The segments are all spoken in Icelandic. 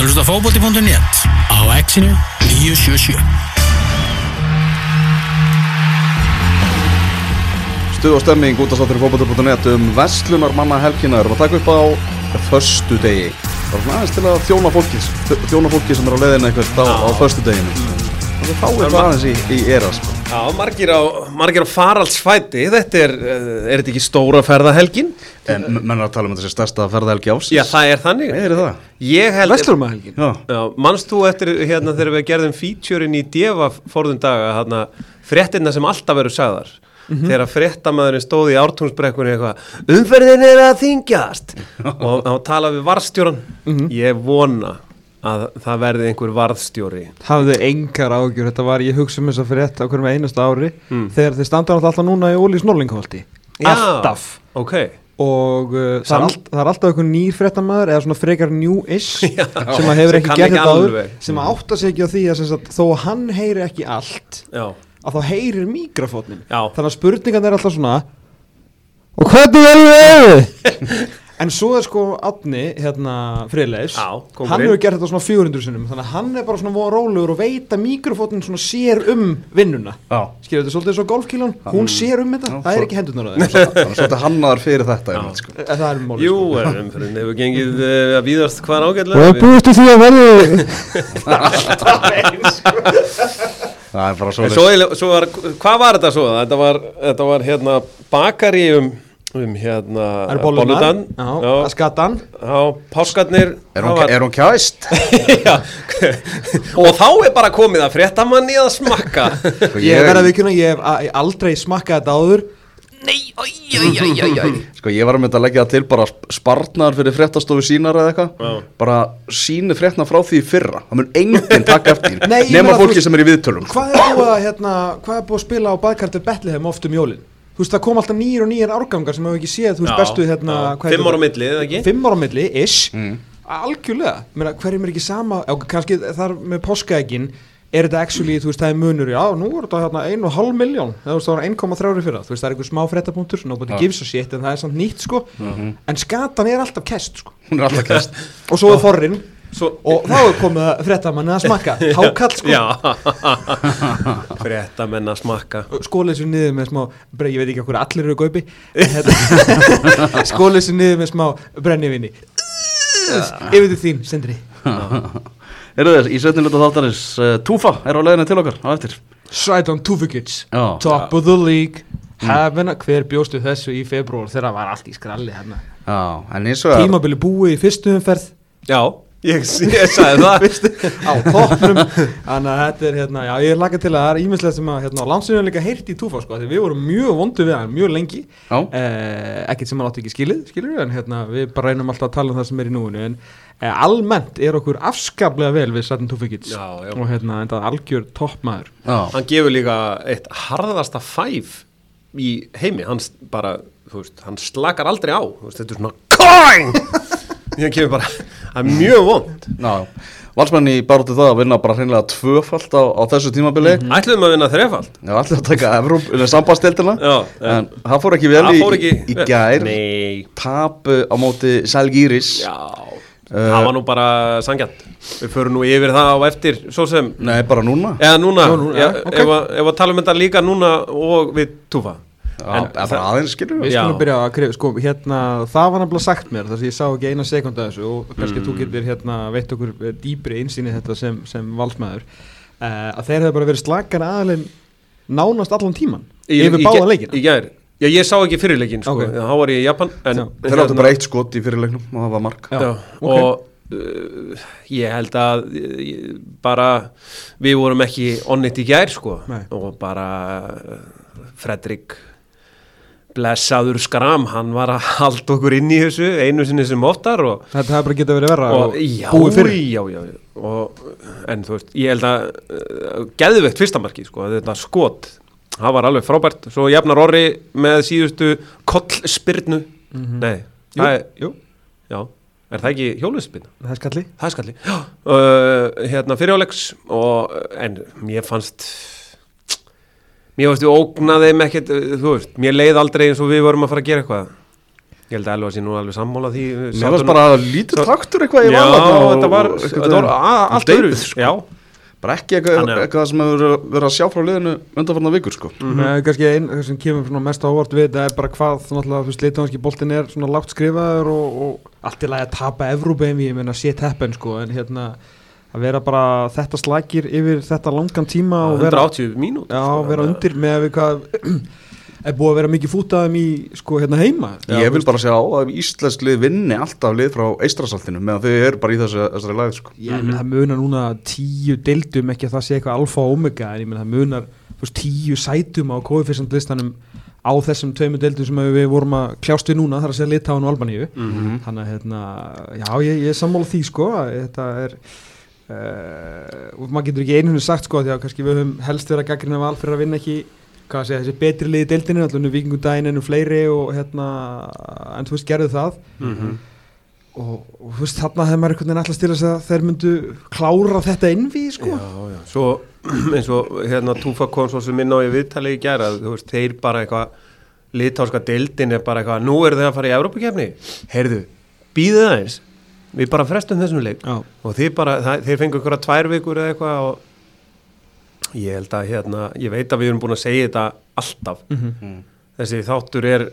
að hlusta fótbolti.net á X-inu 977. Stuð og stemming útastáttur í fótbolti.net verslunarmanna helgina erum að taka upp á föstudegi. Það er aðeins til að þjóna fólki sem er á leiðinu eitthvað á föstudeginu. Það fáið það aðeins í eras. Já, margir á faraldsfæti. Þetta er þetta ekki stóra ferðahelgin? En menn er að tala um þetta sem stærsta ferðahelgi ásins. Já, það er þannig. Er það? Ég held Vestlurmahelgin. Já, manst þú eftir þegar við gerðum featureinn í Deva forðum daga, fréttina sem alltaf eru sagðar. Þegar fréttamaðurinn stóð í Ártúnsbrekkunni eitthvað, umferðin er að þyngjast og þá talaði við varðstjóran. Ég vona að það verði einhver varðstjóri. Hafðu engar ágjur, þetta var ég hugsa um þess að frétta á hverjum einasta ári þegar þið standa alltaf núna í Óli Snorlingholti. Alltaf. Ok. Og það er alltaf einhver nýr fréttamaður eða svona frekar new-ish sem að hefur ekki gert þetta áður, sem að átta sig ekki á því að þó að hann heyri ekki allt. Já. Að þá heyrir mikrofóninn. Þannig að spurningan er alltaf svona og hvernig við? En svo er sko Árni Friðleifs, hann hefur gert þetta svona 400 sinnum, þannig að hann er bara svona rólegur og veit að mikrofóninn svona sér vinnuna. Skilur þetta svolítið svo golfkílan, hún sér þetta, það er ekki hendurnar að það. Það er svolítið hannaðar fyrir þetta. Það er málið. Jú, umferðin hefur gengið að víðast hvar ágætlega. Og það búist því að verði. Það er bara svo hvað var þetta svo? Þetta var bakari bolludan, skatan, páskarnir. Er hún kæst? Og þá er bara komið að fréttamanni að smakka. Ég verð að viðurkenna, ég hef aldrei smakkað þetta áður. Nei, Sko ég var að mynda að leggja það til bara spartnaðar fyrir fréttastofu sínar eða eitthvað. Bara síni fréttna frá því fyrra. Það mun enginn taka eftir nema fólki sem er í viðtölum. Hvað er búið að spila á baðkartir Bethlehem oft jólin? Þú veist, það kom alltaf nýjir árgangar sem hefur ekki séð, þú veist, bestu 5 ára á milli, eða ekki? 5 ára á milli, algjörlega. Hverjum er ekki sama, kannski þar með páskaeggin, er þetta actually, þú veist, það er munur, nú er þetta 1,5 milljón, það var 1,3 fyrra, þú veist, það er einhver smá fréttapunktur, nobody gives a shit, en það er samt nýtt, sko, en skatan er alltaf kæst, sko. Hún er alltaf kæst. Og svo er forrinn, og þá er komið að fréttamanni að smakka, hákall, sko. Já, fréttamenn að smakka. Skólið sér niður með smá, ég veit ekki okkur allir eru gaupi, skólið sér niður með smá brennivíni. Yfir til þín, Sindri. Eru þess, í seinni hluta þáttarins, Túfa er á leiðinni til okkar, á eftir. Sæton Túfukids, top of the league, hver bjóstu þessu í febrúar þegar var allt í skralli hérna. Já, en eins og tímabili búið í fyrstu umferð. Já. Ég sagði það á toppnum, þannig að þetta er ég laka til að það er ímislegt sem að landsliðinu líka heyrt í Túfa, sko, því við vorum mjög vondu við hann mjög lengi, ekkert sem hann átti ekki skilur, en við bara reynum alltaf að tala um það sem er í núinu, en almennt er okkur afskaplega vel við Sæton Túfukids og þetta algjör toppmaður. Hann gefur líka eitt harðasta 5 í heimi, hann bara, þú veist, hann slakar aldrei á, þú veist, þetta er svona KOING! Því hann kemur bara, það er mjög vond. Valsmenn í baráttu það að vinna bara hreinlega 2-falt á þessu tímabili. Ætluðum að vinna 3-falt. Já, ætluðum að taka sambandsdeildina, en það fór ekki vel í gær. Nei. Tap á móti Žalgiris. Já, það var nú bara sanngjarnt. Við förum nú yfir það á eftir, svo sem. Nei, bara núna. Eða núna, ef að tala um þetta líka núna og við Túfa. En það aðeins skilur við skulum byrja að skrifa, sko, það var nefnilega sagt mér þar sem ég sá ekki eina sekund af þessu og kannski þú getur veitt okkur dýpri innsýni þetta sem valsmaður að þeir hefur bara verið slakar aðalinn nánast allan tíman yfir báða leikina. Í gær, já ég sá ekki fyrirleikin, sko, þá var ég í Japan þeir áttu bara 1 skot í fyrirleiknum og það var mark. Og ég held að bara við vorum ekki onnit í gær, sko. Og bara Fredrik blessaður skram, hann var að halda okkur inn í þessu einu sinni sem oftar og þetta hefur bara getað verið verra og búið fyrir. Já, en þú veist, ég held að geðveikt fyrstamarkið, sko, þetta skot það var alveg frábært, svo jafnar Orri með síðustu kollspyrnu. Nei, jú. Já, er það ekki hjóluspyrna? Það er skalli. Já, fyrirháleiks en mér fannst við ógnaði þeim ekkert, þú veist, mér leið aldrei eins og við vorum að fara að gera eitthvað. Ég held að Elva sé nú alveg sammála því. Mér varst bara lítið taktur eitthvað í val. Já, þetta var allt öðruð. Já. Bara ekki eitthvað sem hefur verið að sjá frá liðinu undanfarna vikur, sko. Kannski einn sem kemur svona mest ávart við, það bara hvað, náttúrulega, þú veist, litáanski boltinn svona lágt skrifaður og allt í lagi að tapa Evrópemi, ég meina shit happen, sko, en að vera bara þetta slagir yfir þetta langan tíma og 180 mínútur. Já, vera undir með að við hvað búið að vera mikið fútaðum í sko heima. Ég vil bara segja á að íslensk lið vinni alltaf lið frá Eystrasaltinu meðan þau eru bara í þessari lagið, sko. Það munar núna 10 deildum, ekki að það sé eitthvað alfa og omega, en ég meina það munar 10 sætum á koefficientlistanum á þessum 2 deildum sem við vorum að kljást við núna, þar að segja Litáen og Albaníu. Þannig að já, ég er sammála því, sko, þetta og maður getur ekki einhvern sagt, sko, því að kannski við höfum helst verið að gagnrýna Val fyrir að vinna ekki þessi betri liði deildinni, alltaf Víkingudaginn ennum fleiri og en þú veist, gerðu það og þú veist, þarna hefði maður einhvern veginn alltaf stila að þeir myndu klára þetta innví, sko. Já, svo eins og Túfa kom svo sem inn á í viðtali í gær að þú veist, þeir bara eitthvað, litáska deildin bara eitthvað, nú eru þeir að fara í Evrópukeppni, heyrðu, bíðið aðeins, við bara frestum þessum leik og þeir fengu ykkur 2 vikur eða eitthvað og ég held að ég veit að við erum búin að segja þetta alltaf. Þessi þáttur er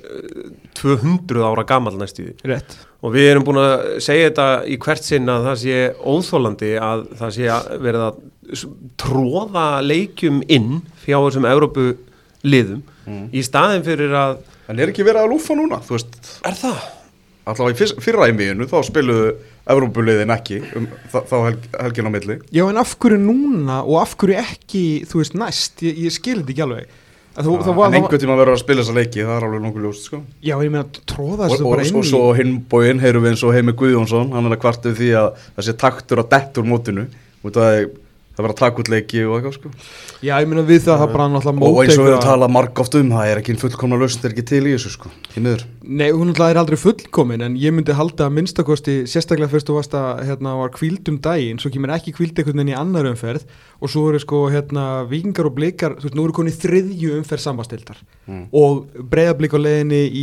200 ára gamall næstu því. Rétt. Og við erum búin að segja þetta í hvert sinn að það sé óþolandi að það sé verið að tróða leikjum inn fjá þessum Evrópuliðum í staðin fyrir að... En er ekki verið að lúfa núna, þú veist? Er það? Alltaf í fyrra einvíginu þá spiluðu Evrópuliðin ekki þá helgin á milli. Já, en af hverju núna og af hverju ekki, þú veist, næst? Ég skil þetta ekki alveg. En einhvern tíma verður að spila þessa leiki, það er alveg nokkuð ljóst, sko. Já, ég meina, tróða þessu bara inn í... Og svo hinbóginn heyrum við eins og Heimir Guðjónsson, hann er að kvarta við því að það sé taktur að dett úr mótinu, út af það verður að taka út leiki og eitthvað, sko. Já, ég meina við það bara náttúrulega mót og eins og við erum talað margoft það er ekki fullkomna lausn, það er ekki til í þessu, sko, í miður. Nei, hún náttúrulega er aldrei fullkomin, en ég myndi halda að minnstakosti, sérstaklega fyrst þú varst að var hvíld daginn, svo kemur ekki hvíld einhvern veginn í annar umferð og svo eru sko Víkingar og Blikar, þú veist, nú eru konið í 3. umferð sambandstildar og Breiðablik á leiðinni í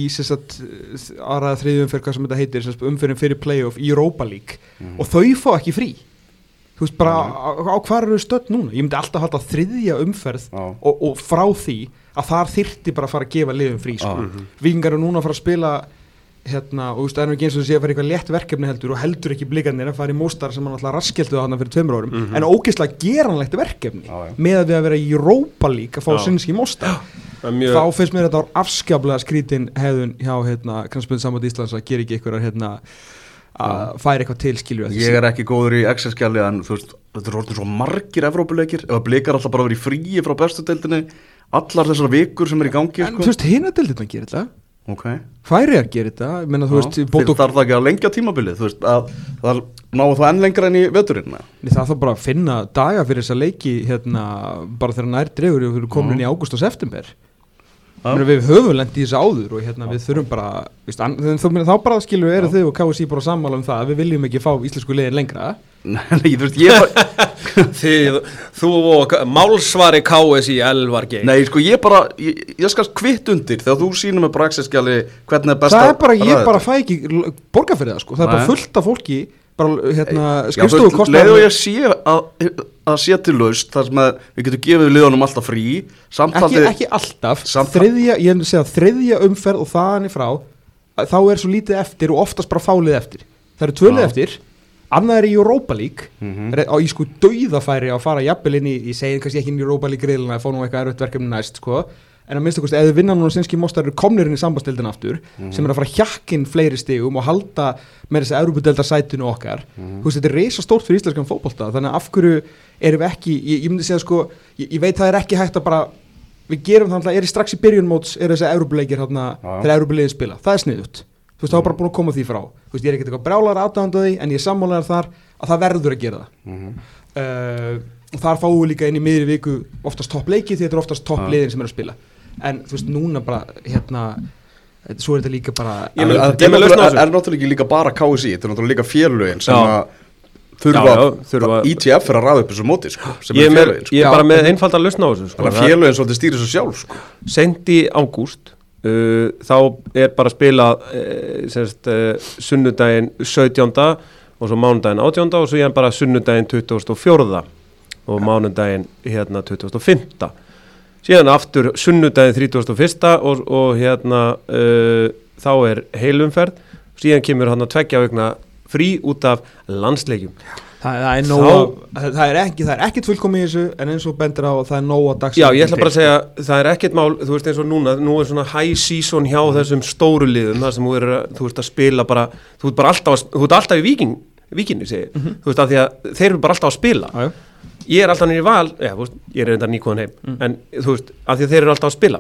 aðra 3. umferð, hvað sem þetta heitir, umferðin fyrir playoff í Europa League og þau fá ekki frí. Þú veist bara á hvað eru stödd núna? Ég myndi alltaf halda 3. umferð og frá því að þar þyrfti bara að fara að gefa liðum frí, sko. Víkingar eru núna að fara að spila og þú veist, það er ekki eins og þú sé að fara eitthvað létt verkefni heldur og heldur ekki Blikarnir að fara í Mostar sem hann alltaf raskjeldu þarna fyrir 2 árum en ógeðslega geranlegt verkefni með að við að vera í Europa League að fá sinnski Mostar. Þá finnst mér þetta afskaplega skrítin hefðun hjá Knattspyrnusambandi Íslands að gera ekki einhverjar að færa eitthvað til, skilju. Ég er ekki góður í Excel-skjali en þú veist, þetta er orðin svo margir Evrópuleikir, ef að Blikar alltaf bara verið í fríi frá bestu deildinni, allar þessar vikur sem er í gangi. En þú veist, hina deildina gerir þetta. Okay. Færiðar gerir þetta, ég meina þú veist Þeir þarf það ekki að lengja tímabilið, þú veist, að það náðu það enn lengra enn í veturinn. Það þarf bara að finna daga fyrir þessa leiki bara þegar nær dregur og þú eru komin í ágúst og september. Við höfum lent í þessu áður og við þurfum bara þá bara skilur eru þau og KSÍ bara sammála það að við viljum ekki fá íslensku liðin lengra. Nei, þú veist, ég bara þú og málsvari KSÍ Elvar Geir. Nei, sko, ég skal kvitt undir þegar þú sýnir með bara Excel-skjali hvernig er best að það er bara, ég bara fæ ekki borga fyrir það, sko, það er bara fullt af fólki bara, skrifstofu kostar leið og ég sé að sé til laust þar sem að við getum gefið liðunum alltaf frí ekki alltaf, ég hef segja 3. umferð og þaðan í frá þá er svo lítið eftir og oftast bara fálið eftir, það eru 2 lið eftir annað er í Europa League í sko dauðafæri að fara jafnvel inn ég segir kannski ekki inn í Europa League riðluna að fá nú eitthvað erfitt verkefni næst, sko en að minnst okkur, ef þið vinna núna sinnski Mostar eru komnir inn í sambandstildin aftur sem er að fara hjakkinn fleiri stigum og halda með þessi Evrópudeildarsætinu okkar þú veist, þetta er reisa stórt fyrir íslenskan fótbolta þannig að af hverju erum við ekki ég myndi segja, sko, ég veit það er ekki hægt að bara við gerum það alltaf, strax í byrjunmóts þessi Evrópuleikir þegar Evrópuliðin spila, það er sniðugt þú veist, þá er bara búin að koma því frá þú veist, ég er ekkert eitthvað brjálar aðdáðandi en ég er sammálaður þar að það verður að gera það og þar fáum við líka inn í miðri viku oftast toppleiki því þetta er oftast toppliðin sem er að spila en þú veist, núna bara svo er þetta líka bara það er náttúrulega ekki líka bara KSÍ þetta er náttúrulega líka félögin sem að þurfa ITF fyrir að ræða upp þessu móti, sko, sem ég er bara með einfaldar lausn á þessu, sko. Þannig að félögin svolítið stýrir þessu sjálf, sko. Seint í ágúst þá bara spilað sunnudaginn 17. og svo mánudaginn 18. og svo bara sunnudaginn 24. og mánudaginn 25. Síðan aftur sunnudaginn 31. og þá heilumferð, síðan kemur 2 vikna frí út af landsleikjum. Það er ekkert fullkomið í þessu, en eins og bendir á það nóg að dagsins. Já, ég ætla bara að segja, það er ekkert mál, þú veist eins og nú svona high season hjá þessum stóru liðum, þar sem þú ert að spila bara, þú ert alltaf í Víkinni, segi, þú veist, af því að þeir eru bara alltaf að spila. Ég er alltaf niður í Val, ég er reyndar nýkoðan heim, en þú veist, af því að þeir eru alltaf að spila.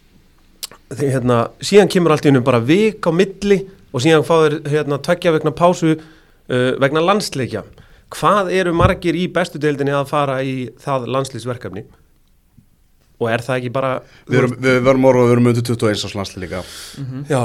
Síðan kemur allt í einu bara vik á milli og síðan fá þeir 2 vikna pásu vegna landsleikja. Hvað eru margir í bestu deildinni að fara í það landslýsverkefni? Og er það ekki bara... Við verum undir 21 árs landslið líka. Já.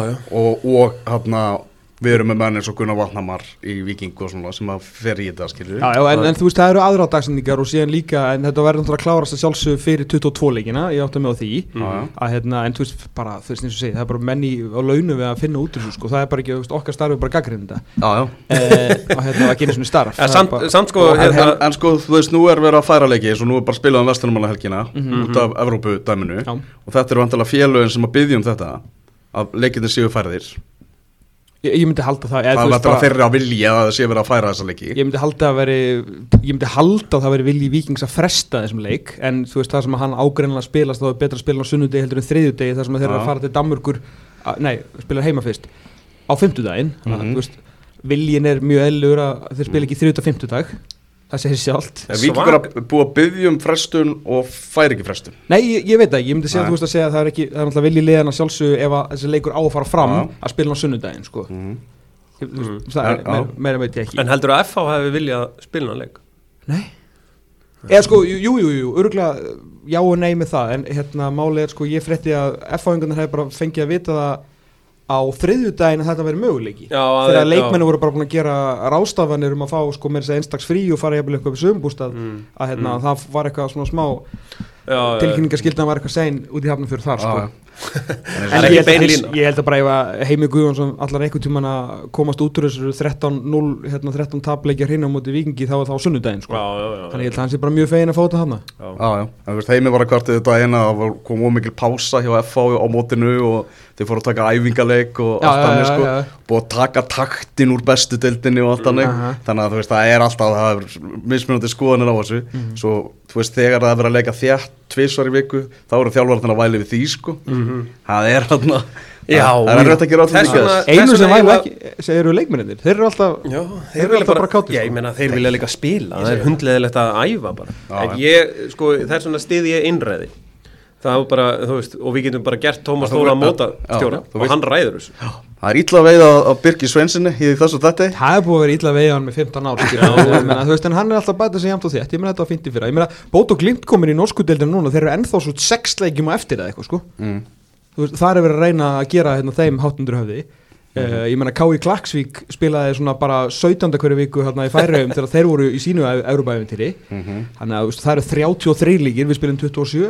Og við erum með menn eins og Gunnar Vatnamar í Víking og svona sem að fer í þetta, skilur. Já, en þú veist, það eru aðra dagsendingar og síðan líka, en þetta verður náttúrulega að klárast að sjálfsögðu fyrir 22 leikina, ég átti með á því, en þú veist, bara, þú veist, eins og segi, það er bara menn á launu við að finna út þessu, sko, það er bara ekki, þú veist, okkar starfið bara gagnrýna þetta. Og að gera svona starf. Samt sko, en sko, þú veist, nú verið að færa leiki, eins og nú bara spilað Vestlunarmannahelgina út af Evrópudæminu og þetta eru vantilega félögin sem að biðja þetta, að leikirnir séu færðir. Ég myndi halda það Það er þeirra vilji að það sé verið að færa þessa leiki. Ég myndi halda að það veri vilji Víkings að fresta þessum leik, en þú veist það sem að hann ágreinilega spilast, þá er betra að spila á sunnudegi heldur en þriðjudegi, þar sem að þeir eru að fara til Danmörkur, spila heima fyrst á fimmtudaginn, þú veist viljin er mjög eðlilegur að þeir spila ekki þriðjudag fimmtudag, það segir sjálft. Víkingur að búa að biðja frestun og færi ekki frestun. Nei, ég veit það, ég myndi segja, þú veist að segja að það er náttúrulega vilji liðan að sjálfsögðu ef að þessi leikur á að fara fram að spila á sunnudaginn, sko. Það er, meira veit ég ekki. En heldur að FH hefði viljað spila leik? Nei. Eða sko, jú, örgulega já og nei með það, en málið er sko, ég frétti að FH-ingarnir hefði bara fengið að vita það á þriðjudaginn að þetta verið möguleiki þegar leikmennu voru bara búin að gera ráðstafanir að fá sko með þess að einstaks frí og fara jafnvel eitthvað við sögumbústað að það var eitthvað svona smá tilkynningaskyldan var eitthvað sein út í Hafnarfjörð þar sko. En ég held að bara ef að Heimir Guðjónsson allar einhvern tímann að komast út úr þessu 13-0 13 tapleikjar hinn á móti Víkingi þá á sunnudaginn sko. Þannig ég held að hann sé bara mjög fegin að fá þetta hana. Heimir var að kvarta þetta eina að það kom ómikil pása hjá FH á mótinu og þeir fóru að taka æfingaleik og allt þannig sko, búið að taka taktin úr bestu deildinni og allt þannig, þannig að þú veist það er alltaf, það er mismunandi skoðanir á þessu, svo þú veist þegar það er verið að leika þétt 2 í viku, þá eru þjálfararnir að væli við því sko, það er þarna, það er rætt að gera alltaf einu sem væli ekki, eru leikmennir, þeir eru alltaf bara kátir. Já, ég meina þeir vilja líka spila, það er hundleðilegt að æfa bara, en ég, sko, það er svona stið ég innræði. Það er bara, þú veist, og við getum bara gert Tómas Þóra mótastjóra og hann ræður þessu. Það er illa veið að Birgi Sveinsinni í þessu þetta. Það er búið að vera illa veið hann með 15 ár. Þú veist, en hann er alltaf bætað sig jæmt og þétt. Ég meina þetta var fínt í fyrra. Ég meina, Bót og Glimt komin í norsku deildina núna, þeir eru ennþá svo 6 leikjum á eftir eða eitthvað, sko. Þú veist, það er verið að reyna að gera þeim hátundur höfði. Ég meina K.I. Klaksvík spilaði svona bara 17. hverju viku hérna í Færeyjum þegar þeir voru í sínu Evrópaævintýri þannig að það eru 33 líkir, við spilum 27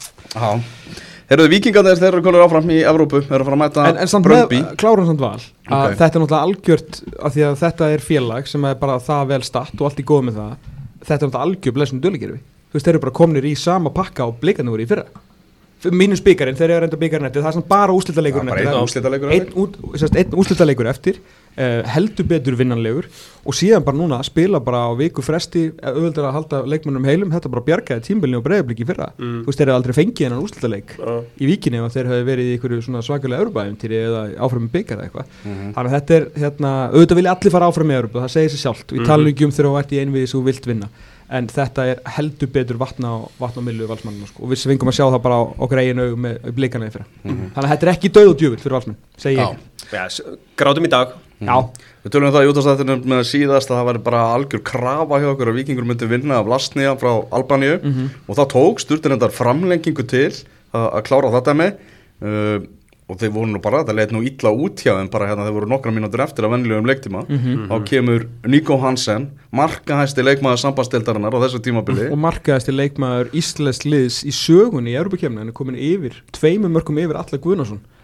Heyrðu Víkingarnir, þeir eru konur áfram í Evrópu, þeir eru að fara að mæta en samt með kláran samt val að þetta er náttúrulega algjört af því að þetta er félag sem er bara það vel statt og allt í góð með það þetta er náttúrulega algjör blessun dölugerfi þú veist, þeir eru bara komnir í sama pakka og Blikarnir voru í fyrra mínum spikarinn, þeir eru enda bikarinn eftir, það er svona bara úrslitaleikurinn eftir einn úrslitaleikur eftir heldur betur vinnanlegur og síðan bara núna að spila bara á viku fresti auðvitað að halda leikmönnum heilum þetta bara bjargaði tímbilinu og Breiðablik í fyrra þú veist, þeir eru aldrei fengið hennan úrslitaleik í Víkinni ef þeir hafi verið í einhverju svona svakalega Evrópaævintýri eða áfram með bikar eða eitthvað þannig að þetta er, auðvitað vilja allir fara áfram með Evrópu, það segir sig sjálft við talum ekki þegar þú ert í einviði sem þú vilt vinna en þetta er heldur betur vatna og millu valsmannina sko. og við fengum að sjá það bara á okkar eigin augum með Blikana í fyrra þannig að þetta er ekki dauð og djöfull fyrir valsmenn segi ég grátum í dag Já Við tölum það í útastættinu með síðast að það væri bara algjör krafa hjá okkur að Víkingur myndi vinna af Lasnia frá Albaníu og það tók Sturlunendar framlengingu til að klára þetta með og þeir voru nú bara, það leit nú illa út hjá þeim bara hérna þeir voru nokkra mínútur eftir að venjulegum leiktíma þá kemur Nico Hansen markahæsti leikmaður sambandsdeildarinnar á þessu tímabili og markahæsti leikmaður íslensks liðs í sögunni í Evrópukeppninni, hann er komin yfir 2 mörkum yfir Atla Guðnason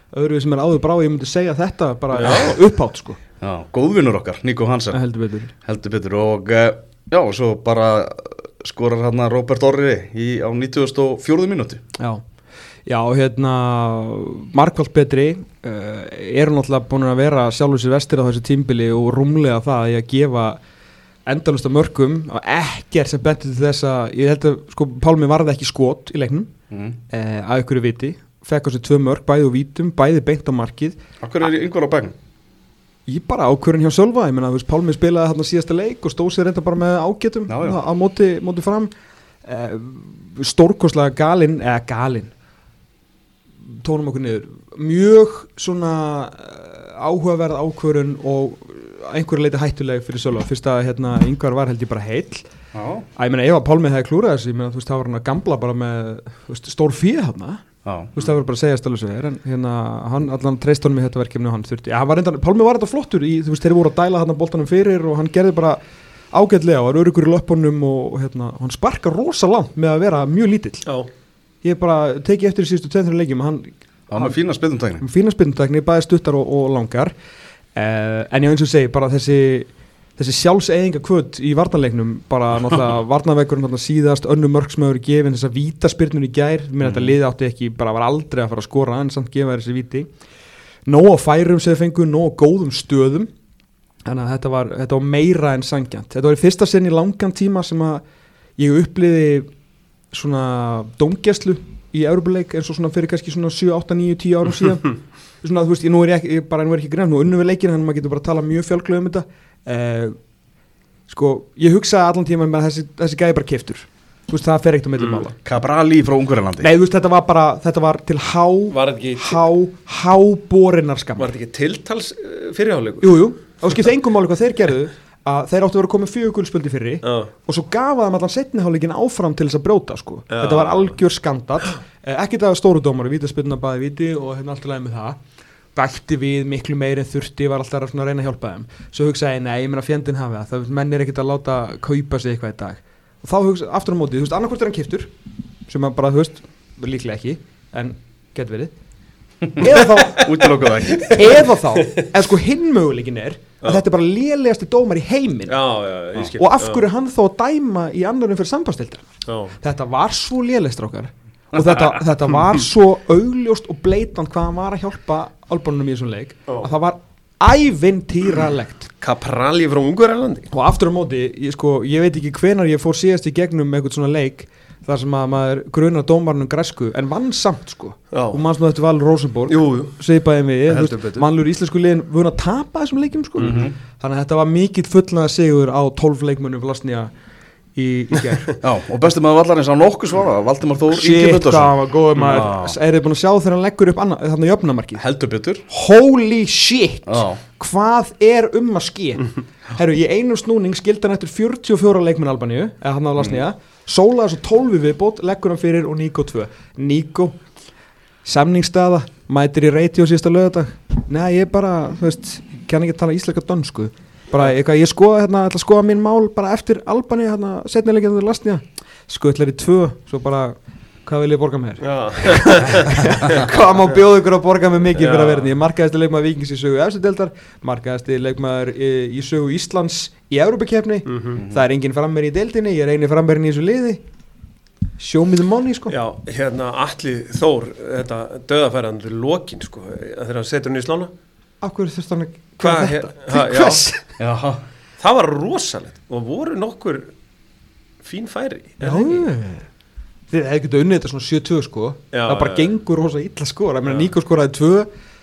öðru sem áður brá, ég myndi segja þetta bara upphátt sko. Já, góðvinur okkar, Nico Hansen heldur betur og já, svo bara skorar hérna Robert Orri á 94. mínútu. Já, markvallt betri eru náttúrulega búin að vera sjálfur sér vestir á þessu tímbili og rúmlega það að gefa endalaust af mörkum og ekkert sem benti til þess að ég held að sko Pálmi varði ekki skot í leiknum að ykkur viti, fekk á sig 2 mörk bæði á vítum, bæði beint á markið. Akkur yngvar á bekknum? Ég bara ákvörðin hjá Sölva, ég meina Pálmi spilaði þarna síðasta leik og stóð sér reynda bara með ágætum á móti fram. Stórkostlega galinn tónum okkur niður, mjög svona áhugaverð ákvörðun og einhverju leiti hættuleg fyrir Sölva, fyrst að Ingvar var held ég bara heill. Ég meina ef að Pálmi hefði klúrað þessu, ég meina það var hann að gambla bara með stór fíð þarna. Það var bara að segja alveg svo en hann allan treyst honum í þetta verkefni og hann þurfti. Pálmi var þetta flottur í, þeir voru að dæla þarna boltanum fyrir og hann gerði bara ágætlega og var öruggur í löpunum og hann sparkar rosa langt með að vera mjög lítill. Ég bara teki eftir í síðustu 2-3 leikjum hann með fína spilnumtækni. Fína spilnumtækni, bæði stuttar og langar. En ég eins og segi, bara þessi sjálfseyðingakvöld í varnarleiknum, bara náttúrulega varnarveikurinn síðast, önnur mörk sem hefur gefið þessa vítaspyrnun í gær, þetta liði átti ekki, bara var aldrei að fara að skora, en samt gefa þessi víti. Nóg á færum sem þið fengu, nóg á góðum stöðum, þannig að þetta var meira en sanngjarnt. Þetta var í fyrsta sinn í langan tíma sem að ég uppliði svona dómgæslu í Evrópuleik eins og svona fyrir kannski svona 7, 8, 9, 10 árum síðan. Svona, þú veist, nú er ég ekki greið, nú unnum við leikina, þannig að maður getur bara að tala mjög fjálglega þetta. Sko, ég hugsaði allan tíma með þessi gæði bara keyptur. Þú veist, það fer ekkert á milli mála. Cabrali frá Ungverjalandi. Nei, þú veist, þetta var til háborinnar skammar. Var þetta ekki tiltals fyrirháleikur? Jú, og skipti engum máli hvað þeir gerðu, að þeir áttu að vera komið 4 gulspöldi fyrri og svo gafa þeim allan seinni hálfleikin áfram til þess að brjóta, sko. Þetta var algjör skandall, ekki það stóru dómari, vítaspyrna bæði víti og allt í lagi með það. Bætti við miklu meiri en þurfti, var alltaf að reyna að hjálpa þeim. Svo hugsaði ég, nei, ég meina fjandinn hafi það, menn er ekkert að láta kaupa sig eitthvað í dag. Og þá hugsaði, aftur á móti, þú veist, annarkvort er hann keyptur, sem að bara, þú veist, líklega ekki, en get verið. Eða þá, en sko hinn möguleikin er að þetta er bara lélegasti dómar í heiminn og af hverju hann þá að dæma í annarum fyrir sambandstildar. Þetta var svo lélegst, strákar, og þetta var svo augljóst og bleitant hvað hann var að hjálpa Albánunum í þessum leik að það var ævintýralegt. Cabrali frá Ungverjalandi. Og aftur á móti, ég veit ekki hvenær ég fór síðast í gegnum eitthvað svona leik þar sem að maður grunar dómarnum græsku en vann samt og mann þetta Valur Rosenborg svipaði við, mannlur íslensku liðin vunna að tapa þessum leikjum þannig að þetta var mikill fullnaða sigur á 12 leikmönnum Vlasnia í gær. Já, og bestum maður vallarins á nokkuð svara, Valdimar Þór Ingi Buttersson. Það var góð maður, er þið búin að sjá þegar hann leggur upp þarna jöfnamarkið? Heldur betur. Holy shit, hvað er að ske? Herru, í einum snúning skildi hann eftir 44 leikmenn Albaníu, eða hann á Vlasnia, sólaði svo 12 viðbót, leggur hann fyrir og Nico 2. Nico, samningsstaða, mætir í reyti á síðasta laugardag. Nei, ég bara, þú veist, kann ekki tala íslenska dönsku. Bara eitthvað, ég ætla að skoða mín mál bara eftir Albaníu, setni leikinn til Vlasnia. Skutlar í 2, svo bara, hvað vil ég borga með þér? Hvað má bjóða ykkur að borga með mikið fyrir að verðin? Ég markaðist leikmaður Víkings í sögu efstu-deildar, markaðist leikmaður í sögu Íslands í Evrópukeppni. Það er enginn frammeir í deildinni, ég er eini frammeirinn í þessu liði. Show me the money, sko. Já, Atli Þór, þetta dauðafæran til lokin, sko, þegar hann setur hann í slána. Akkur þurfti hann að hvers? Það var rosalegt og voru nokkur fín færi. Þið hefði getið unnið þetta svona 7-2 sko. Það bara gengur rosa illa skora. Ég meina Nico skoraði 2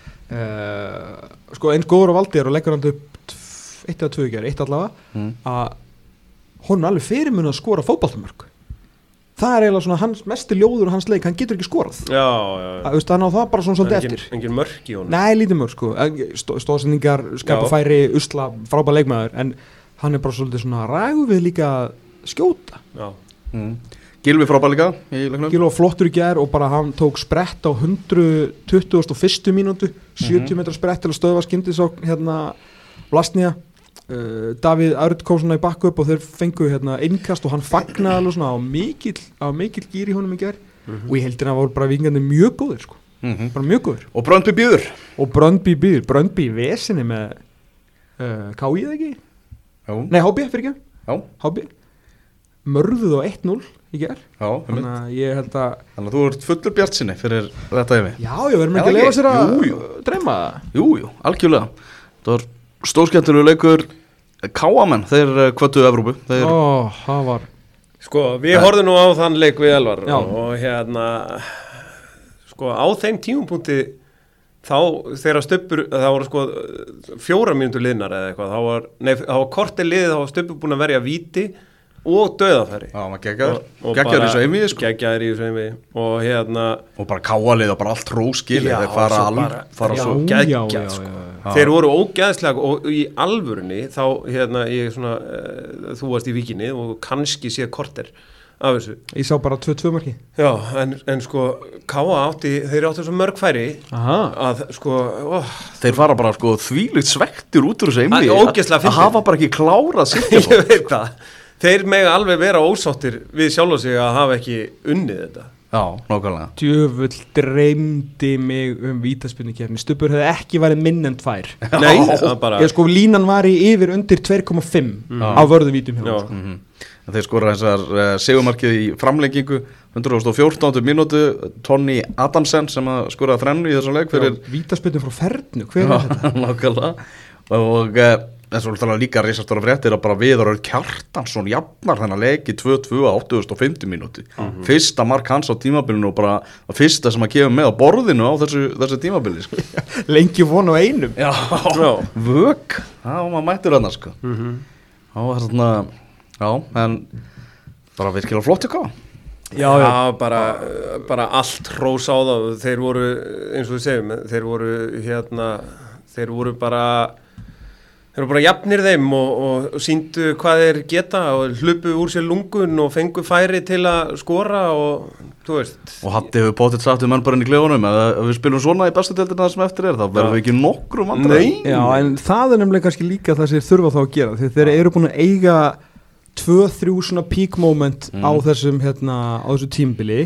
sko eins góður á Valdir og leggur hann upp 1 eða 2 gera, 1 allavega að honum alveg fyrirmunið að skora fótboltamörk. Það er eiginlega svona hans mesti ljóður og hans leik, hann getur ekki skorað. Hann á það bara svona svolítið eftir. Engin mörk í honum. Nei, lítið mörk sko. Stóðsendingar, skapa færi, usla, frábær leikmaður, en hann er bara svolítið svona rægu við líka skjóta. Gylfi frábær líka í leiknum. Gylfi var flottur í gær og bara hann tók sprett á 121. mínútu, 70 metra sprett til að stöðva skyndisókn Vlasnia. Davíð Örd kom svona í backup og þeir fengu innkast og hann fagnaði alveg svona á mikill gír í honum í gær og ég heldur að það voru bara vikingandi mjög góðir sko. bara mjög góður. Og Brøndby býður. Brøndby vesinni með KÍ eða ekki? Já. Nei, HB fyrir ekki. Já. HB. Mörðuð á 1-0 í gær. Já, þannig að ég held að... Þannig að þú ert fullur bjartsinni fyrir þetta yfir. Já, ég verður ekki að lefa sér að dreyma það. Jú, algjörlega. Það var stórskemmtilegu leikur. Káamenn, þeir kvöttu Evrópu. Það var... Sko, við horfum nú á þann leik við Elvar og sko, á þeim tímapunkti þá þegar Stubbur, það voru sko 4 mínútur liðnar eða eitthvað, það var kortið liðið, þá var Stubbur búin að verja víti og dauðafæri. Já, maður geggjaður í sveimi, sko. Geggjaður í sveimi og bara káalið og bara allt róskilið, þeir fara svo geggjað, sko. Þeir voru ógeðslega og í alvörunni þá, ég svona, þú varst í Víkinni og kannski séð korter af þessu. Ég sá bara 2-2 marki. Já, en sko Káa þeir áttu svo mörg færi að sko þeir fara bara sko þvílíkt svektir út úr þessu einví að hafa bara ekki klárað sitt. Ég veit það. Þeir mega alveg vera ósáttir við sjálf og sig að hafa ekki unnið þetta. Já, nákvæmlega. Djöfull dreymdi mig vítaspyrnukeppni. Stubbur hefði ekki verið minn en 2. Nei, það bara... Ég sko, línan var í yfir undir 2,5 á vörðu vítum hjá. Þeir skora þessar segumarkið í framlengingu 114. mínútu Tonni Adamsen sem skoraði 3 í þessum leik fyrir vítaspyrnu frá Fernu, hver er þetta? Nákvæmlega. Og en svo þannig líka reisastóra fréttir að bara Viðar Örn Kjartansson jafnar þennan leiki 2-2 á 8050 mínútu. Fyrsta mark hans á tímabilinu og bara það fyrsta sem að gefa með á borðinu á þessu tímabili, sko. Lengi von á einum. Já. Vök. Það var maður mættur þarna, sko. Það var svona, en bara virkilega flott í káa. Já, bara allt hrós á það. Þeir voru, eins og við segjum, þeir voru bara jafnir þeim og sýndu hvað þeir geta og hlupu úr sér lungun og fengu færi til að skora og þú veist. Og Hatti hefur potið sagt við menn bara inn í klefunum að við spilum svona í bestu deildina sem eftir þá verðum við ekki nokkrum vandræðum. Já, en það er nefnilega kannski líka það sem þurfa þá að gera því þeir eru búin að eiga 2-3 svona peak moment á þessum á þessu tímabili.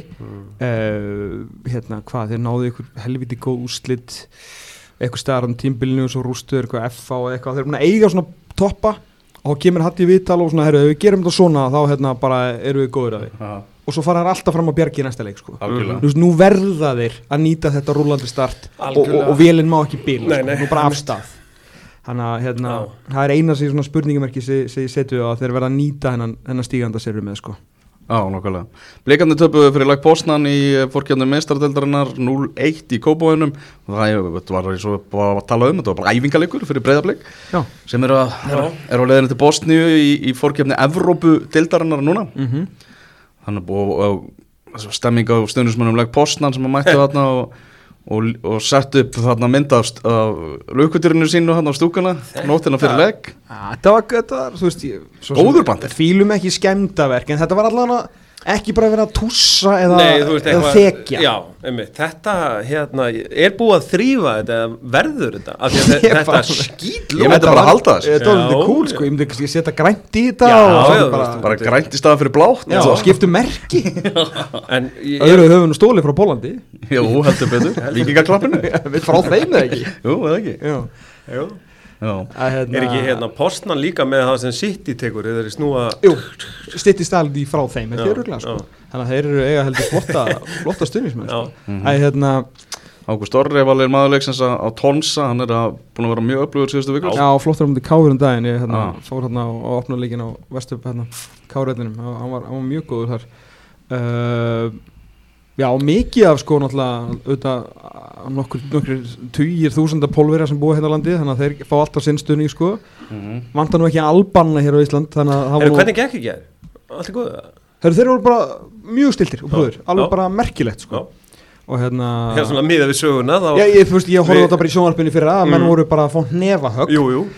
Þeir náðu ykkur helviti góð úrslit eitthvað staðar á tímabilinu og svo rústuður eitthvað FA og eitthvað, þeir eru búin að eiga svona toppa og þá kemur Hatti í viðtal og svona, ef við gerum þetta svona þá bara eru við góður að því og svo fara þær alltaf fram á bjargi í næsta leik, sko. Nú verða þeir að nýta þetta rúllandi start og vélinn má ekki bila, sko, nú bara afstað. Þannig að það er eina sem svona spurningamerki sem ég setu á að þeir verða að nýta hennan stíganda servi með, sko. Já, nákvæmlega. Blikandi töpuðu fyrir Lech Poznan í fórkeppni meistaradeildarinnar 0-1 í Kópavoginum og það var eins og að tala þetta var bara æfingaleikur fyrir Breiðablik sem eru á leiðinu til Bosníu í fórkeppni Evrópudeildarinnar núna. Þannig og stemming á stuðningsmönnum Lech Poznan sem að mættu þarna og sett upp þarna mynd af laukuturinu sínu þarna á stúkuna nóttina fyrir legg. Þetta var, þú veist, góður bandir. Fílum ekki skemmdaverk en þetta var allavega ekki bara verið að tússa eða þekja. Já, þetta er búið að þrífa þetta, verður þetta af því að þetta skýtlóð. Ég myndi bara að halda þess. Þetta var alveg cool, sko, ég myndi ekki setja grænt í þetta bara grænt í staðan fyrir blátt. Já, skiptu merki. Öðru höfum nú stólið frá Pólandi. Jú, heldur betur, víkingaklappinu. Við frá þeim eða ekki. Jú, eða ekki. Jú. Er ekki Poznan líka með það sem City tekur eða þeir snúa stytti stældi frá þeim þetta er ruglega, sko. Þannig að þeir eru eiga heldur flotta stuðningsmenn, sko. Ágúst Orri var maðurleiksins á Tonsa, hann búin að vera mjög öflugur síðustu vikur. Já, flottur um þetta Káur daginn, ég fór og opnaði leikinn á Vestup Káurreitinum, hann var mjög góður þar. Já, mikið af sko náttúrulega nokkur tugir þúsunda Pólverja sem búa hérna á landi, þannig að þeir fá alltaf sinn stuðning, sko. Vantar nú ekki Albanna hér á Ísland, þannig að það var hvernig gekk ekki þér? Allt er góð? Þeir voru bara mjög stiltir og brúður, alveg bara merkilegt, sko. Og Hér svona miðað við söguna þá... Þú veist, ég horfði þetta bara í sjónvarpinu fyrir að menn voru bara að fá hnefahögg.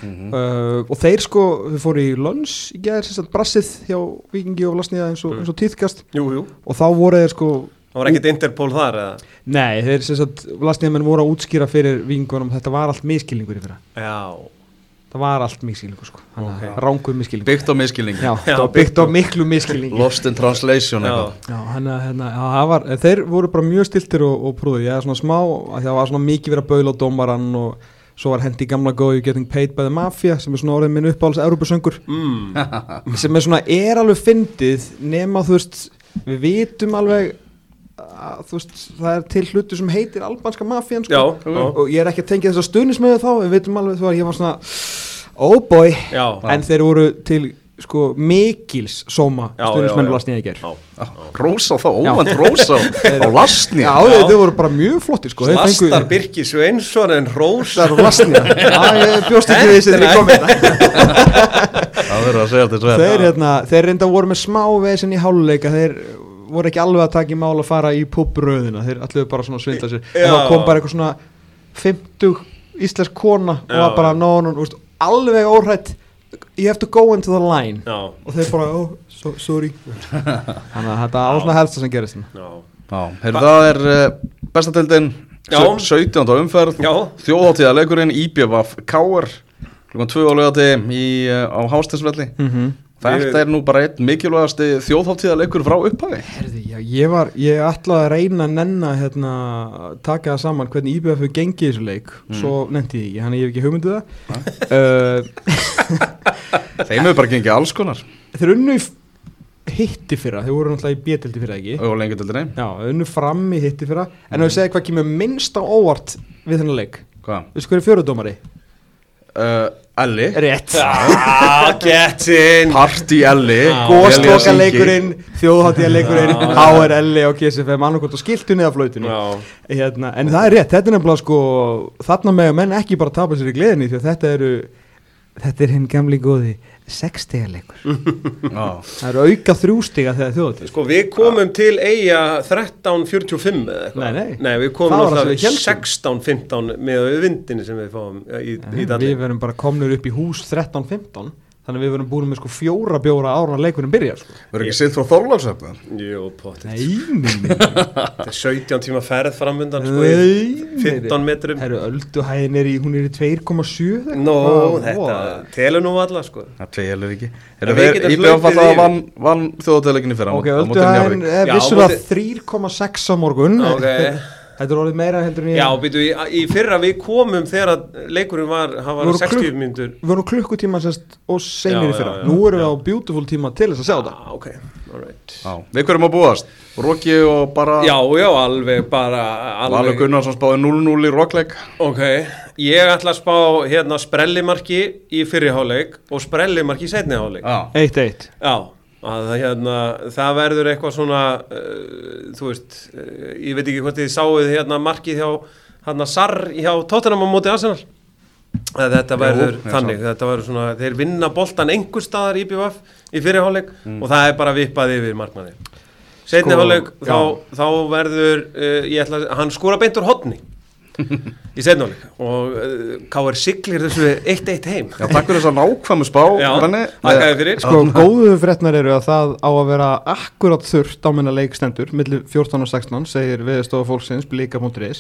Og þeir sko, þau fóru í lunch í gær, brassið hjá Víkingi og Vlasniða eins og tíðkast. Og þá voru þeir sko... Það var ekkert Interpol þar, eða? Nei, þeir Vlasniðamenn voru að útskýra fyrir Víkingunum, þetta var allt miskilningur í fyrra. Já. það var allt miskilningur sko, rángur miskilningur. Byggt á miskilningi. Já, það var byggt á miklu miskilningi. Lost in translation eitthvað. Já, þeir voru bara mjög stiltir og prúður. Ég er svona smá, að það var svona mikið verið að baula á dómarann og svo var hendi gamla góðu Getting Paid by the Mafia sem er svona orðin minn uppáhalds Evrópusöngur sem er svona, alveg fyndið nema þú veist, við vitum alveg að, þú veist, það til hlutu sem heitir albanska mafían sko. Og ég er ekki að tengja þess að stuðnismöðu þá, við vitum alveg þú að ég var svona oh boy, en þeir voru til sko mikils sóma stuðnismenn Lasnía í gær. Rósa þá, óvænt Rósa á Lasnía. Já, þau voru bara mjög flotti sko. Slastar Birki Sveinsson en Rósar og Lasnía. Ég bjóst ekki við þegar ég kom Það verður að segja þetta. Þeir reynda voru með smá vesen í háluleika, þeir voru ekki alveg að taka í mál að fara í púbröðina, þeir allir bara svona svindla sér, en þá kom bara eitthvað svona 50 íslensk kona og var bara alveg óhrætt, you have to go into the line og þeir bara, sorry þannig að þetta var svona helsta sem gerist það er bestadeildin 17. umferð þjóðhátíðarleikurinn IBVF KR klukkan 2 á laugardegi á Hásteinsvelli. Þetta er nú bara einn mikilvægasti þjóðhátíðarleikur frá upphafi. Herði, já, ég ætlaði að reyna að nenna taka það saman hvernig IBF hefur gengið þessu leik, svo nefndi ég ekki, hann ég hef ekki hugmyndið það. Þeim hefur bara gengið alls konar. Þeir unnu hitti fyrra, þeir voru náttúrulega í B-deildi fyrra ekki. Og lengjadildinni. Já, unnu fram í hitti fyrra, en þú segir hvað kemur minnst á óvart við þennan leik. Hvað? Veistu hver er fjórðudómari? Elli. Rétt. Get in. Party Elli. Góðslokaleikurinn, þjóðhátíðarleikurinn, HR Elli og KSFM annarkot og skiltunni af flautunni. En það er rétt, þetta er nefnilega sko, þarna með menn ekki bara tapa sér í gleðinni því að þetta er hinn gamli góði 6-stigaleikur. Það eru auka 3 stiga þegar þjóðhátíð. Sko við komum til eiga 13:45 eða eitthvað. Nei, við komum alltaf 16:15 með vindinni sem við fáum í dalli. Við verum bara komnir upp í hús 13:15. Þannig að við verum búin með sko 4 bjóra ára leikurinn byrjar sko. Verður ekki silt frá Þorlákshöfn? Jú, potið. Nei. Þetta er 17 tíma ferð framundan sko í 15 metrum. Ölduhæðin hún er í 2,7. Þetta telur nú alla sko. Það telur ekki. IBF alltaf vann þjóðhátíðarleikinni fyrra. Ok, Ölduhæðin er vissulega 3,6 á morgun. Þetta er orðið meira heldur en ég. Já, býtu, í fyrra við komum þegar leikurinn var 60 mínútur. Við vorum klukkutíma og seinir í fyrra. Nú erum við á beautiful tíma til þess að sjá það. Ok, alright. Við hverjum að búast? Roki og bara... Já, alveg bara... Valur Gunnarsson spáði 0-0 í Rockleik. Ok, ég ætla að spá sprellimarki í fyrri hálfleik og sprellimarki í seinni hálfleik. 1-1. Já. Að það verður eitthvað svona þú veist, ég veit ekki hvort þið sáuð markið hjá Sarr hjá Tottenham á móti Arsenal. Þetta verður þannig, þetta verður svona, þeir vinna boltan einhvers staðar í IBVF í fyrri hálfleik og það er bara vippað yfir markmanni. Seinni hálfleik þá verður hann skora beint úr horni í seinni hálfleik og KR siglir þessu 1-1 heim. Já, takk fyrir þess að nákvæmu spá. Takk fyrir. Sko, góðu fréttnar eru að það á að vera akkurat þurrt á menna leikstendur milli 14 og 16, segir Veðurstofa fólksins blika.is,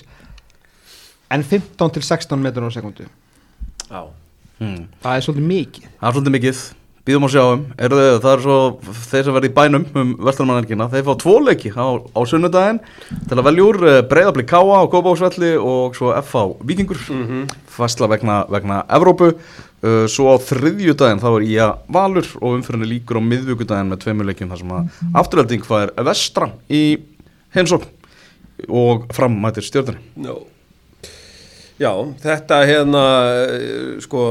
en 15 til 16 metrar á sekundu. Já. Það er svolítið mikið. Það er svolítið mikið. Býðum að sjáum, það er svo þeir sem verði í bænum Verslunarmannahelgina, þeir fá 2 leiki á sunnudaginn til að velja úr Breiðablik KA á Kópavogsvelli og svo FH Víkingur, færsla vegna Evrópu, svo á þriðjudaginn þá er IA Valur og umferðinni líkur á miðvikudaginn með 2 leikjum þar sem að Afturelding fær Vestra í heimsókn og Fram mætir Stjörnunni. Já, þetta sko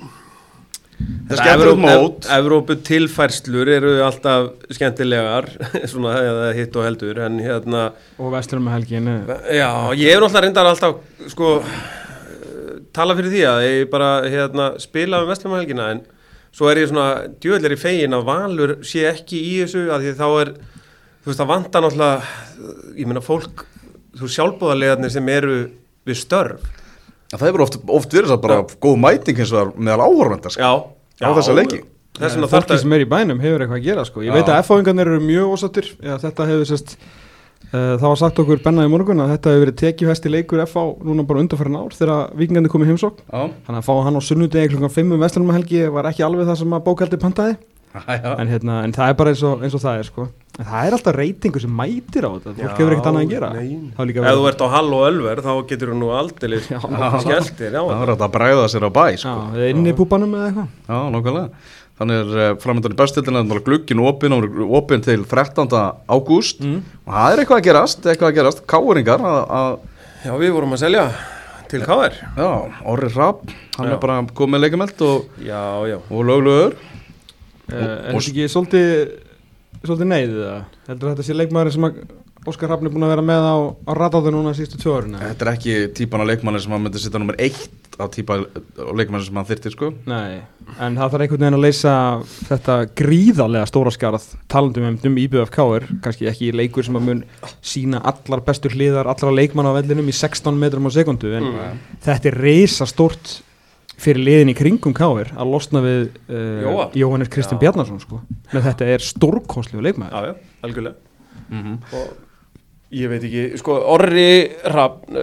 Evrópu tilfærslur eru alltaf skemmtilegar svona eða hitt og heldur en og Verslunarmannahelgin. Já, ég hef náttúrulega reyndar alltaf sko tala fyrir því að ég bara spila Verslunarmannahelgina en svo er ég svona djöðlega í fegin að Valur sé ekki í þessu að því þá þú veist það vantar náttúrulega ég meina fólk þú sjálfboðaliðarnir sem eru við störf. Það hefur oft verið það bara góð mæting eins og meðal áhorfenda sko. Á þessa leiki. Fólki sem er í bænum hefur eitthvað að gera sko. Ég veit að F-áingarnir eru mjög ósáttir. Þetta hefur Það var sagt okkur Benna í morgun að þetta hefur verið tekjuhæsti leikur FH núna bara undanfarin ár þegar Víkingandi komið heimsókn. Þannig að fá hann á sunnudegi klukkan 5 Verslunarmannahelgi var ekki alveg það sem að bókaldi pantaði. En það er bara eins og það er sko. En það er alltaf reytingu sem mætir á þetta. Fólk hefur ekkert annað að gera. Ef þú ert á Hall og Ölver þá getur þú nú aldeilis skelltir. Það er að bregða sér á bæ sko. Já, inn í púbanum eða eitthvað. Já, nákvæmlega. Þannig framöndan í bestildina glugginn opinn til 13. ágúst og það er eitthvað að gerast Káringar Já, við vorum að selja til KR. Já, Orri Rapp, hann er bara komið með leikameld og löglegur. Er þetta ekki svolítið neyðið það? Heldur þetta sé leikmaðurinn sem Óskar Hrafn er búin að vera með á radáðu núna síðustu 2 árin? Þetta er ekki típan af leikmanni sem hann myndi sitta nummer 1 á típa leikmanni sem hann þyrftir sko. Nei, en það þarf einhvern veginn að leysa þetta gríðarlega stóra skarð talandum IBF-KR, kannski ekki leikur sem að mun sína allar bestu hliðar allra leikmanna á vellinum í 16 metrum á sekundu, en þetta er risastórt fyrir liðin í kringum KR að losna við Jóhannes Kristinn Bjarnason sko. Men þetta er stórkostlegur leikmaður. Já, algjörlega. Og ég veit ekki, sko, Orri Hrafn,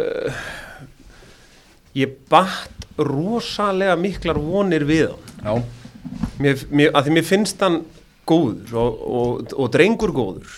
ég batt rosalega miklar vonir við hann. Að því mér finnst hann góður og drengur góður,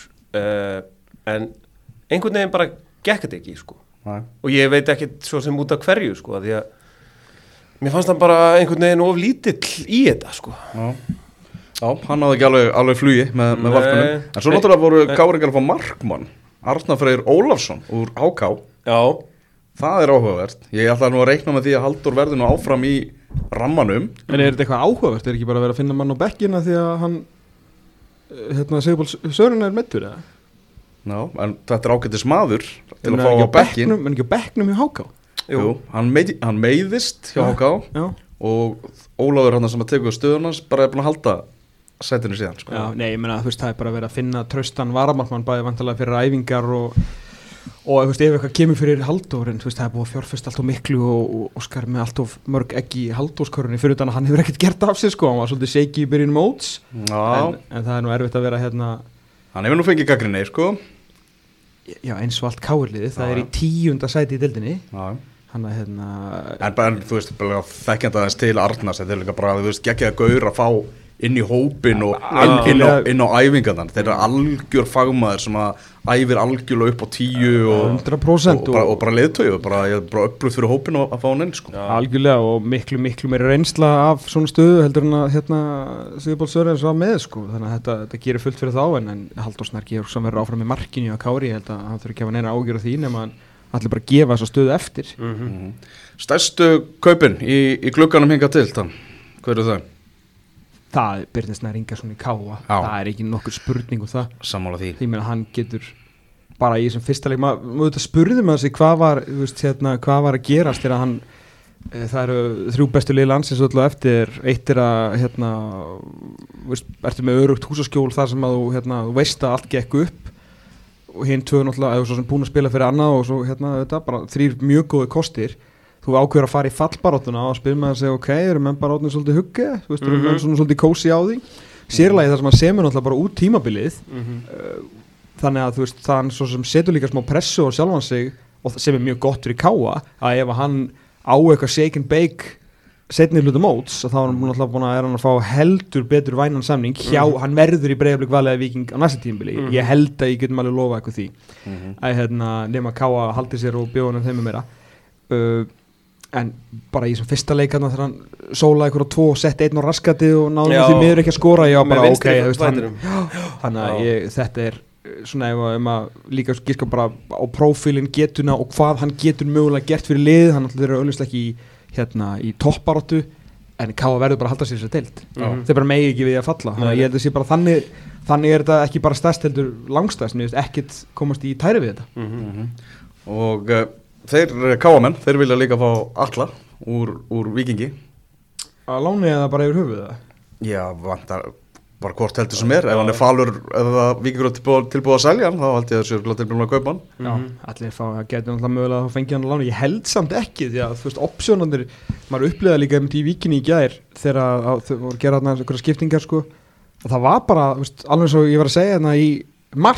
en einhvern veginn bara gekk þetta ekki, sko. Og ég veit ekki svo sem út af hverju, sko, að því að mér fannst hann bara einhvern veginn of lítill í þetta, sko. Já, hann hafði ekki alveg flugi með valkunum. En svo náttúrulega voru Káringar að fá markmann, Arnar Freyr Ólafsson úr HK. Já. Það er áhugavert. Ég ætla nú að reikna með því að Halldór verður nú áfram í rammanum. En er þetta eitthvað áhugavert? Er ekki bara að vera að finna mann á bekkina því að hann, Sigurból Sören er meiddur, eða? Já, en þetta er ágætis maður til að fá á bekkin. Men ekki á bekknum í HK? Jú, hann meiðist hjá HK og Ólafur hann sem að teka stöðunars bara er búin að halda sætinu síðan sko. Já, nei, ég meina, þú veist, það er bara verið að finna traustan varamarkmann bæði vantarlega fyrir æfingar og þú veist, ef eitthvað kemur fyrir Halldór, en þú veist, það er búið að fjárfesta allt of miklu og Óskar með allt of mörg ekki í Halldórskörunni fyrir utan að hann hefur ekkert gert af sig sko, hann var svolítið shaky í byrjun móts en það er nú erfitt að vera hérna. Hann hefur nú fengið gagnrýni sko. Já, eins og allt KR-liðið, það er í 10. sæti í deildinni. Já. Hann að hérna en þú veist, þekkjandi aðeins til Arnars, þetta er líka bara, þú veist, geggjaða gaur að fá inn í hópin og inn á æfingarnar. Þeir eru algjör fagmaður sem að æfir algjörlega upp á 10 og 100% og bara leiðtögi og bara öflugt fyrir hópin að fá hann inn sko. Algjörlega og miklu meiri reynsla af svona stöðu heldur en að hérna Sigurból Sörens var með sko, þannig að þetta gerir fullt fyrir þá en Halldór Snær gefur sem verður áfram í markinu á Kári, ég held að hann þurfi ekki að hafa neina ágjör á því nema hann allir bara gefa þessa stöðu eftir. Stærstu kaupin í glugganum hingað til þann, hver er það? Það er Birnir Snær Ingarsson í Káa. Það er ekki nokkur spurning um það. Sammála því. Því meina hann getur bara í þessum fyrsta leik, maður spurði með þessi hvað var að gerast þegar hann, það eru 3 bestu lið landsins öllu eftir, eitt er að ertu með örugt húsaskjól þar sem að þú veist að allt gekk upp og hinn 2 náttúrulega, eða svo sem búin að spila fyrir annað og svo þetta bara 3 mjög góði kostir. Þú ákveður að fara í fallbaráttuna og spila með að segja ok, eru menn bara átnið svolítið huggið, þú veist, eru menn svona svolítið kósi á því. Sérlagi þar sem hann semur náttúrulega bara út tímabilið, þannig að þú veist, það svo sem setur líka smá pressu á sjálfan sig og sem er mjög gott fyrir Káa, að ef hann á eitthvað shake and bake setni hlutu móts, þá er hann náttúrulega búin að fá heldur betur vænan samning hjá, hann verður í Breiðablik Valið Víking á næsta tímabili, ég held að ég getum alveg lofa eitthvað því, að nema Káa haldi sér og bjóða hann þeim meira. En bara í þessum fyrsta leikarna þegar hann sólaði ykkur á 2 og sett 1 á raskati og náði því miður ekki að skora, ég var bara ok, þannig að þetta er svona ef maður líka gíska bara á prófílinn getuna og hvað hann getur mögulega gert fyrir lið, hann alltaf eru auðvitað ekki í toppbaráttu en Káa verður bara að halda sér þess að deild, þeir bara megi ekki við að falla, þannig að ég held að sé bara þannig er þetta ekki bara stærst heldur langstærst, ekkert komast í tæri við þetta. Og þeir Káamenn, þeir vilja líka fá Alla úr Víkingi. Að láni eða bara yfir höfuð það? Já, vantar bara hvort heldur sem ef hann er falur, ef Víkingur er tilbúið að selja hann, þá held ég að þessu er tilbúið að kaupa hann. Já, allir getur náttúrulega mögulega að fengja hann að láni. Ég held samt ekki, því að þú veist, opsjónandir, maður upplýða líka í Víkinni í gær þegar þau voru að gera þarna einhverja skiptingar sko, og það var bara, þú veist, alveg svo ég var að segja þarna í mars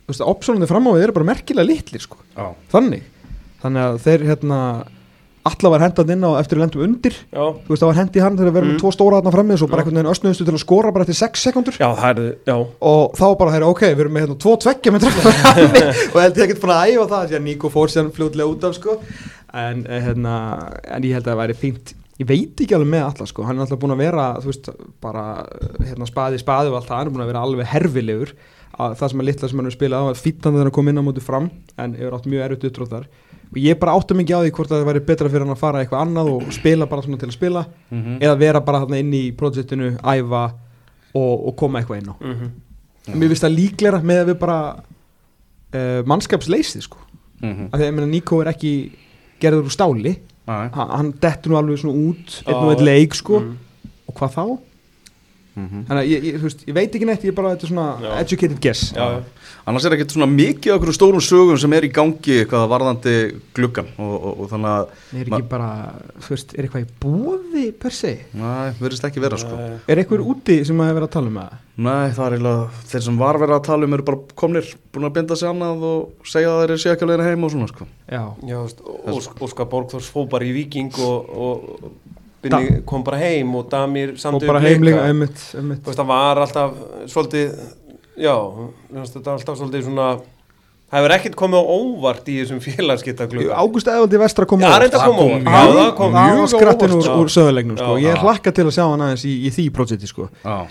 þú veist, optionandi fram á við eru bara merkilega litlir sko. Þannig að þeir Alla var hendað inn á eftir að lendum undir. Þú veist, það var hendi hann þegar við verðum með 2 stóra þarna frammi og svo bara einhvern veginn ösnuðustu til að skora bara eftir 6 sekundur. Og þá bara ok, við erum með 2 2 metra og held ég ekkert búin að æfa það því að Nico fór síðan fljótlega út af sko. En ég held að það væri fínt. Ég veit ekki alveg með alla sko. Hann er alltaf búin að vera, þú veist, bara spaði og allt það. Hann er búin að vera alveg herfilegur. Það sem er litla sem hann er spilað á að fýttan þegar hann kom inn á móti fram en hefur átt mjög erfitt uppdrátt þar. Og ég bara átti mikið á því hvort það væri betra fyrir hann að fara eitthvað annað og spila bara svona til að spila eða vera bara þarna inn í projektinu, æfa og koma eitthvað inn á. Mér finnst það líklegra með að við bara mannskapsleysið sko. Af því að ég meina Nico er ekki gerður úr stáli, hann dettur nú alveg svona út einn og einn leik sko og hvað þá? Þannig að ég veit ekki neitt, ég bara þetta er svona educated guess. Annars er ekkert svona mikið af okkur stórum sögum sem er í gangi eitthvað varðandi gluggan og þannig að er ekki bara, þú veist, er eitthvað í boði per se? Nei, verðist ekki vera sko. Er eitthvað úti sem að hefur verið að tala um það? Nei, það er eiginlega þeir sem var verið að tala um eru bara komnir, búin að binda sig annað og segja að þeir séu ekki að leiðina heim og svona sko. Óskar Borgþórs fór bara í Víking og Binni kom bara heim og Damir samdi upp leika. Það var alltaf svolítið, það var alltaf svolítið svona, það hefur ekkert komið á óvart í þessum félagskiptaglugga. Ágúst Eðvaldi Vestra kom á óvart. Það kom mjög skrattin úr söðuleiknum sko. Ég hlakka til að sjá hann aðeins í því projekti sko.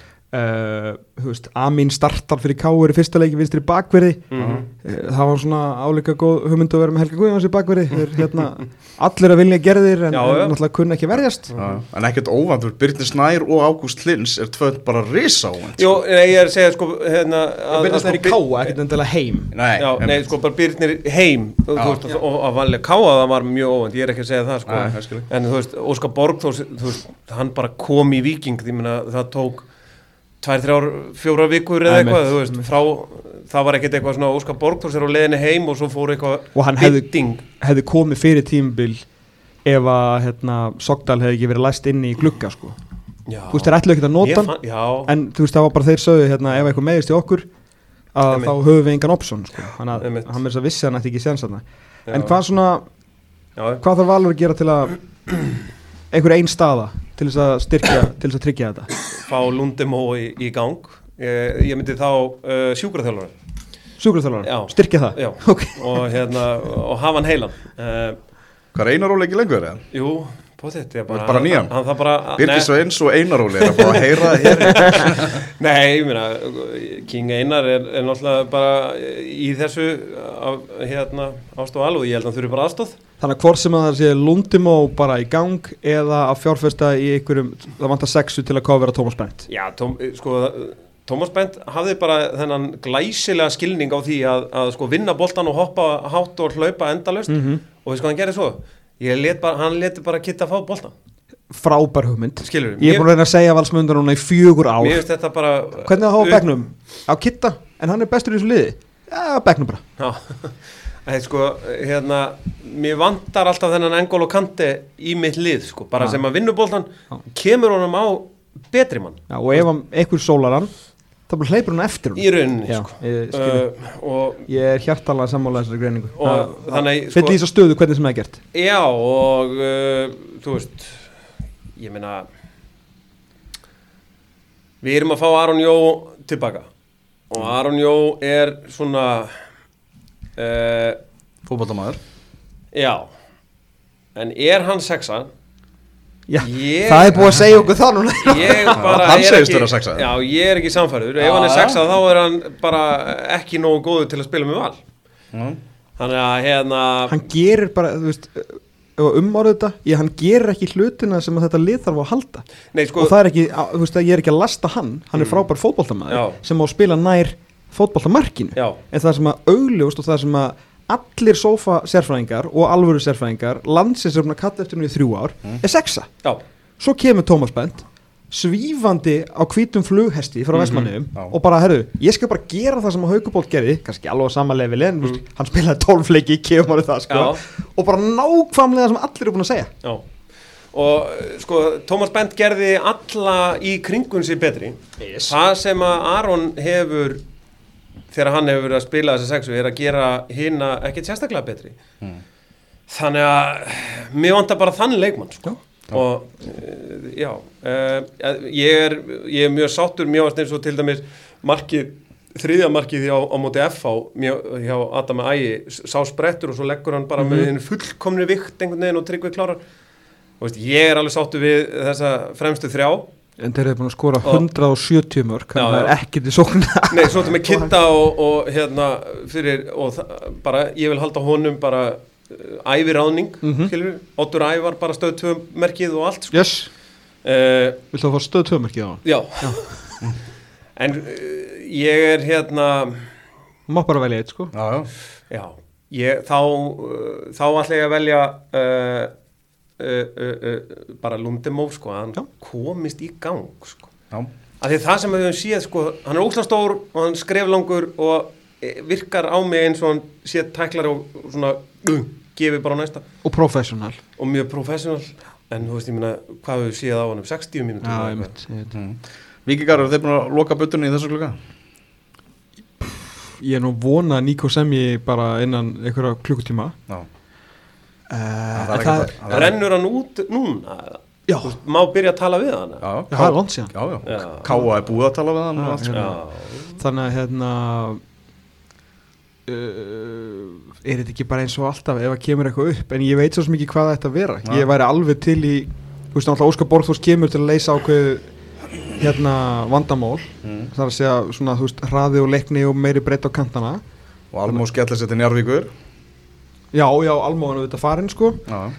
Amin startar fyrir Káur í fyrsta leiki vinstri bakverði. Það var svona áleika góð hugmynd að vera með Helga Guðjóns í bakverði. Allir að vilja gerðir en náttúrulega kunna ekki verjast. En ekkert óvænt, Birnir Snær og Ágúst Hlins er tvönd bara risa óvænt. Jú, ég er að segja sko Birnir Snær í Káa, ekkert endilega heim. Nei, sko bara Birnir heim og að vanlega Káa það var mjög óvænt, ég er ekki að segja það sko. En þú veist, Óskar Borgþórs, hann bara kom í Víking, ég meina það tók 2-3-4 vikur eða eitthvað, þú veist, það var ekkert eitthvað svona Óskar Borgþórs er á leiðinni heim og svo fór eitthvað og hann hefði komið fyrir tímabil ef að Sogdal hefði ekki verið læst inn í glugga sko. Þú veist, þeir ætlu ekkert að nota hann en þú veist, það var bara þeir sögðu ef eitthvað meðist í okkur að þá höfum við engan option sko. Þannig að hann með þess að vissi hann ætti ekki séns þarna. En hvað þarf Valur að gera til að einhver ein staða til þess að styrkja, til þess að tryggja þetta? Fá Lundemó í gang. Ég myndi þá sjúkraþjálfara. Sjúkraþjálfara? Styrkja það. Já. Okay. Og hafa hann heilan. Hvað er Einar Óli ekki lengur eða? Jú, potið. Bara nýjan? Birgir Sveins og Einar Óli er að fá að heyra hér. Nei, ég meina, King Einar er náttúrulega bara í þessu ástof alveg. Ég held að hann þurfi bara aðstóð. Þannig að hvort sem að það sé Lundemó bara í gang eða að fjárfesta í einhverjum, það vantar 6 til að covera Tómas Bent. Já, Tómas Bent hafði bara þennan glæsilega skilning á því að sko vinna boltan og hoppa hátt og hlaupa endalaust og veist hvað hann gerði svo? Hann leti bara Kitta fá boltan. Frábær hugmynd. Skilur. Ég er búin að reyna að segja Valsmundar núna í 4 ár. Mér finnst þetta bara... Hvernig það hafa bekknum? Á Kitta, en hann er bestur í þessu liði. Já, bekknum bara. Já. Sko, mér vantar alltaf þennan N'Golo Kante í mitt lið, sko, bara sem að vinnuboltan kemur honum á betri mann. Já, og ef einhver sólar hann, þá bara hleypur hann eftir hann. Í rauninni, sko. Ég er hjartalega sammála þessari greiningu. Þannig, sko. Fyll í þess að stöðu hvernig sem það er gert. Já, og þú veist, ég meina, við erum að fá Aron Jó tilbaka og Aron Jó er svona... fótboltamaður. Já. En er hann sexa? Já, það er búið að segja okkur það núna. Hann segist vera sexa. Já, ég er ekki samfærður. Ef hann er sexa þá er hann bara ekki nógu góður til að spila með Val. Þannig að hann gerir bara, þú veist, umorðið þetta, hann gerir ekki hlutina sem að þetta lið þarf að halda. Nei, sko, og það er ekki, þú veist, ég er ekki að lasta hann er frábær fótboltamaður sem á að spila nær fótboltamarkinu. En það sem að augljóst og það sem að allir sófa sérfræðingar og alvöru sérfræðingar landsins er búin að kalla eftir nú í 3 ár er sexa. Svo kemur Tómas Bent svífandi á hvítum flughesti frá Vestmannaeyjum og bara, ég skal bara gera það sem að Haukubolt gerði, kannski alveg á sama level en hann spilaði 12 leiki, gefum árið það sko, og bara nákvæmlega sem allir er búin að segja. Já. Og sko, Tómas Bent gerði alla í kringun sig betri. Það sem að Aron hefur þegar hann hefur verið að spila þessa 6 að gera hina ekkert sérstaklega betri þannig að mér vantar bara þannig leikmann sko. Og ég er mjög sáttur mjög varst eins og til dæmis þriðja markið á móti FH hjá Adami Ægi sá sprettur og svo leggur hann bara með henni fullkomni vikt einhvern veginn og Tryggvi klárar og veist, ég er alveg sáttur við þessa fremstu 3 en þeir eru búin að skora 170 mörk þannig að það er ekkert í sókna Nei, svo þetta með Kitta og hérna fyrir og bara ég vil halda honum bara æviráðning Oddur Ævar bara stöð 2 merkið og allt sko. Yes Viltu að fá stöð 2 merkið á hann? Já En ég er hérna Má bara velja eitt sko Já þá ætla ég að velja bara Lundemov sko hann komist í gang sko af því það sem við höfum séð sko hann er óslega stór og hann skreflangur og virkar á mig eins og hann séð tæklar og svona gefið bara á næsta og professional og mjög professional en þú veist ég meina hvað við séð á hann 60 mínútur Já, ég veit Víkingar, eru þeir búin að loka butunni í þessu klukka? Ég er nú vona að Níko semji bara innan einhverja klukkutíma Rennur hann út núna? Já Má byrja að tala við hann? Já, það er langt síðan Káa er búið að tala við hann Þannig að hérna er þetta ekki bara eins og alltaf ef það kemur eitthvað upp en ég veit svo mikið hvað þetta vera ég væri alveg til í þú veist náttúrulega Óskar Borgþórs kemur til að leysa ákveðu hérna vandamál það að segja svona þú veist hraði og leikni og meiri breytt á kantana og Almó skellir sér til Njarðvíkur Já, Almó hann auðvitað farinn sko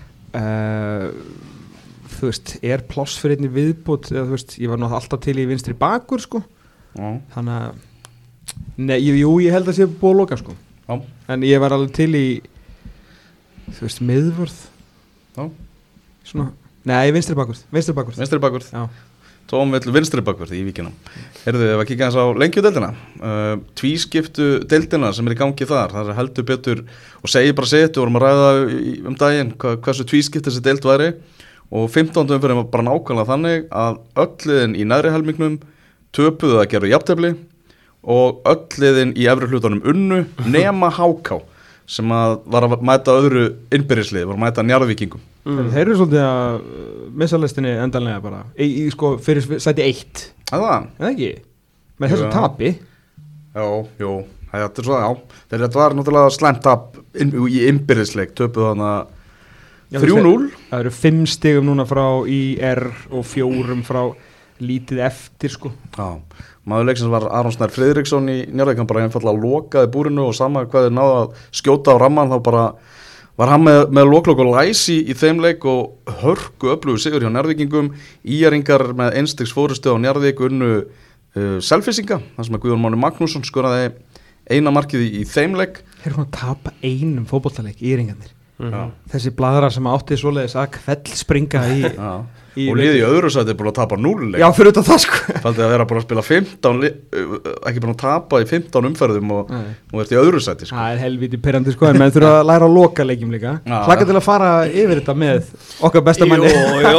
þú veist er pláss fyrir einni viðbót eða þú veist ég var náttúrulega alltaf til í vinstri bakur sko þannig að Nei, ég held að sé búið að loka sko en ég var alveg til í þú veist, miðvörð svona, nei, vinstri bakvörð Tóm vill vinstri bakvörð í Víkinum Heyrðu, ef að kíkja hans á lengjudeildina tvískiptu deildina sem er í gangi þar það er heldur betur og segir bara sitt, við vorum að ræða daginn hversu tvískipt þessi deild væri og 15. umferðin var bara nákvæmlega þannig að öll liðin í neðri helmingnum töpuðu að gera jafntefli og öll liðin í efri hlutunum unnu nema HK sem að var að mæta öðru innbyrðislið, var að mæta Njarðvíkingum Þeir eru svolítið að missa listinni endanlega bara í sko fyrir sæti 1 eða ekki? Með þessu tapi Jú, þetta er svo, þetta var náttúrulega slæmt tap í innbyrðisleik töpuðu þannig 3-0 Það eru 5 stigum núna frá IR og 4 frá lítið eftir sko Maður leiksins var Aron Snær Friðriksson í Njarðvík, hann bara einfallega lokaði búrinu og sama hvað þeir náðu að skjóta á ramman þá bara var hann með lok og læsi í þeim leik og hörku öflugu sigur hjá Njarðvíkingum íjaringar með einstigs fórustu á Njarðvík unnu Selfissinga, þar sem að Guðjón Máni Magnússon skoraði eina markið í þeim leik Þeir eru að tapa einum fótboltaleik íjaringarnir þessi bladra sem átti svoleiðis að kveld springa og liði í öðru sæti er búin að tapa 0 leik. Já, fyrir utan það sko Faldið að vera bara að spila 15 ekki búin að tapa í 15 umferðum og verði í öðru sæti sko. Það er helviti pirrandi sko en menn þurfa að læra að loka leikjum líka Hlakka til að fara yfir þetta með okkar besta manni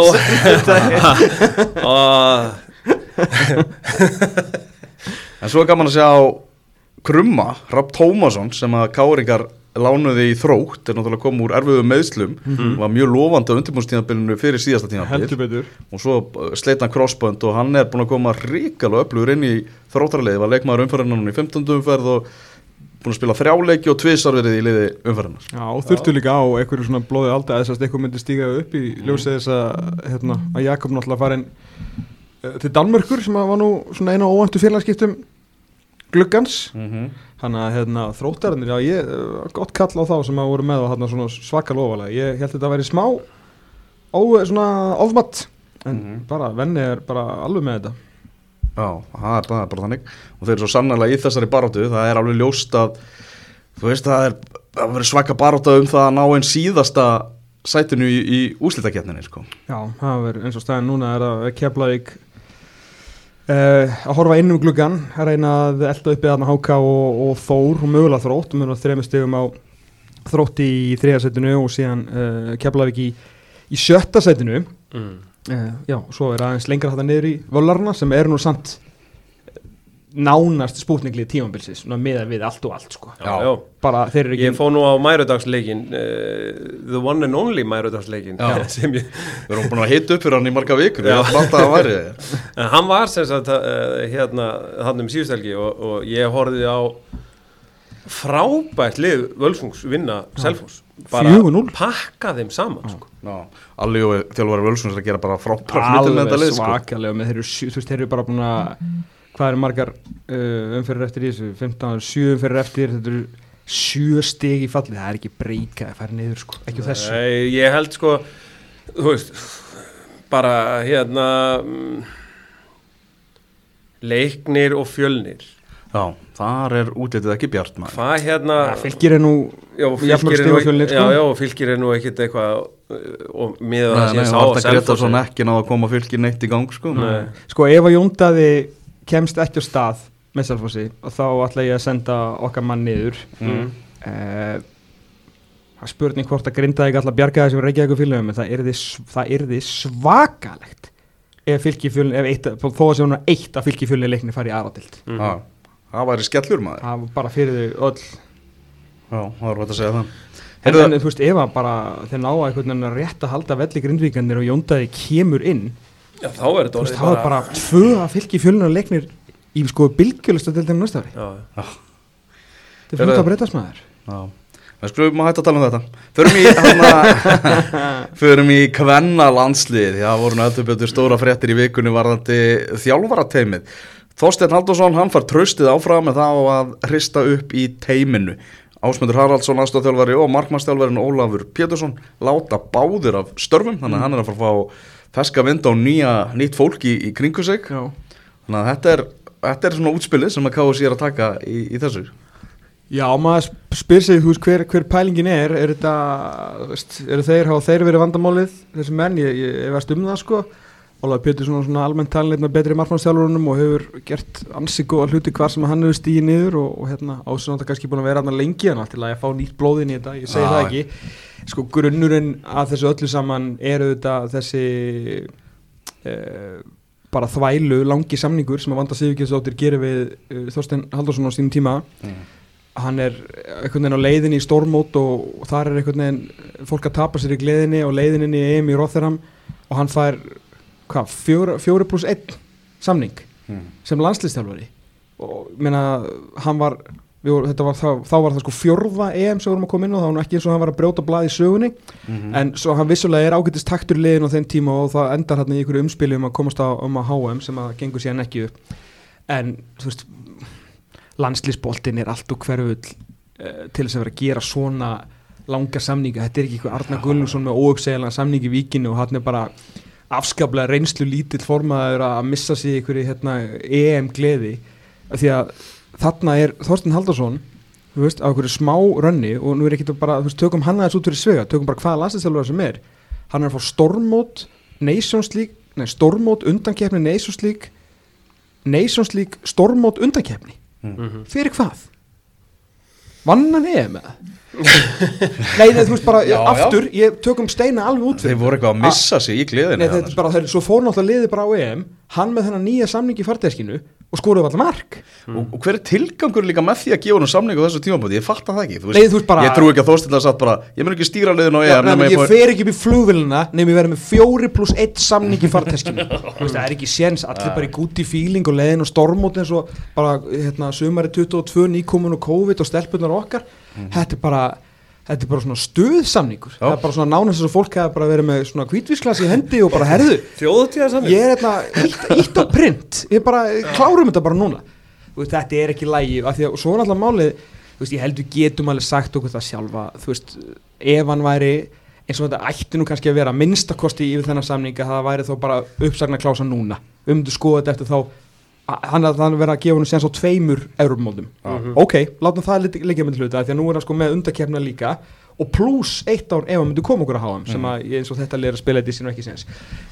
En svo er gaman að sjá Krumma, Rapp Tómasson sem að káringar lánuði í Þrótt er náttúrulega komið úr erfiðum meiðslum var mjög lofandi á undirbúinstímabilinu fyrir síðasta tímabil og svo sleit hann crossbönd og hann er búin að koma ríkala öflugur inn í Þróttarliði, var leikmaður umferðinnan í 15. umferð og búin að spila 3 leiki og 2 verið í liði umferðinnar Já, og þurftu líka á einhverju svona blóði alda að þess að eitthvað myndi stíga upp í ljósið þess að Jakob náttúrulega farin til Danmörkur sem var nú svona einu óvæntu félagskiptum gluggans þannig að Þróttararnir, já ég gott kall á þá sem að voru með og svona svaka lofalega, ég held þetta að væri smá svona ofmatt en bara Venni er bara alveg með þetta Já, það er bara þannig og þeir eru svo sannarlega í þessari baráttu, það er alveg ljóst að þú veist það verður svaka barátta það að ná einn síðasta sætinu í úrslitakeppninni sko. Já, það verður eins og staðin núna er að Keflavík að horfa inn gluggan að reyna að elda uppi þarna HK og Þór og mögulega Þrótt og mögulega 3 stigum á Þrótt í 3. sætinu og síðan Keflavík í 7. sætinu já, svo er aðeins lengra þetta niður í Völlarna sem er nú samt nánast spútninglið tímabilsins meðan við allt og allt sko. Já. Bara þeir eru ekki Ég fór nú á mærudagsleikin the one and only mærudagsleikin sem ég Við erum búin að hita upp fyrir hann í marga vikur Ég held að það væri En hann var sem sagt hann síðustelgi og ég horfði á frábært lið Völsungs vinna Selfoss bara 4-0 pakka þeim saman sko. Alli og þjálfari Völsungs að gera bara frábært hluti með þetta lið sko. Svakalega með þeir eru bara búin að hvað eru margar umferðir eftir í þessu 15, 7 umferðir eftir þetta eru 7 stig í falli það er ekki breyka að fara niður sko ekki þessu Nei, ég held sko þú veist bara Leiknir og Fjölnir Já, þar er útlitið ekki bjart maður Hvað Fylkir er nú Fylkir er nú ekkit eitthvað og miður að ég sá Arnar Gretarsson ekki náðu að koma Fylkir neitt í gang sko Sko ef að Jón Daði kemst ekki á stað með Selfossi og þá ætla ég að senda okkar mann niður það spurning hvort að Grindavík ætla að bjarga þessum Reykjavíkurfélögum en það yrði svakalegt ef þó að sé hún eitt að Fylkir leikni fari í aðradeild Það væri skellur maður það var bara fyrir þau öll Já, það var hægt að segja það En þú veist, ef að bara þeir ná að einhvern rétt að halda velli Grindvíkarnir og Jón Daði kemur inn Já, þá er þetta þá er bara 2 að Fylkir leiknir í sko bylgjulista deildinu næsta ári þetta er flott að breytast maður Það skulum að hætta að tala um þetta Förum í kvenna landslið Það voru náttúrulega stóra fréttir í vikunni varðandi þjálfarateymið Þorsteinn Halldórsson, hann fær traustið áfram með það að hrista upp í teyminu Ásmundur Haraldsson, aðstoðarþjálfari og markmannsþjálfarinn Ólafur Pétursson láta báðir af störfum þannig að hann er að fara að fá ferska vind á nýtt fólk í kringu sig þannig að þetta er svona útspilið sem að KSÍ er að taka í þessu Já, maður spyr sig, þú veist, hver pælingin er þetta, hafa þeir verið vandamálið, þessi menn, ég veist það sko, Ólafur Pétursson svona almennt talin með betri markmannsþjálfarunum og hefur gert ansi góða hluti hvar sem hann hefur stigið niður og Ásson átti kannski búin að vera þarna lengi þannig til að fá nýtt blóð inn í þetta, ég segi það ekki, sko grunnurinn að þessu öllu saman er auðvitað þessi bara þvælu langi samningur sem að Vanda Sigurgeirsdóttir gerir við Þorstein Halldórsson á sínum tíma hann er einhvern veginn á leiðinni í stórmót og þar er einhvern veginn fólk að tapa sér í gleðinni og leiðinni í EM í Rotterdam og hann fær 4+1 samning sem landsliðsþjálfari og meina hann var þá var það sko 4. EM sem vorum að koma inn og það var nú ekki eins og hann var að brjóta blað í sögunni en svo hann vissulega er ágætist taktur í liðin á þeim tíma og það endar hann í einhverju umspili að komast á HM sem að gengur síðan ekki upp en þú veist landsliðsboltinn er allt og hverfull til þess að vera að gera svona langa samninga, þetta er ekki eitthvað Arnar Gunnlaugsson með óuppsegjanlega samning í Víkinu og hann er bara afskaplega reynslu lítill formaður að missa sig einhverju EM gleði því að þarna er Þorsteinn Halldórsson þú veist, á einhverju smá rönni og nú er ekki bara, þú veist, tökum hann aðeins út fyrir svega tökum bara hvaða landsliðsþjálfari sem er hann er að fá stórmót stórmót undankeppni Nations League stórmót undankeppni fyrir hvað? Vann hann EM eða? Nei, þú veist bara aftur, ég tökum Steina alveg út fyrir þeir voru eitthvað að missa sig í gleðinu Nei, þetta er bara, svo fór náttúrulega liðið bara á EM hann með þennan nýja samning í farteskinu og skoruðu allar mark og hver er tilgangur líka með því að gefa hann samning á þessu tímabóti, ég fatta það ekki Nei, þú veist bara, ég trú ekki að Þorsteinn satt bara, ég mun ekki stýra liðinu á EM ég fer ekki upp í flugvélina nefnum ég verið með 4+1 samning í farteskinu það er ekki séns, allir bara í gúti fíling og leiðin og stormót eins og bara sumari 22 nýkomin og COVID og stelpunar okkar þetta er bara svona stuðsamningur það er bara svona nánast þess að fólk hefur bara verið með svona hvítvínsglas í hendi og bara herðu ég er ítt á print ég bara klárum þetta bara núna veist, þetta er ekki lægi og svo er alltaf málið veist, ég heldur getum alveg sagt okkur það sjálfa þú veist, ef hann væri eins og þetta ætti nú kannski að vera minnstakosti yfir þennan samninga það væri þá bara uppsagna klása núna þú skoða þetta eftir þá hann verið að gefa hann séns á 2 Evrópumótum ok, látum það liggja með hluta því að nú er hann sko með undakeppna líka og pluss 1 ár ef hann myndi koma okkur að HM sem að eins og þetta leir að spila þetta í sínu ekki séns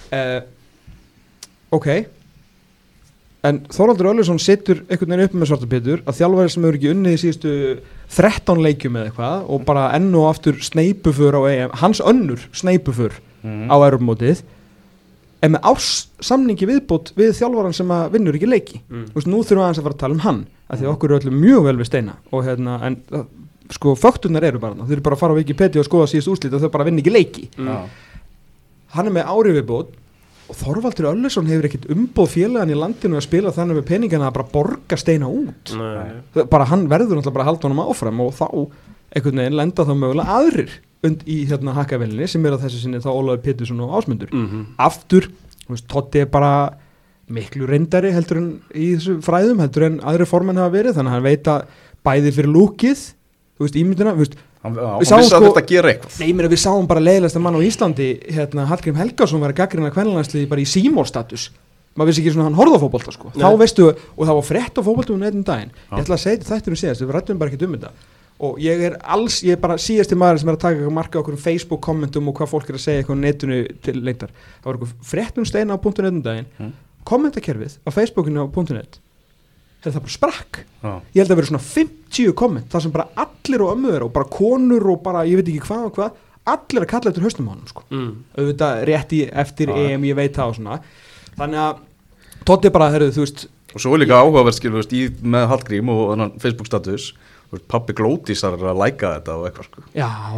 ok en Þorvaldur Örlygsson situr einhvern veginn upp með Svarta Pétur að þjálfari sem hefur ekki unnið í síðustu 13 leikjum eða eitthvað og bara enn og aftur sneipuför á EM hans önnur sneipuför á Evrópumótið með árssamningi viðbót við þjálfaran sem að vinnur ekki leiki nú þurfum við aðeins að fara að tala hann af því að okkur öllum mjög vel við Steina og en sko fögturnar eru bara þeir eru bara að fara á Wikipedia og skoða síðust úrslit og þau bara vinna ekki leiki hann með ári viðbót og Þorvaldur Öllersson hefur ekkert umboð félagann í landinu að spila þannig með peningana að bara borga Steina út bara hann verður náttúrulega bara að halda honum áfram og þá einhvern veginn lenda þá mögulega aðrir í hakkavélinni sem að þessu sinni þá Ólafur Pétursson og Ásmundur aftur, Totti bara miklu reyndari heldur en í þessu fræðum heldur en aðri formenn hafa verið þannig að hann veit að bæði fyrir lúkið ímyndina hann vissi að þetta gera eitthvað við sáum bara leiðilegasta mann á Íslandi Hallgrím Helgason var að gagnrýna kvennalandsliði bara í símórstatus maður vissi ekki svona hann horfði á fótbolta þá veistu og það var frétt á fótboltum einn daginn ég ætla að segja þetta síðast við rættum bara ekkert þetta og ég er bara síðasti maður sem að taka marka okkur Facebook kommentum og hvað fólk að segja eitthvað á netinu til lengdar það var eitthvað fréttum Steina á .net daginn kommentakerfið á Facebookinu á .net það bara sprakk ég held að vera svona 50 komment þar sem bara allir og ömmur og bara konur og bara ég veit ekki hvað og hvað allir að kalla eftir haustum á hann auðvitað rétti eftir EM ég veit það og svona þannig að Totti bara þú veist og svo er líka áhugaverð með Hallgrím og Facebook status pappi Glódísar að læka þetta og eitthvað sko.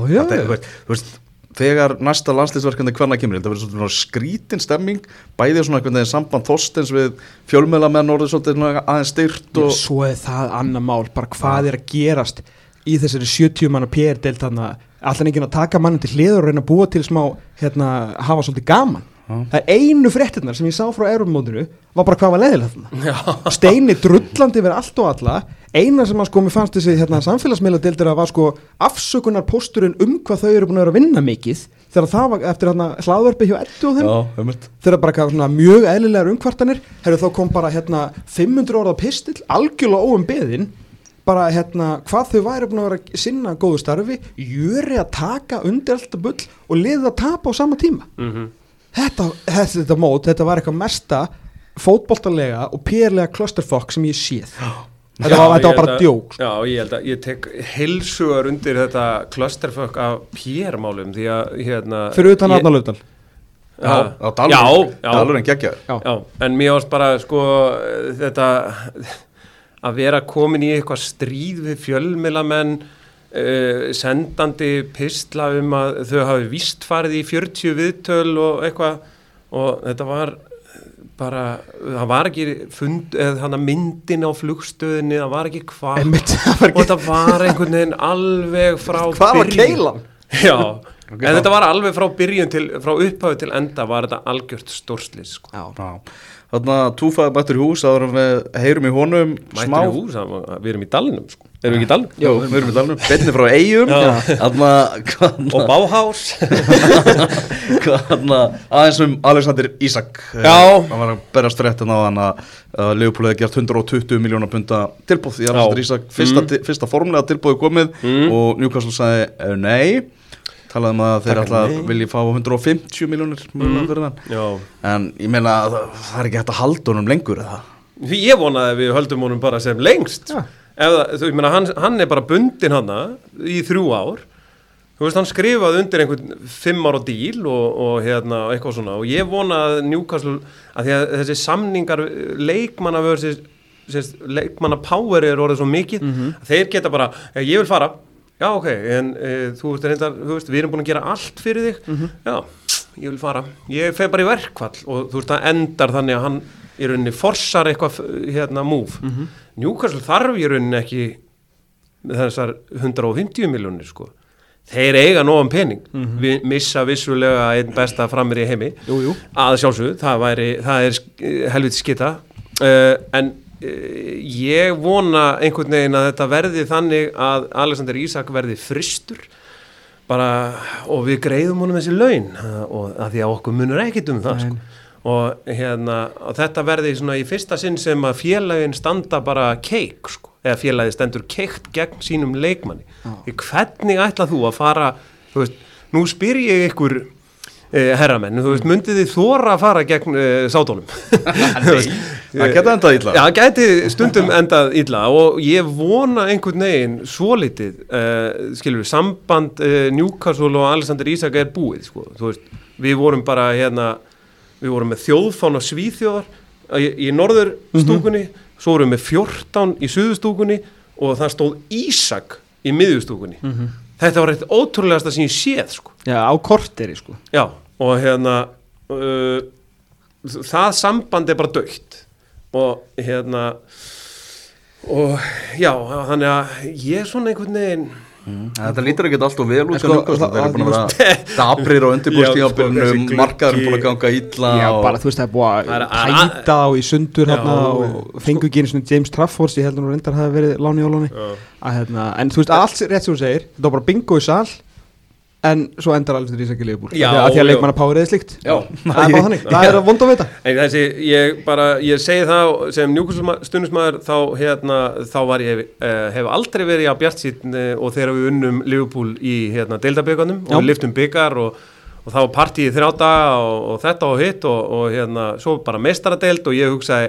Já. Þegar næsta landsliðsverkefni hvernig kemur þetta verður svona skrítin stemming bæði svona einhvern veginn samband Þorsteins við fjölmiðlamenn orðið svolítið aðeins styrt og svo það annað mál bara hvað að gerast í þessari 70 manna PR-deild þarna allan ekki að taka mannin til hliður og reyna að búa til smá hafa svolítið gaman það einu fréttirnar sem ég sá frá Evrópumótinu var bara hvað var leiðilegt Steini drullandi verið allt og alla eina sem að mér fannst þessi samfélagsmiðladeildir að var afsökunar pósturinn hvað þau eru búin að vera að vinna mikið þegar það var eftir hlaðvarpi hjá Eddu og þeim þegar bara svona mjög eðlilegar umkvartanir þá kom bara 500 orða pistill algjörlega óumbeðinn bara hvað þau væri búin að vera að sinna góðu starfi jöri að taka undir alltaf bull og liða að tapa á sama tíma þetta mót, þetta var eitthvað mesta fótboltalega og PR-lega clusterfuck sem ég séð þetta var bara djók Já, ég held að ég tek heilsugar undir þetta clusterfuck af PR-málum því að fyrir utan Arnar Laufdal Dalurinn geggjaður Já, en mér varst bara þetta að vera komin í eitthvað stríð við fjölmiðlamenn sendandi pistla að þau hafi víst farið í 40 viðtöl og eitthvað og þetta var bara, það var ekki myndin á flugstöðinni, það var ekki hvað og þetta var einhvern veginn alveg frá hvað var keilan? Já, en þetta var alveg frá byrjun frá upphafi til enda var þetta algjört stórslys Þannig að Túfa mættur í hús áður við heyrum í honum mættur í hús, við erum í dalnum Erum við ekki í dalnum? Jó, við erum í dalnum Beinni frá Eyjum og Bauhaus aðeins Alexander Isak hann var að berast fréttin á hann að Liverpool hefði gert 120 milljóna punda tilboð í Alexander Isak fyrsta formlega tilboði komið og Newcastle sagði nei talaðum að þeir alltaf vilji fá 150 milljónir fyrir hann en ég meina það er ekki hægt að halda honum lengur eða ég vonaði að við höldum honum bara sem lengst ég meina hann er bara bundinn hana í 3 ár þú veist hann skrifaði undir einhvern 5 ára díl og eitthvað svona og ég vona að Newcastle að því að þessi samningar leikmanna leikmanna power er orðið svo mikið að þeir geta bara ég vil fara Já, ok, en þú veist, við erum búin að gera allt fyrir þig Já, ég vil fara Ég fer bara í verkfall og þú veist, það endar þannig að hann í rauninni forsar eitthvað move Newcastle þarf í rauninni ekki þessar 150 milljónir sko Þeir eiga nógan pening Við missa vissulega einn besta framir í heimi að sjálfsögðu, það er helviti skita en ég vona einhvern veginn að þetta verði þannig að Alexander Isak verði fristur bara og við greiðum honum þessi laun og að því að okkur munur ekkit það sko. og þetta verði svona í fyrsta sinn sem að félagin standa bara keik sko, eða félagið stendur keikt gegn sínum leikmanni hvernig ætla þú að fara þú veist, nú spyr ég ykkur herramenn, þú veist, myndið þið þora að fara gegn sátónum það geti endað illa það geti stundum endað illa og ég vona einhvern veginn svolítið skilur við, samband Newcastle og Alexander Isak er búið sko. Þú veist, við vorum bara við vorum með þjóðfána Svíþjóðar í norðurstúkunni, svo vorum við með 14 í suðurstúkunni og það stóð Ísak í miðjustúkunni. Þetta var eitt ótrúlegasta sem ég séð, sko. Já, á korteri, sko. Já, og það samband bara dautt og og já, þannig að ég svona einhvern veginn Þetta lítur ekki alltaf vel út það er búin að vera daprir og undirbúrstíðanbyrnum markaðurinn búin að ganga illa Já, bara þú veist það er búin að hætta á í sundur og fengu ekki einu svona James Trafford ég held að nú reyndar hafi verið láni á láni en þú veist allt rétt sem þú segir þetta var bara bingo í sal en svo endar alveg Ísak í Liverpool því að leikmannapáir eða slíkt það er bara þannig, það er vond að vita ég segi það sem Newcastle stundismæður þá var ég hef aldrei verið á bjartsýnn og þegar við unnum Liverpool í deildabikarnum og við lyftum bikar og það var partíið 3 daga og þetta og hitt og svo bara meistaradeild og ég hugsaði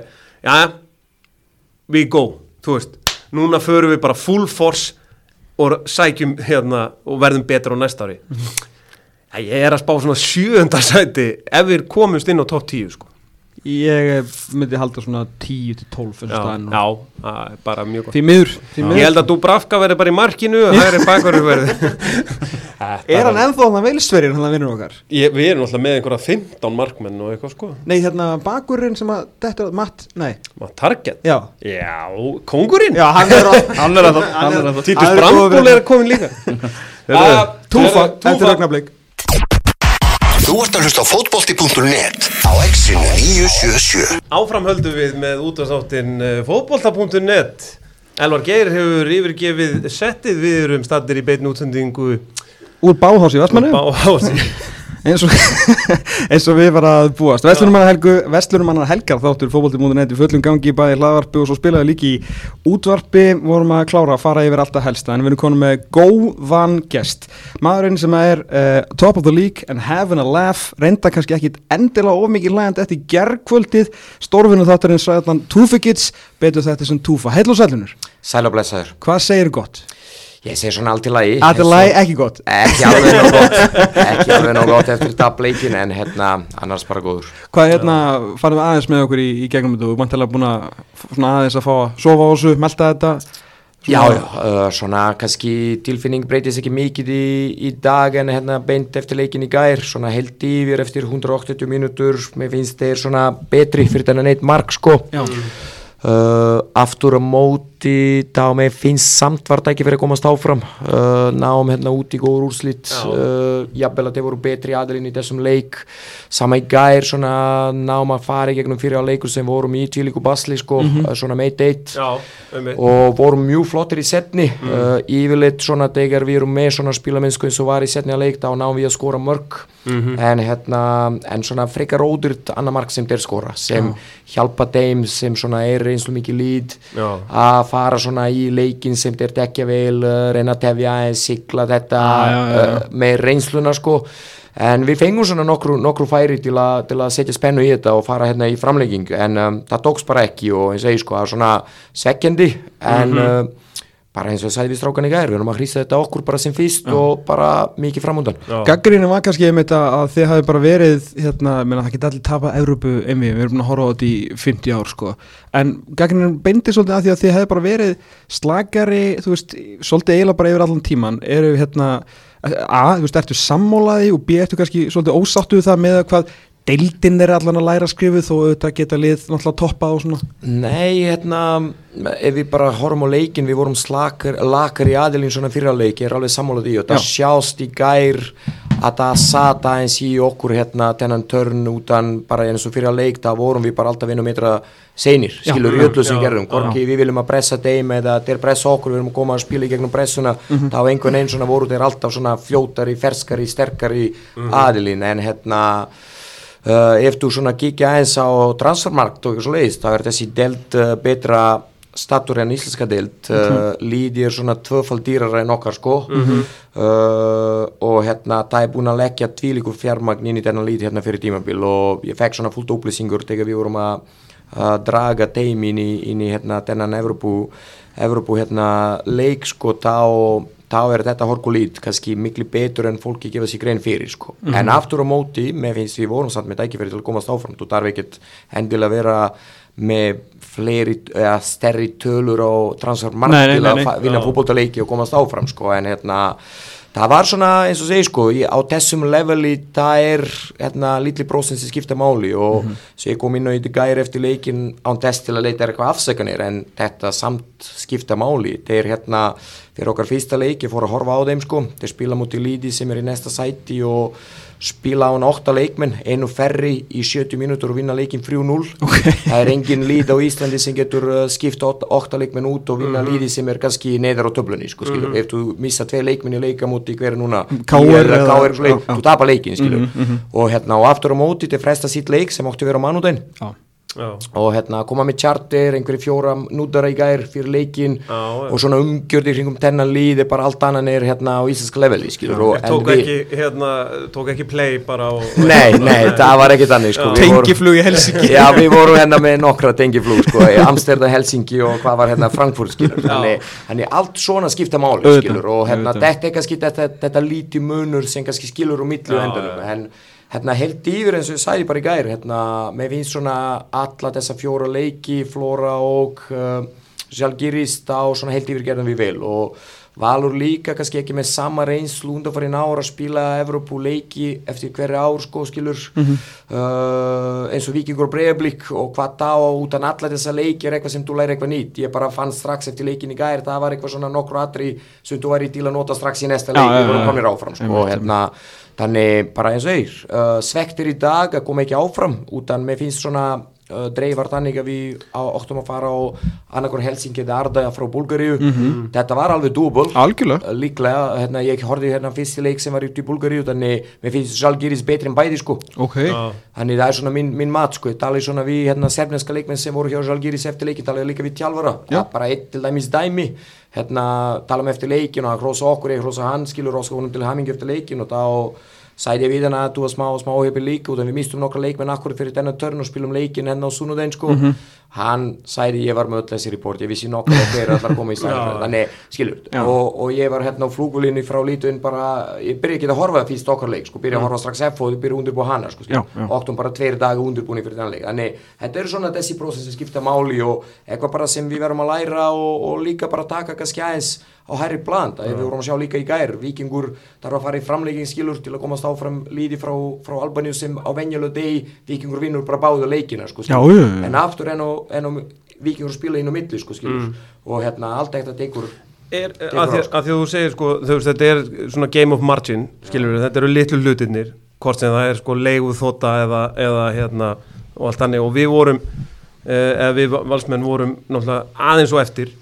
we go, þú veist núna förum við bara full force og sækjum og verðum betur á næsta ári ég að spá svona 7. sæti ef við komumst inn á topp 10 sko. Ég myndi halda svona 10-12 já, bara mjög gott því miður. Ég held að Dubravka verði bara í markinu og hægri bakverður verði hann ennþá hann velsverið hann vinnur okkar? Við erum alltaf með einhverja 15 markmenn og eitthvað sko Nei, bakverðurinn sem að þetta Matt Target? Já, kóngurinn? Já, hann er Títus Brambúl er komin líka Túfa, eftir augnablik Þú ert að hlusta á fótbolti.net á Exinu 977. Áfram höldum við með útvarpsþáttinn fótbolta.net. Elvar Geir hefur yfirgefið settið, við erum staddir í beinni útsendingu úr Bauhaus í Vestmannaeyjum. eins og við var að búast. Verslunarmanna helgar þáttur fótbolti.net í fullum gangi bæði hlaðvarpi og svo spilaði líki í útvarpi vorum að klára að fara yfir alltaf helsta en við erum konum með góðan gest maðurinn sem er top of the league and having a laugh reynda kannski ekki endilega of mikið hlægandi eftir gerkvöldið stórvinu þátturinn sæðan Túfikits betur þetta sem Túfa. Heill og sælunur. Sæl og blessaður. Hvað segir gott? Ég segir svona allt í lagi. Allt í lagi, ekki gott? Ekki alveg nóg gott. Ekki alveg nóg gott eftir tapleikin en annars bara góður. Hvað farum við aðeins með okkur í gegnum þetta? Þú vantilega búin að aðeins að fá að sofa á þessu, melta þetta? Já, svona kannski tilfinning breytist ekki mikið í dag en beint eftir leikin í gær, svona heilt yfir eftir 180 mínútur, mér finnst þeir svona betri fyrir þennan eitt mark sko. Já. Aftur á móti þá með finnst samt var þetta ekki fyrir að komast áfram náum út í góður úrslit jafnvel að þeir voru betri aðilinn í þessum leik sama í gær svona náum að fara í gegnum fyrir á leikur sem vorum í tvílíku basli sko, svona með 1 og vorum mjög flottir í setni yfirleitt svona þegar við erum með svona spilamennsku eins og var í setni að leik þá náum við að skora mörg en svona frekar ódýrt annar mark sem þeir skora sem hjálpa þeim sem svona eins og mikið líd að fara svona í leikin sem þeir tekja vel reyna að tefja sigla þetta með reynsluna sko en við fengum svona nokkru færi til að setja spennu í þetta og fara í framlegging en það tókst bara ekki og eins og ég sko það er svona svekkjandi en bara eins og ég sagði við strákan í gær, við erum að hrista þetta okkur bara sem fyrst og bara mikið framöndan. Gagnrýnin var kannski einmitt að þið hafi bara verið, það geti allir tapað Evrópu við erum búin að horfa á þetta í 50 ár sko, en gagnrýnin beindi svolítið að því að þið hafi bara verið slagari, þú veist, svolítið eiginlega bara yfir allan tíman, eru ertu sammálaði og B, ertu kannski svolítið ósáttuð það með hvað deildin allan að læra skrifu þó auðvitað geta lið náttúrulega toppað og svona? Nei, ef við bara horfum á leikin, við vorum lakar í aðilinn svona fyrra leik, ég er alveg sammálað í og það sjást í gær að það sata eins í okkur þennan törn utan bara eins og fyrra leik, það vorum við bara alltaf 1 metra seinir, skilur í öllu sem gerðum, hvorki við viljum að pressa þeim eða þeir pressa okkur, við erum að koma að spila í gegnum pressuna, þá einhvern veginn svona voru þeir alltaf svona fljótari, ferskari, sterkari aðilinn en ef þú svona kíkja eins á transfermarkt og eitthvað svo leiðist, þá þessi deild betra statur en íslenska deild líði svona 2-falt dýrara en okkar sko og það búin að leggja tvílíkur fjármagn inn í þennan líð fyrir tímabil og ég fekk svona fullt upplýsingur þegar við vorum að draga þeim inn í þennan Evrópu leik sko, þá þá þetta horkulít kannski miklu betur en fólki gefa sig grein fyrir sko. En aftur á móti, mér finnst við vorum samt með tækifæri til að komast áfram, þú þarf ekkert endilega vera með fleiri eða stærri tölur á transfermarkt til að vinna fótboltaleiki og komast áfram sko. En það var svona eins og segi sko, á þessum leveli það lítli prósent sem skipta máli og svo ég kom inn og í gær eftir leikin án þess til að leita eitthvað afsökanir en þetta samt skipta máli. Þeir fyrir okkar fyrsta leik, ég fór að horfa á þeim sko, þeir spila mútið Lídi sem í næsta sæti og spila á 8 leikmenn, einu ferri í 70 mínútur og vinna leikin 3-0. Það engin líð á Íslandi sem getur skipt 8 leikmenn út og vinna líði sem kannski neðar á töflunni sko, skilur. Ef þú missa 2 leikmenn í leika múti hver núna KR þú tapar leikin, skilur. Og og aftur á móti til fresta sitt leik sem átti vera á mánudaginn. Og koma með charter, einhverju 4 núdara í gær fyrir leikin og svona umgjörði kringum þennan líði bara allt annan á íslenska leveli, skilur. Tók ekki play bara á... Nei, það var ekki þannig, sko. Tengiflug í Helsinki. Já, við vorum með nokkra tengiflug, sko, í Amsterdam, Helsinki og hvað var Frankfurt, skilur. Þannig allt svona skipta máli, skilur, og þetta kannski þetta líti munur sem kannski skilur milli á endunum, en helt yfir eins og ég sagði bara í gær, mér finnst svona alla þessa 4 leiki, Flora og Žalgiris, þá svona helt yfir gerðum við vel og Valur líka kannski ekki með sama reynslu undanfarin ár að spila Evrópuleiki eftir hverju ár sko, skilur eins og Víkingur og Breiðablik og hvað þá utan alla þessa leiki eitthvað sem þú læri eitthvað nýtt. Ég bara fann strax eftir leikin í gær, það var eitthvað svona nokkru atri sem þú væri til að nota strax í næsta leik og komir áfram sko, þannig bara eins og svektir í dag að koma ekki áfram utan mér finnst svona dreifar þannig að við áttum að fara á annarkor Helsinki eða Arda frá Búlgaríu. Þetta var alveg doable. Algjörlega. Líklega, ég horfði fyrsti leik sem var út í Búlgaríu, þannig mér finnst Žalgiris betri en bæði sko. Þannig það svona minn mat sko. Ég talaði svona við serbneska leikmenn sem voru hjá Žalgiris eftir leikin, talaði líka við tjálfara. Bara eitt til dæmis dæmi. Tala eftir leikin og hrósa okkur, ég hrósa hann, skilur óska honum til hamingju eftir leikin og þá sagði ég við hann að þú var smá óhefni líka og við mistum nokkra leikmenn akkurat fyrir þennan törn og spilum leikin á sunnudaginn sko. Hann sagði ég var með öll þessi report, ég vissi nokkra og hver allar koma í stæðan, þannig skilur og ég var á flugvélinu frá Lítuinn bara, ég byrja ekki að horfa fyrst okkar leik sko, byrja að horfa strax F og ég byrja undirbúa hana sko, og áttum bara 2 daga undirbúni fyrir þennan leik, þannig þetta svona þessi prósess sem skipta máli og eitthvað bara sem við verum að læra og líka bara taka kannski aðeins á hærri plan, ef við vorum að sjá líka í gær Víkingur þarf að fara í framleiking skilur til að komast áfram líði frá Albaníu sem á venjulegu degi, Víkingur vinnur bara báða leikina sko, en aftur en Víkingur spila inn á milli sko, skilur og allt þetta tekur að því að þú segir sko, þetta svona game of margin, skilur þetta eru litlu hlutirnir, hvort sem það sko leigu þóta eða og allt þannig og við vorum við valsmenn vorum náttúrulega aðeins og eftir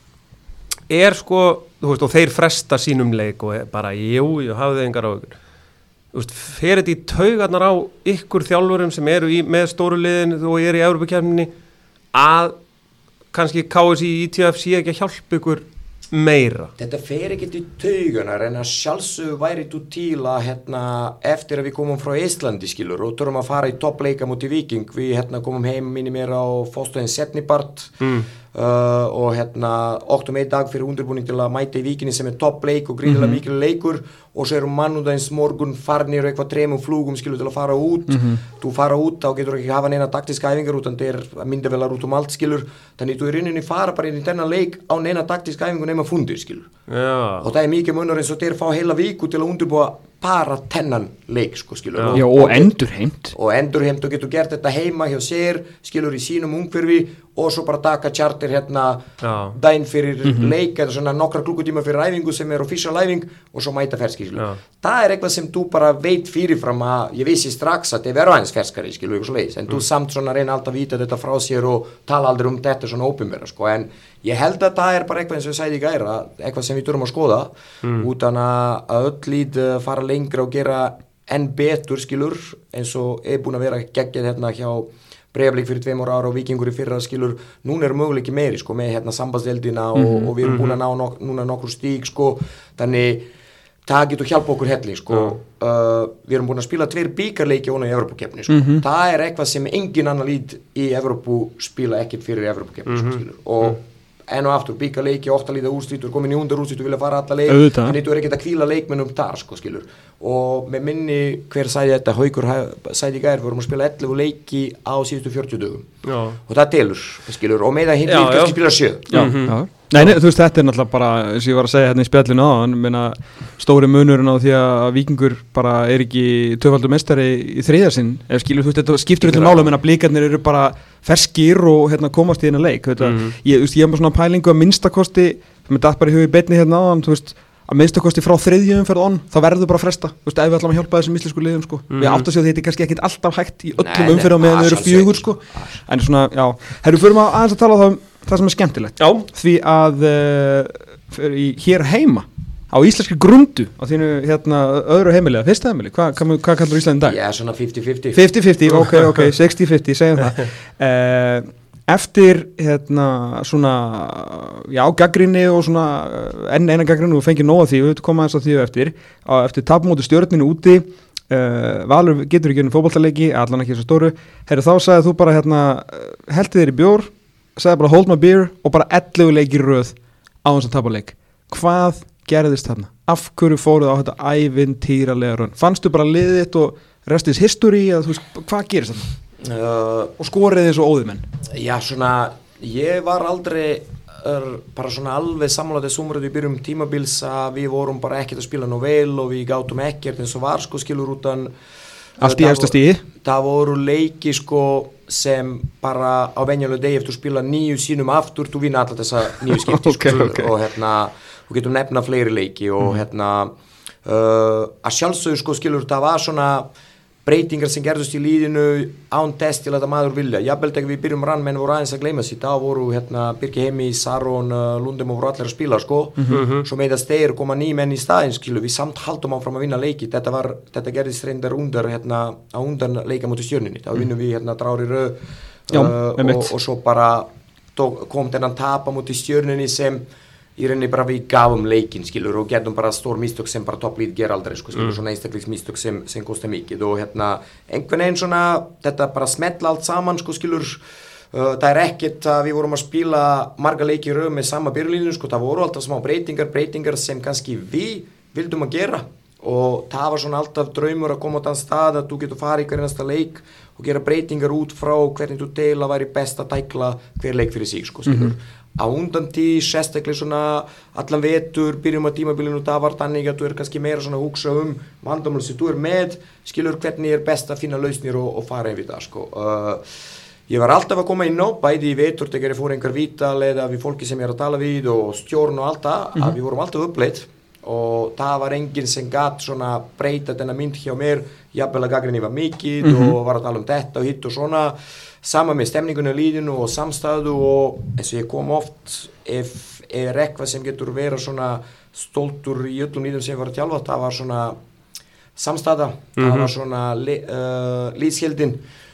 sko, þú veist, og þeir fresta sínum leik og bara, ég hafði engar áhyggjur. Þú veist, fer þetta í taugarnar á ykkur þjálfurum sem eru með stóru liðin og í Evrópukeppninni að kannski KSÍ ITF sé ekki að hjálpa ykkur meira? Þetta fer ekki til taugarnar en að sjálfsögðu væri þú til að eftir að við komum frá Íslandi skilur og þurfum að fara í toppleika múti Víking, við komum heim minni mér á fóstöðin setnipart og áttum einn dag fyrir undirbúning til að mæta í Víkinni sem toppleik og gríðilega mikil leikur og svo mannudagins morgun farnir eitthvað 3 flugum skilur til að fara út þú fara út, þá getur ekki hafa neina taktiska æfingar út en það myndavélar út allt skilur þannig þú rauninni fara bara inn í þennan leik á neina taktiska æfingu nema fundir skilur og það mikið munur eins og þeir fá heila viku til að undirbúa bara þennan leik sko skilur og endurheimt og getur gert þetta heima hjá sér skilur í sínum umhverfi og svo bara taka charter daginn fyrir leik eða svona nokkra klukkutíma fyrir æfingu sem official æfing og svo mæta ferski skilur það eitthvað sem þú bara veit fyrirfram að ég vissi strax að þið verður aðeins ferskari skilur eitthvað svo leiðis en þú samt svona reyna alltaf að vita þetta frá sér og tala aldrei þetta svona ópenbæra sko en ég held að það bara eitthvað eins og ég sagði í gæra eitthvað sem við þurfum að skoða utan að öll líð fara lengra og gera enn betur skilur eins og búin að vera geggjað hjá Breiðablik fyrir 2 ára og Víkingur í fyrra skilur núna möguleiki meiri sko með sambandsdeildina og við erum búin að ná núna nokkur stík sko þannig það getur hjálpa okkur helling sko við erum búin að spila 2 bikarleiki í Evrópukeppni sko það eitthvað sem engin annar lið í Evrópu spila ekkert fyrir Evrópukeppni sko skilur og enn og aftur, byggja leiki, 8 liða úrslit, þú komin í undarúrslit og vilja fara alla leik, en þú ekkert að hvíla leikmennum þar, sko, skilur. Og með minni, hver sagði þetta, Haukur sagði í gær, við vorum að spila 11 leiki á síðustu 40 dögum. Já. Og það telur, skilur, og með það hinn vil kannski spila 7. Já. Nei, þú veist, þetta náttúrulega bara, eins og ég var að segja hérna í spjallinu áðan, meina, stóri munurinn á því að Víkingur bara ekki tvöfaldur meistari í þriðja sinn, eða skilur, þú veist, þetta skiptur eitthvað mála, meina, Blikarnir eru bara ferskir og hérna komast í hérna leik, ég hef bara svona pælingu að minnstakosti, það með datt bara í hugi beinni hérna áðan, þú veist, að minnstakosti frá þriðju umferð þá verður bara að fresta, þú veist, ef við ætlum að hjálpa þessum íslensku liðum, sko, við átt að segja að þetta er kannski ekkit alltaf hægt í öllum umferðum meðan þau eru 4, sko, en svona, já, herru, förum aðeins að tala þá það sem er skemmtilegt, já. Því að hér heima á íslenski grundu á þínu hérna öðru heimilega, fyrsta heimili, hvað kallar Ísland í dag? Já, svona 50-50 50-50, ok, 60-50, segjum það eftir hérna svona já, gagnrýni og svona enn eina gagnrýni og fengið nóg af því, við komum aðeins á því eftir tapmóti Stjörnunni úti Valur getur ekki unnið fótboltaleiki, allan ekki svo stóru, herru þá sagði þú bara hérna heltið þér í bjór sagði bara hold my beer og bara 11 leikir röð á þess að tapa leik. Hvað gerðist þarna? Af hverju fóruð á þetta ævintýralega rönn? Fannstu bara liðið þitt og restis history eða þú veist, hvað gerist þarna? Og skorið þið svo óðumenn? Já, svona, ég var aldrei bara svona alveg sammála þess umræðu í byrjum tímabils að við vorum bara ekkert að spila nú vel og við gátum ekkert eins og var sko skilur utan allt í efsta stíði? Það voru leiki sko sem bara á venjulegu degi eftir að spila 9 sínum aftur, þú vinna alltaf þessa 9 skipti okay. Og hérna, þú getur nefna fleiri leiki og hérna að sjálfsögðu sko skilur það var svona breytingar sem gerðust í líðinu án þess til að það maður vilja. Jafnvel þegar við byrjum rann menn voru aðeins að gleyma sig, þá voru hérna Birki Hemi, Saron, Lundum og voru allir að spila sko. Svo meðast þeir koma menn í staðinn skilur, við samt haldum áfram að vinna leiki. Þetta gerðist reyndar hérna á undan leika múti Stjörnunni. Þá vinnum við hérna Drári Röð og svo bara kom þennan tapa múti Stjörnunni sem í rauninni bara við gafum leikinn skilur og gerðum bara stór mistök sem bara topplið ger aldrei sko skilur svona einstaklingsmistök sem kosta mikið og hérna einhvern veginn svona þetta bara smetla allt saman sko skilur það er ekkert að við vorum að spila marga leiki í röð með sama byrjulínu sko það voru alltaf smá breytingar sem kannski við vildum að gera og það var svona alltaf draumur að koma á þann stað að þú getur farið í hver einasta leik og gera breytingar út frá hvernig þú deila væri best að tækla hver leik fyrir sig sko skilur á undan tí, sérstaklega svona allan vetur, byrjum að tímabilinu það var þannig að þú er kannski meira svona að hugsa vandamál sem þú er með, skilur hvernig er best að finna lausnir og fara yfir það sko. Ég var alltaf að koma inn á, bæði í vetur þegar ég fór einhver vítal eða við fólki sem ég er að tala við og stjórn og allt það, að við vorum alltaf uppleitt og það var enginn sem gat svona breyta þennan mynd hjá mér, jafnvel að gagnrýni var mikið og var að tala þetta og hitt og svona sama með stemningunni líðinu og samstæðu og eins og ég kom oft ef er eitthvað sem getur vera svona stoltur í öllum líðum sem ég var að tjálfa það var svona samstæða það var svona líðskildin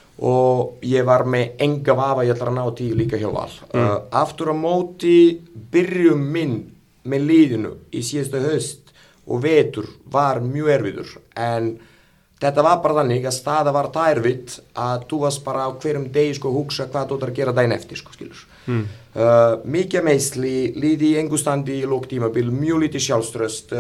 og ég var með enga vafa ég ætlar að ná tí líka hjá Val aftur á móti byrjum minn með líðinu í síðustu haust og vetur var mjög erfiður en þetta var bara þannig að staða var það erfitt að þú varst bara á hverjum degi sko hugsa hvað þú ætlar að gera daginn eftir sko skilur. Mikið meðsli, líði í engu standi í lóktímabil, mjög lítið sjálfströst,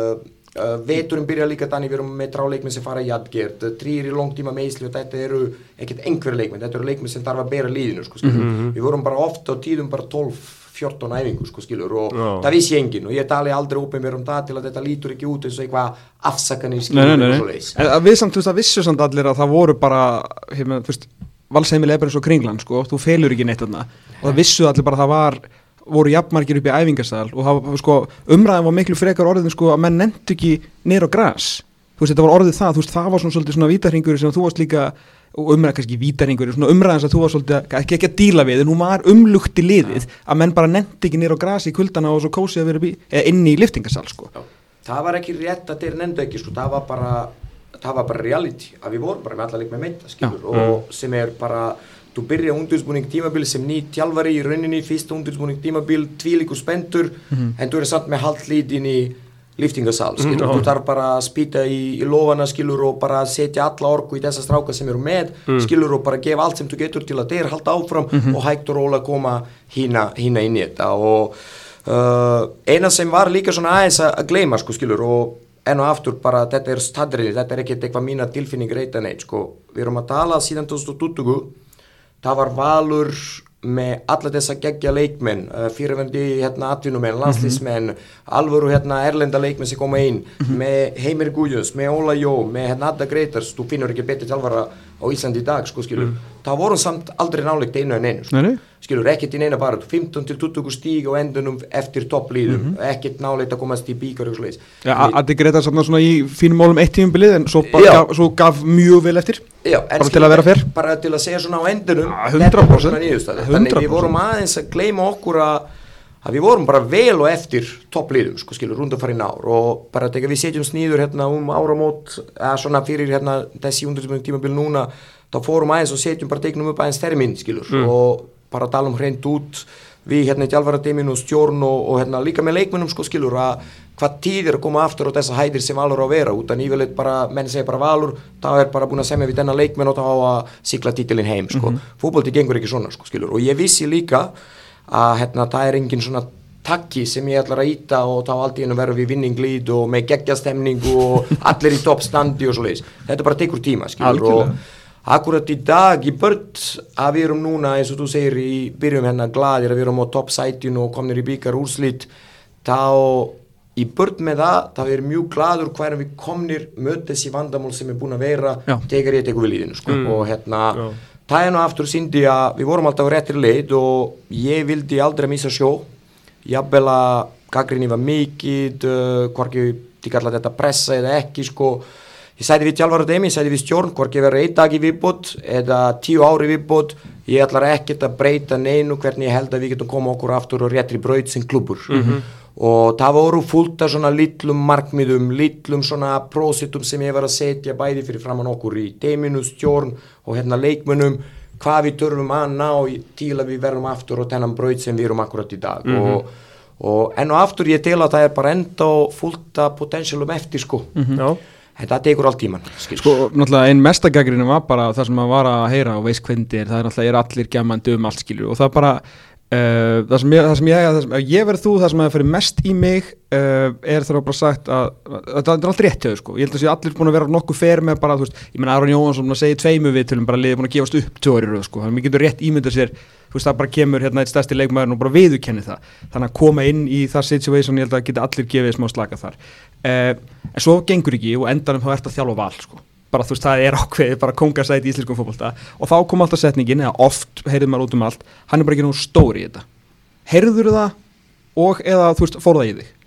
veturinn byrja líka þannig við erum með leikmenn sem fara í aðgerð, 3 í langtíma meðsli og þetta eru ekkert einhverja leikmenn, þetta eru leikmenn sem þarf að bera líðinu sko skilur. Við vorum bara ofta á tíðum bara 12-14 æfingu sko skilur og það vissi enginn og ég tali aldrei opið mér það til að þetta lítur ekki út eins og eitthvað afsakanir skilur og svo leiðis. En við samt, þú veist, það vissu samt allir að það voru bara, þú veist, Valsheimili er bara eins og Kringlan sko, þú felur ekki neitt þarna og það vissu allir bara að það voru jafnmargir upp í æfingasal og það sko, umræðan var miklu frekar orðin sko að menn nenntu ekki niður á gras, þú veist, þetta var orðið það, þú veist, það var svona svolítið svona vítahringur sem þú varst líka og umræða kannski vítarhingur, svona umræðans að þú var svolítið ekki að díla við, en hún var umlukt í liðið að menn bara nefndi ekki niður á grasi í kuldana og svo kósið að vera inni í liftingasal sko. Það var ekki rétt að þeir nefndu ekki sko, það var bara reality að við vorum bara með alla leik með meita skilur og sem er bara þú byrja undirbúning tímabil sem nýtt þjálfari í rauninni, fyrsta undirbúning tímabil tvílíkur spendur en þú er samt með halvt lít inn í liftingasal, skilur, þú þarf bara að spýta í lofana, skilur, og bara setja alla orku í þessa stráka sem eru með, skilur, og bara gefa allt sem þú getur til að þeir halda áfram og hægt og róla koma hína inn í þetta og eina sem var líka svona aðeins að gleyma, sko, skilur, og enn og aftur bara, þetta staðreynd, þetta ekkert eitthvað mína tilfinning reyta neitt, sko, við erum að tala síðan 2020, það var Valur með alla þessa geggja leikmenn, fyrirverandi atvinnumenn, landslýsmenn, alvöru erlenda leikmenn sem koma inn, með Heimir Guðjóns, með Óla Jó, með Adda Greitars, þú finnur ekki betri þjálfara á Íslandi í dag, sko, skilur, það voru samt aldrei náleikt einu en einu, sko. Skilur, ekkert í neina bara, 15 til 20 stíg á endunum eftir topplíðum, ekkert náleikt að komast í bíkar og svoleiðis. Já, Addi Greitars svona í fínum málum 1 tímabilið en svo gaf mjög vel eftir. Já, bara til að vera fyrr. Bara til að segja svona á endunum, 100%. Þannig við vorum aðeins að gleyma okkur að við vorum bara vel og eftir topplíðum, sko, skilur, rundafarin ár og bara þegar við setjum sníður áramót, svona fyrir þessi tímabil núna, þá fórum aðeins og setjum bara teiknum upp aðeins terminn, skilur, og bara tala hreint út við í þjálfarateiminu og stjórn og líka með leikmennum, sko, skilur, að hvað tíðir að koma aftur á þessa hæðir sem Valur á að vera út, en yfirleitt bara, menn segja bara Valur, þá bara búin að semja við þennan leikmenn og þá á að sigla títilinn heim, sko, fótbolti gengur ekki svona, sko, skilur, og ég vissi líka að það engin svona takki sem ég ætlar að íta og þá allt í einu verður við vinninglíð og með geggjastemningu og allir í toppstandi og svoleiðis, þetta bara tekur tíma, skilur, og akkurat í dag í börn að við erum núna, eins og þú segir, í byrjum gladir að við erum á toppsætinu og komnir í bikar úrslit, þá í börn með það, þá er mjög gladur hver við komnir möt þessi vandamál sem búin að vera, tekur ég tekur við líðinu, sko, og það nú aftur sýndi að við vorum alltaf á réttri leið og ég vildi aldrei missa sjó, jafnvel að gagnrýni var mikið, hvorki þið kalla þetta pressa eða ekki, sko, ég sagði við þjálfarateimi, ég sagði við stjórn, hvorki verður 1 dag í viðbót eða 10 ári í viðbót, ég ætlar ekkert að breyta neinu hvernig ég held að við getum koma okkur aftur og réttri braut sem klúbbur. Og það voru fullt af svona litlum markmiðum, litlum svona prósitum sem ég var að setja bæði fyrir framan okkur í teiminu, stjórn og leikmönnum, hvað við þurfum að ná til að við verðum aftur og þennan braut sem við erum akkurat í dag. Og enn og aftur ég tel að það bara enda fullt af potensialum eftir, sko. Það tekur allt tíman. Sko, náttúrulega einn mestagagrinu var bara það sem maður var að heyra og veist hvernig það er náttúrulega allir gjamandi allt, skilur, og það bara það sem ég verð þú, það sem að fyrir mest í mig er það bara sagt að það er allt rétt hjá þau, sko, ég held að sé allir búin að vera nokkuð fer með bara, þú veist, ég menna Aron Jóhansson að segja 2 viðtölum, bara liðið búin að gefast upp 2 ári, sko, þannig að mér getur rétt ímynda sér, þú veist, það bara kemur eitt stærsti leikmaður og bara viðurkenni það, þannig að koma inn í það situation, ég held að geta allir gefið smá slaka þar, en svo gengur ekki og endanum þá ert að þjálfa Val, sko, bara þú veist, það er ákveðið, bara kóngasæti í íslenskum fótbolta og þá kom alltaf setningin, eða oft heyrðum maður út allt, hann er bara ekki nú stóri í þetta. Heyrður það og eða þú veist, fór það í þig?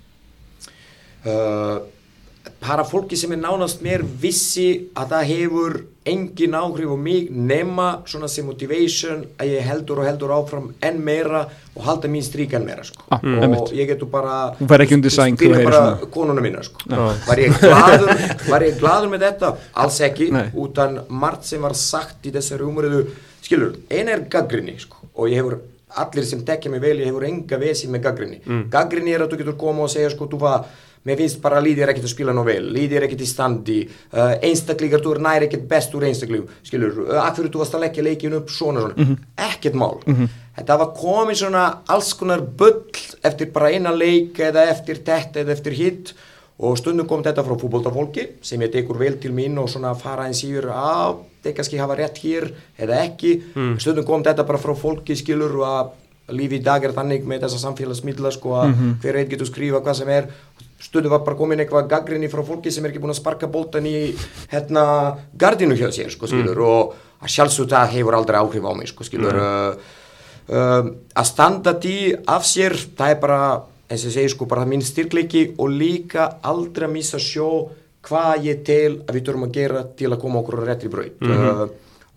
Bara fólki sem nánast mér vissi að það hefur engin áhrif á mig nema svona sem motivation að ég heldur áfram enn meira og halda mín strík enn meira, sko. Og ég getur bara spila bara konuna mína, sko. Var ég gladur með þetta? Alls ekki, utan margt sem var sagt í þessari umræðu, skilur, eina er gagnrýni, sko, og ég hefur allir sem tekja mig vel, ég hefur enga vesi með gagnrýni. Gagnrýni er að þú getur koma og segja, sko, mér finnst bara liðið ekkert að spila nú vel, liðið ekkert í standi, einstaklingar, þú nær ekkert best úr einstaklingum, skilur, af hverju þú varst að leggja leikinn upp svona, ekkert mál. Þetta var komið svona alls konar bull eftir bara eina leik eða eftir þetta eða eftir hitt og stundum kom þetta frá fótboltafólki sem ég tekur vel til mín og svona fara eins yfir að það kannski hafa rétt hér eða ekki, stundum kom þetta bara frá fólki, skilur, að lífi í dag er þannig með þessa samfélagsmiðla, sko, að hver einn getur skrifa hvað sem er, stundum var bara komin eitthvað gagnrýni frá fólki sem er ekki búin að sparka boltan í gardinu hjá sér, sko, skilur, og að sjálfsögðu það hefur aldrei áhrif á mig, sko, skilur, að standa því af sér, það er bara, eins og ég segi, sko, bara minn styrkleiki og líka aldrei missa sjó hvað ég tel að við þurfum að gera til að koma okkur á réttri braut. Og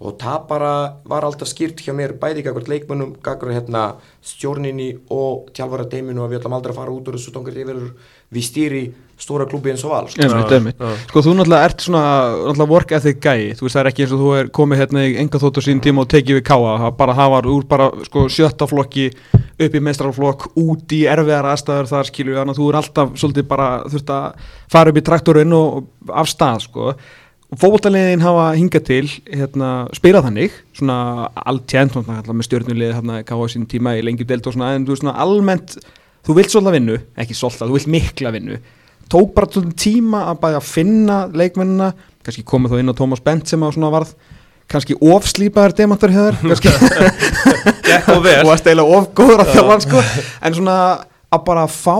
og það bara var alltaf skýrt hjá mér bæði gagnvart leikmönnum, gagnvart stjórninni og þjálfara teiminu og við ætlum aldrei að fara út úr þessu tóngar við stýri stóra klúbbi eins og Val sko, þú náttúrulega ert svona work ethic gæi, þú veist það ekki eins og þú komið í enga þótt á sín tíma og tekið við káa, það var úr bara sko, 7. flokki upp í meistaraflokk út í erfiðar aðstæður þar skilur, þannig að þú alltaf svolítið bara þurft að fara upp í traktorinn og af stað sko. Og fótboltaliðin hafa hingað til spilað þannig svona alltjent með stjörnuliði káa sín tíma í lengi deild og svona, en þú veist svona almennt þú vilt svolítið vinnu, ekki svolítið, þú vilt mikla vinnu, tók bara svolítið tíma að bæja að finna leikmennina, kannski komið þá inn á Thomas Bent sem að svona varð kannski ofslípaður demantur hér kannski og að steila ofgóður að þjálfa sko, en svona að bara fá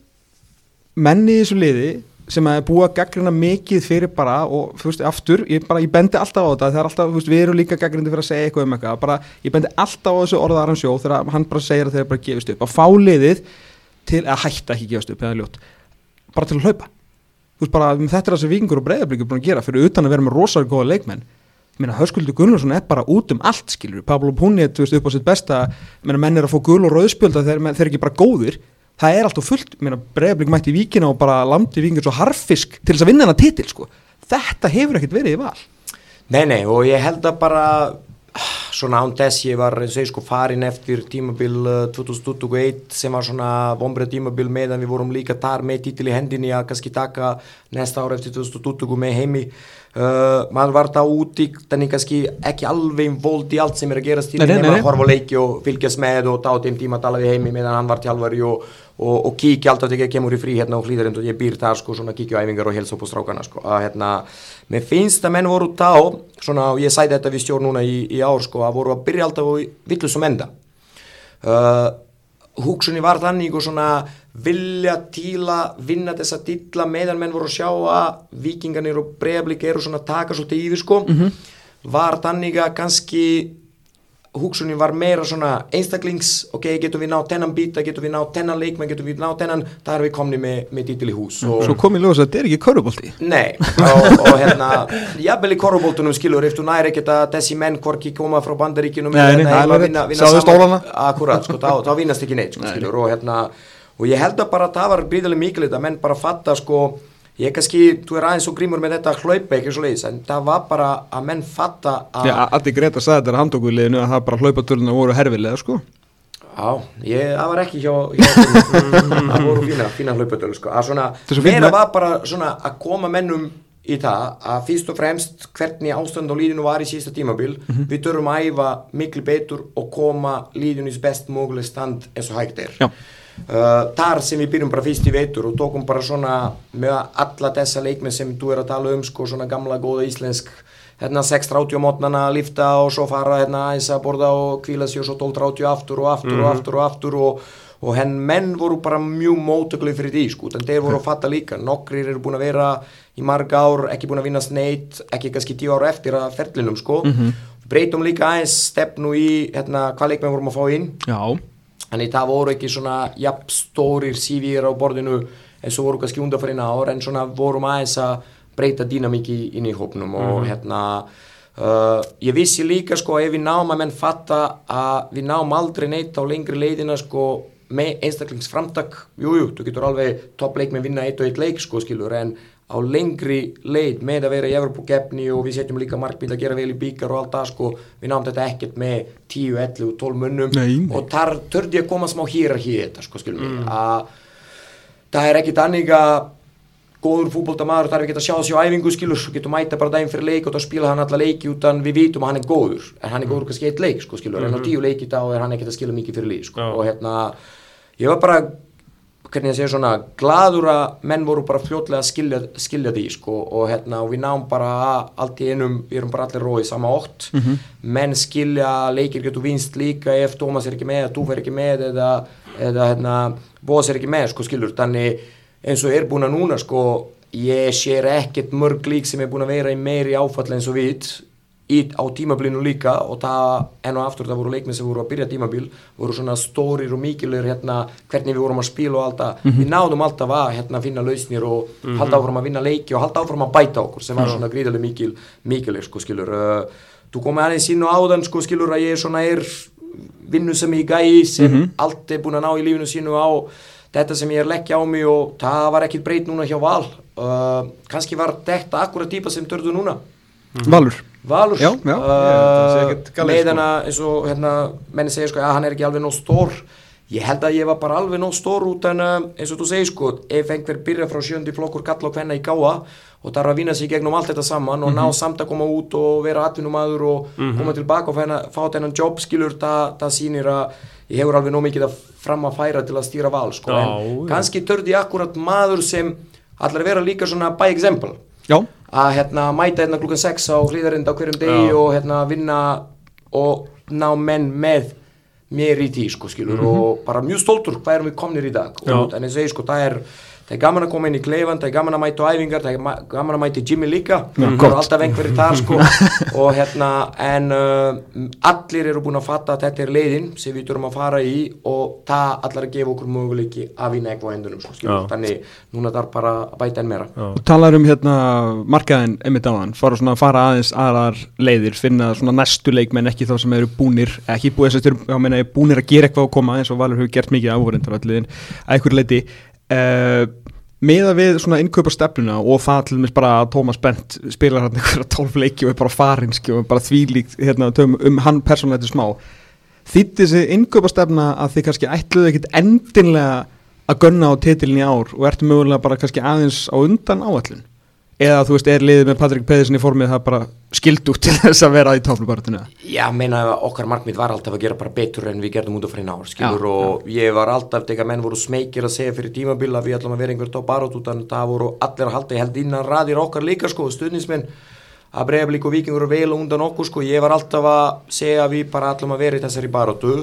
menni í þessu liði sem er búið að gaggrina mikið fyrir bara og þú veist aftur, ég bendi alltaf á þetta, það alltaf, þú veist, við erum líka gaggrindi fyrir að segja eitthvað eitthvað, bara ég bendi alltaf á þessu orðaðaran sjó þegar hann bara segir að þeir bara gefist upp, að fá liðið til að hætta ekki gefast upp eða ljótt, bara til að hlaupa þú veist bara, þetta er það sem Víkingur og Breiðablik er búin að gera fyrir utan að vera með rosalega góða leikmenn Höskuldur Gunnlaugsson er bara út allt skilur, Pablo Puniet, þú veist, upp á sitt besta menn er að fá gul og rauðspjöld þeir ekki bara góðir. Það er alltaf fullt, Breiðablik mætti í Víkina og bara lamdi Víkingur svo harfisk til þess að vinna hana titil sko. Þetta hefur ekkert verið í Val. Nei, og ég held að bara svona án þess ég var sko farin eftir tímabil 2021 sem var svona vonbrigða tímabil meðan við vorum líka þar með titil í hendinni að kannski taka næsta ár eftir 2020 með heimi. Maður var það úti, þannig kannski ekki alveg involvd í allt sem er að gerast til nema að horfa á leiki og fylgjast með og á þeim tíma tala við heimi meðan hann var þjálfari og kíkja alltaf þegar ég kemur í frí á Hlíðarenda og ég býr þar sko svona kíkja á æfingar og helsa upp á strákana sko að mér finnst að menn voru þá svona og ég sæti þetta við stjórn núna í ár sko að voru að byrja alltaf á villusum enda hugsunni var þannig og svona vilja tíla vinna þessa titla meðan menn voru að sjá að Víkingarnir og Breiðablik eru svona taka svolítið yfir sko var þannig að kannski hugsunni var meira svona einstaklings ok, getum við nátt þennan bíta, getum við nátt þennan leikmenn, getum við nátt þennan það er við komni með titil í hús Svo kom ég ljós að þetta er ekki körfubolti Nei, og jafnvel í körfuboltunum skilur, ef þú nær ekkert að þessi menn hvorki koma frá Bandaríkjunum sáðu stólana Akkurat, sko, þá vinnast ekki neitt sko, skilur, og ég held að bara það var gríðarlega mikilvægt að menn bara fatta sko ég kannski, þú aðeins og grímur með þetta hlaupa ekki svo leiðis, en það var bara að menn fatta að Addi Greta sagði þetta handtókuliðinu að það bara hlaupatöluna voru herfilega sko það var ekki hjá það voru fína hlaupatölu sko að svona, meira var bara svona að koma mennum í það að fyrst og fremst hvernig ástand á líðinu var í síðasta tímabil við þurfum að æfa miklu betur og koma líðinu í best möguleg stand eins og hægt er þar sem við byrjum bara fyrst í vetur og tókum bara svona með alla þessa leikmenn sem þú að tala sko svona gamla góða íslensk 6:30 mótnana að lifta og svo fara aðeins að borða og kvíla sig og svo 12:30 aftur og henn menn voru bara mjög móttökuleg fyrir því sko, þannig þeir voru að fatta líka nokkrir eru búin að vera í marg ár ekki búin að vinna sneitt, ekki kannski 10 ára eftir að ferlinum sko breytum líka aðeins stefnu í hvað leikmenn vorum að fá inn þannig það voru ekki svona jafn stórir CV-ir á borðinu eins og voru kannski undanfarin ár en svona vorum aðeins að breyta dýnamíki inn í hópnum og ég vissi líka sko ef við náum að menn fatta að við náum aldrei neitt á lengri leiðina sko með einstaklingsframtak þú getur alveg toppleikmenn vinna 1 leik sko skilur en á lengri leið með að vera í Evrópukeppni og við setjum líka markmið að gera vel í bikar og allt það sko við náum þetta ekkert með 10, 11, 12 mönnum og þar þurfti að koma smá hierarkí þetta sko skilur að það er ekkert annað að góður fútboltamaður þarf ekki að sjá þessi á æfingu skilur getur mæta bara daginn fyrir leik og þá spila hann alla leiki utan við vitum að hann er góður en hann er góður kannski 1 leik sko skilur en á 10 leiki þá er hann ekkert að skila mikið fyrir lið sko og ég var bara hvernig ég segja svona gladur að menn voru bara fljótlega að skilja því sko og og við náum bara allt í einum við erum bara allir róið sama ótt menn skilja leikir getur vinst líka ef Tómas er ekki með, þú fer ekki með eða Bós er ekki með sko skilur þannig eins og er búin að núna sko ég sér ekkert mörg lík sem er búin að vera í meiri áfall eins og við á tímablinu líka og það enn og aftur það voru leikmenn sem voru að byrja tímabil voru svona stórir og mikilvægir hvernig við vorum að spila og alltaf við náðum alltaf að finna lausnir og halda áfram að vinna leiki og halda áfram að bæta okkur sem var svona gríðarlega mikilvæg sko skilur þú komið aðeins inn og áðan sko skilur að ég svona vinnu sem ég gæi sem allt búin að ná í lífinu sínu á þetta sem ég leggja á mig og það var ekkit breytt núna hjá Val kannski var þetta akkurat típa sem törðu núna Valur já, með hana eins og menni segir sko hann ekki alveg nóg stór ég held að ég var bara alveg nóg stór út en eins og þú segir sko ef einhver byrja frá 7. flokkur kalla og hvenna í gáa og þarf að vinna sig gegnum allt þetta saman og ná samt að koma út og vera atvinnumaður og koma tilbaka og fá þennan jobb skilur það sýnir að ég hefur alveg nóg mikið að fram að færa til að stýra Val sko en kannski tördi akkurat maður sem allar vera líka svona by example að mæta klukkan 6 á Hlíðarind á hverjum degi og vinna og ná menn með mér í tí sko skilur og bara mjög stoltur hvað erum við komnir í dag og en ég segi sko það er gaman að koma inn í Kleifan, það er gaman að mæta á æfingar, það er gaman að mæta í gymmi líka það er alltaf einhverjir þar sko og en allir eru búin að fatta að þetta er leiðin sem við þurfum að fara í og það allar að gefa okkur möguleiki að vinna eitthvað á endunum sko skilur þannig núna þarf bara að bæta enn meira og talar markaðin einmitt á hann fara aðeins aðrar leiðir finna svona næstu leikmenn ekki þá sem eru búnir ekki búnir að gera eitthvað og koma eins og Valur hefur gert mikið áhverjandar allir að einhverju leiti meða við svona innkaupastefnuna og það til dæmis bara að Tómas Bent spilar hann einhverja 12 leiki og er bara farinski og er bara þvílíkt hann persónulega smá þýtti þessi innkaupastefna að þið kannski ætluðu ekkit endilega að gunna á titilin í ár og ertu mögulega bara kannski aðeins á undan áætlun eða þú veist liðið með Patrik Pedersen í formið það bara skildu til þess að vera í topplubaráttunni Já, meina okkar markmið var alltaf að gera bara betur en við gerðum út af fyrir ár skilur og ég var alltaf þegar menn voru smeykir að segja fyrir tímabil að við ætlum að vera einhver toppbaráttu þannig að það voru allir að halda ég held innan raðir okkar líka sko stuðningsmenn að Breiðablik og Víkingur vel undan okkur sko ég var alltaf að segja að við bara ætlum að vera í þessari baráttu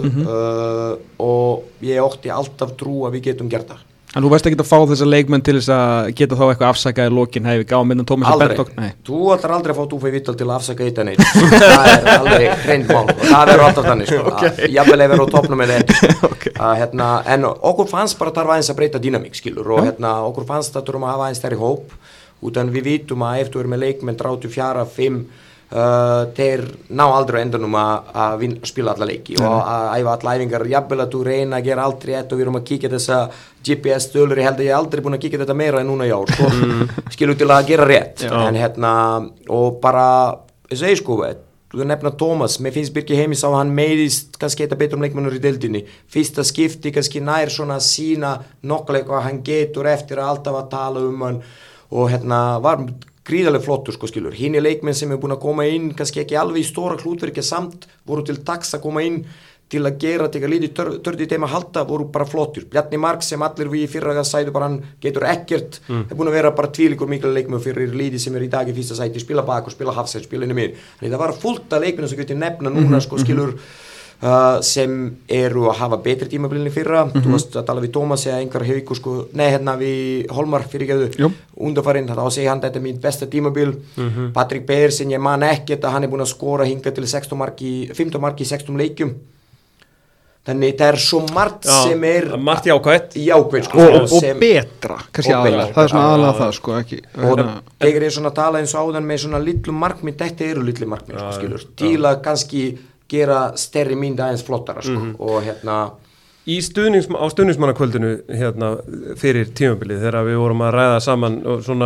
og ég ótti alltaf trú að við getum gert það En þú veist ekki að fá þessa leikmenn til þess að geta þá eitthvað afsakað í lokin hefði gáð minna Tómas og Bentok? Nei. Þú ætlar aldrei að fá Túfa í vittal til að afsaka eitt en eitt. Það er alveg hreint mál og það verður alltaf þannig sko. Jafnvel ef verður á toppnum með þetta. En okkur fannst bara þarf aðeins að breyta dýnamík skilur og okkur fannst að þurfum að hafa aðeins stærri hóp utan við vitum að ef þú eru með leikmenn 34-5 þeir ná aldrei á endanum að spila alla leiki og að æfa alla æfingar jafnvel að þú reyna að gera aldrei þetta og við erum að kíkja þessa GPS stölur ég held að ég aldrei búin að kíkja þetta meira en núna í ár sko. Skilu til að gera rétt en og bara ég segi sko þú nefna Tómas, mér finnst Birgir Heimis á hann meiðist kannski eitthvað betur leikmennur í deildinni fyrsta skipti kannski nær svona að sína nokkulega hvað hann getur eftir að alltaf að tala hann og var gríðarlega flottur sko skilur hinn leikmenn sem búin að koma inn kannski ekki alveg í stóra hlutverki samt voru til dags að koma inn til að gera til að liði tördi þeim að halda voru bara flottur Bjarni Mark sem allir við í fyrra sætu bara hann getur ekkert búin að vera bara tvílíkur mikla leikmenn fyrir liði sem í dag í fyrsta sæti spila bak og spila hafsæt spila inn í mér þannig það var fullt af leikmennum sem getur nefna núna sko skilur sem eru að hafa betri tímabilin í fyrra þú varst að tala við Tómas eða einhver haukur sko, við Holmar fyrirgefðu undanfarinn, þá segir hann þetta er mín besta tímabil Patrik Pedersen, ég man ekkert að hann er búin að skora hinga til 15 mark í 16 leikjum þannig það er svo margt sem er margt jákvætt sko, og betra, kannski aðalega það er svona aðalega það sko ekki og þegar ég svona tala eins og áðan með svona litlu markmið, þetta eru litlu markmið sko, skilur, til að kannski gera stærri mynd aðeins flottara sko. Og í stuðningsmannakvöldinu fyrir tímabilið þegar við vorum að ræða saman og svona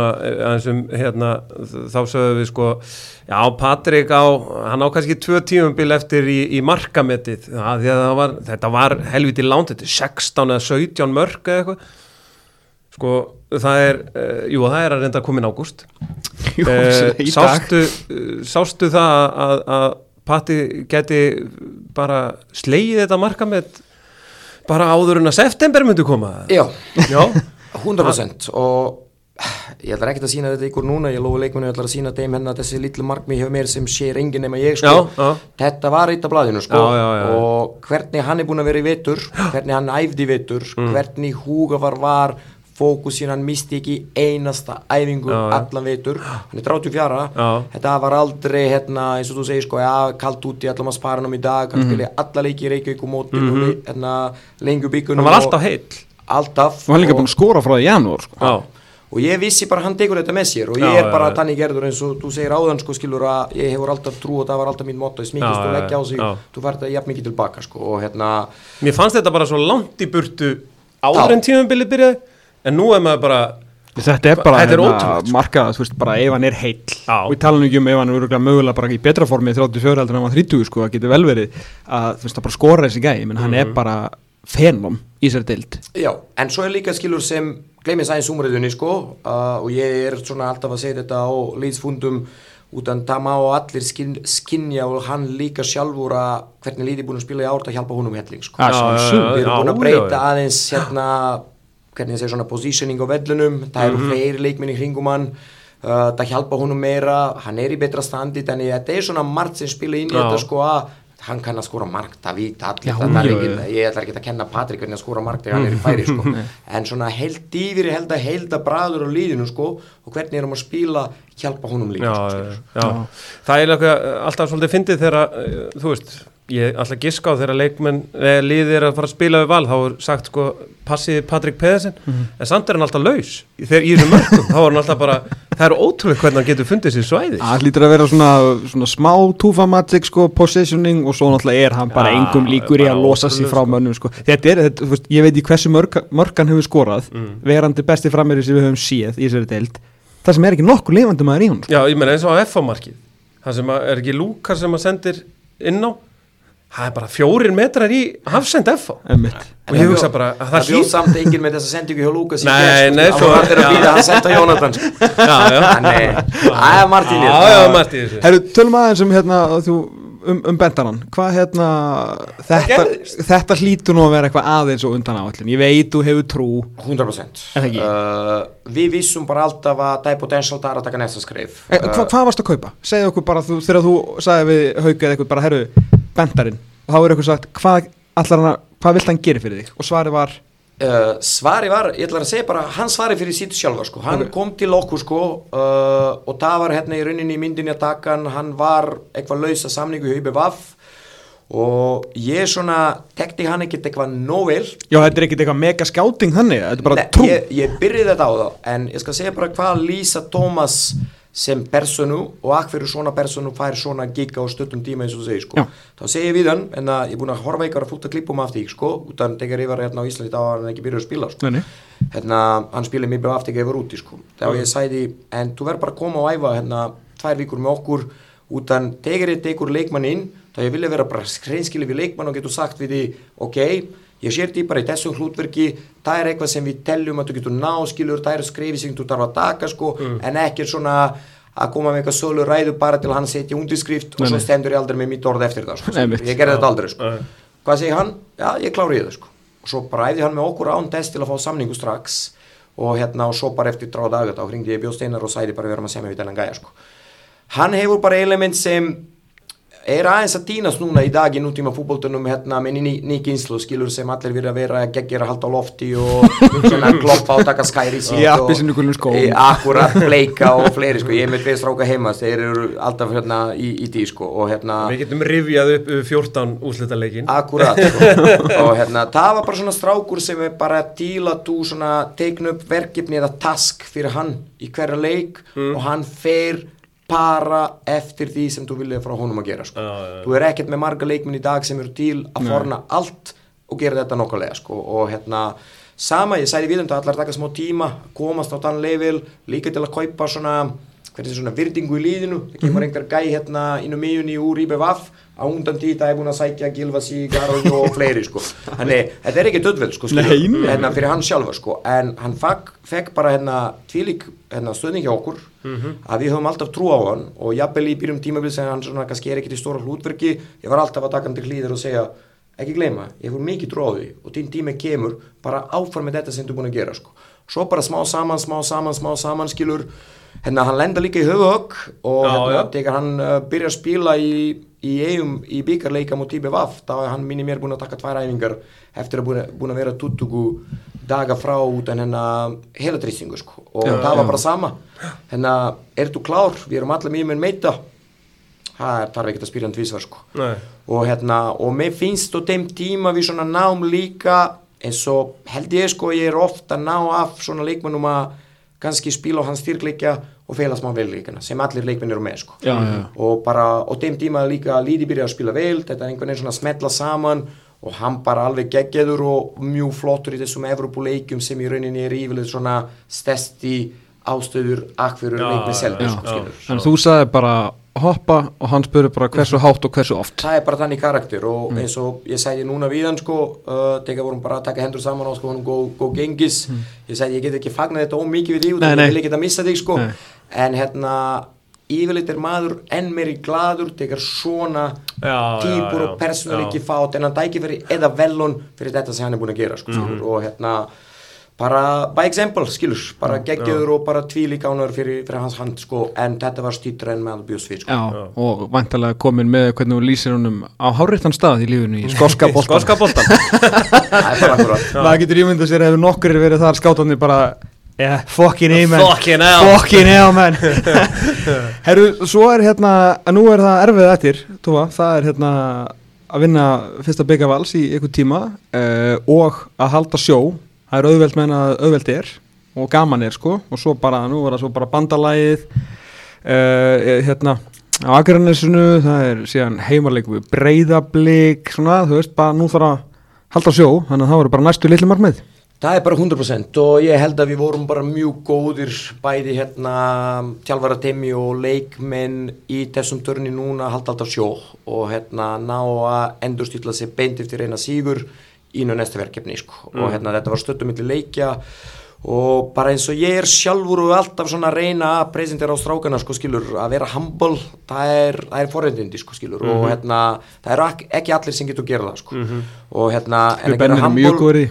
aðeins þá sögðum við sko já Patrik hann á kannski 2 tímabil eftir í markametið því að þetta var helviti langt þetta 16 eða 17 mörk eða eitthvað sko það er að reynda að koma inn ágúst sástu það að Patti geti bara slegið þetta markamet bara áður en að september myndi koma Já 100% og ég ætlar ekkert að sína þetta ykkur núna ég lofa leikmennu, ég ætlar að sína þeim þessi litlu markmið hjá mér sem sér enginn nema ég sko. Þetta var eitt af blaðinu sko. Og hvernig hann er búin að vera í vetur hvernig hann æfði í vetur hvernig Húgavar var fókusin, hann misti ekki einasta æfingu allan vetur, hann er 34 þetta var aldrei eins og þú segir sko, kalt úti, allan að spara hann í dag hann spila alla leiki í Reykjavík og móti lengju byggunum hann var alltaf heill alltaf og hann líka búin að skora frá það í janúar sko. og ég vissi bara hann tekur þetta með sér og ég bara þannig gerður eins og þú segir áðan sko skilur að ég hefur alltaf trú og það var alltaf mín motto, smíkist og leggja á sig þú færð það jafn mikið tilbaka sko og mér fannst þetta bara svo langt í burtu áður en tímabilið byrjaði en nú maður bara þetta bara markað, þú veist, bara ef hann heill og við tala ekki ef hann örugglega mögulega bara í betra formi 34 heldur en hann var 30 sko, það getur vel verið að þú veist, það bara skora þessi gæi, menn hann bara fenom í sér deild. Já, en svo líka skilur sem gleymið sæðins umræðunni sko og ég svona alltaf að segja þetta á liðsfundum utan það má allir skynja og hann líka sjálfur að hvernig liðið búin að spila í ár að hjálpa honum helling sko. Við erum búin að breyta aðeins hvernig ég segir svona positioning á vellunum, það eru fleiri leikmenn í kringum hann, það hjálpa honum meira, hann í betra standi, þannig að þetta svona margt sem spila inn í þetta sko að hann kann að skora mark, það vita allir, ég ætlar ekki að kenna Patrik hvernig að skora mark þegar hann í færi sko, en svona heilt yfir, heilda bræður á liðinu sko og hvernig erum að spila, hjálpa honum líka sko. Já, það alltaf svolítið fyndið þegar, þú veist, ég ætla að giska á þegar leikmenn liðir að fara að spila við Val þá er sagt sko passið Patrik Pedersen en samt hann alltaf laus þegar í þessum mörgum þá var hann alltaf bara það eru ótrúlega hvernig hann getur fundið sér svæði það lítur að vera svona smá túfamatic sko positioning og svo náttúrulega hann bara engum líkur í að losa sig frá mönnum sko þetta þú veist, ég veit í hversu mörg hann hefur skorað verandi besti frammeiri sem við höfum séð í þessari deild það sem ekki nokkur lifandi maður í hún Já, ég meina eins og á FA-markið það sem ekki Lúkar sem sendir inn á það bara 4 metrar í hafsend FA og ég hugsa bara að það bjóð samt enginn með þess að sendi ekki hjá Lúkas nei, svo hann að býða að senda Jónatan þannig, aðja Martín Herru, tölum aðeins Bentaran hvað þetta hlýtur nú að vera eitthvað aðeins og undan áallin ég veit þú hefur trú 100% við vissum bara alltaf að það potential þar að taka næsta skref hvað varst að kaupa? Segðu okkur bara þegar þú sagði við Hauka eða eitthvað bara herru Bentarinn og þá eitthvað sagt hvað vilt hann gera fyrir þig og svari var ég ætla að segja bara hann svari fyrir sitt sjálfa sko hann kom til okkur sko og það var í rauninni í myndinni að taka hann var eitthvað lausa samningu hjá IBVF og ég svona tekti hann ekkert eitthvað nóvel Já, þetta ekkert eitthvað mega scouting þannig þetta bara trú ég byrjaði þetta á það en ég skal segja bara hvað Lisa Thomas sem personu og akkur svona personu fær svona gigga og stuttum tíma eins og þú segir sko. Þá segi ég við hann en ég er búin að horfa ykkur að fullt að klippum af því sko, utan þegar ég var á Íslandi þá var hann ekki byrjuð að spila sko. Hann spilaði mjög af þegar ég var úti sko. Þegar ég sæði en þú verður bara að koma og æfa 2 vikur með okkur utan þegar ég tekur leikmann inn þá ég vilja vera bara hreinskilið við leikmann og getur sagt við því ok ég sér því bara í þessum hlutverki það eitthvað sem við teljum að þú getur náskilur það skrifið sem þú þarf að taka sko, en ekki svona að koma með eitthvað sölu ræðu bara til hann setja undirskrift og svo stendur ég aldrei með mitt orð eftir það sko. Ég gerði þetta aldrei sko. Hvað segir hann? Já, ég klári það sko. Og svo bara æfði hann með okkur án þess til að fá samningu strax og og svo bara eftir 3 daga þá hringdi ég Björn Steinar og sæði bara við erum að semja við þennan gæja sko. Hann hefur bara element sem aðeins að týnast núna í dag í nútíma fútboltunum með ný kynslu skilur sem allir vilja vera geggir að halda á lofti og svona kloppa og taka skæri og akkurat bleika og fleiri sko, ég með 2 stráka heima þeir eru alltaf í tí sko og við getum rifjað upp 14 úrslitaleikin akkurat sko. Og það var bara svona strákur sem bara til að þú svona teikna upp verkefni eða task fyrir hann í hverja leik og hann fer para eftir því sem þú vilja frá honum að gera sko. Þú ekkert með marga leikmenn í dag sem eru til að forna allt og gera þetta nokkulega sko. Og sama, ég sæði við það allar taka smá tíma, komast á þann level líka til að kaupa svona virðingu í líðinu, það kemur einhver gæ inn á miðjunni úr IBVF á undan því það búin að sækja Gylfa Sígar og fleiri sko. Þannig, þetta ekki döðvel sko, fyrir hann sjálfa sko, en hann fekk bara tvílík stöðning hjá okkur að við höfum alltaf trú á hann og jafnvel í byrjum tímabil sem hann svona kannski ekki í stóra hlutverki, ég var alltaf að taka hann til hlýðir og segja ekki gleyma, ég hefur mikið trú á því og þín tími kemur bara áfram með þetta sem þú búin að gera sko. Svo bara smá saman skilur hann lenda líka í höfuhögg og þegar hann byrja að spila í eigum í byggarleika mot IBVF þá hann minni mér búin að taka 2 æfingar eftir að búin að vera 20 daga frá utan hela trýstingu sko. Og það var bara sama þú klár, við erum allir mjög með meita það þarf ekki að spyrja hann tvísvar sko. Og mér finnst á þeim tíma við svona nám líka eins og held ég sko ég ofta ná af svona leikmannum að kannski spila á hans styrkleika og feila smá velleikana sem allir leikmenn eru með sko. Já. Og bara á þeim tíma líka Líði byrjaði að spila vel, þetta einhvern veginn svona smetla saman og hann bara alveg geggjaður og mjög flottur í þessum Evrópuleikjum sem í rauninni yfirleitt svona stærsti ástöður akfyrir leikmenn selvi sko, en þú sagði bara hoppa og hann spurði bara hversu hátt og hversu oft. Það bara þannig karakter og eins og ég sagði núna við hann sko, þegar vorum bara að taka hendur saman og sko hann góð gengis, ég sagði ég get ekki fagnað þetta ómikið við þig og ég vil ekki missa þig sko, en yfirleitt maður enn meiri gladur þegar svona týpur og persónuleiki fá þennan tækifæri eða velun fyrir þetta sem hann búin að gera sko, og bara by example, skilur, bara geggjöður og bara tvílík ánægur fyrir hans hand sko, en þetta var stýttra enn með að bjóðs við sko. Já, og væntanlega komin með hvernig þú lýsir honum á hárréttan stað í lífinu í skoska boltan. Skoska boltan. Það bara akkurat. Maður getur ímyndað sér ef nokkur verið þar skátarnir bara fucking amen. Fucking hell, man. Herru, svo nú það erfið eftir, Tófa, það að vinna fyrsta byggarvals í einhvern tíma og að halda sjó. Það auðvelt meina að auðvelt og gaman sko, og svo bara, nú var það svo bara bandalagið á Akranesinu, það síðan heimarleikur við Breiðablik, svona, þú veist, bara nú þarf að halda sjó, þannig að það voru bara næstu litlu markmið. Það bara 100% og ég held að við vorum bara mjög góðir bæði þjálfarateymi og leikmenn í þessum törni núna að halda sjó og ná að endurstilla sig beint eftir eina sigur inn á næsta verkefni sko. Og þetta var stöttum milli leikja og bara eins og ég sjálfur og alltaf svona að reyna að presentera á strákana sko, skilur, að vera humble, það forréttindi sko, skilur, og það ekki allir sem getur að gera það sko. Og en að vera humble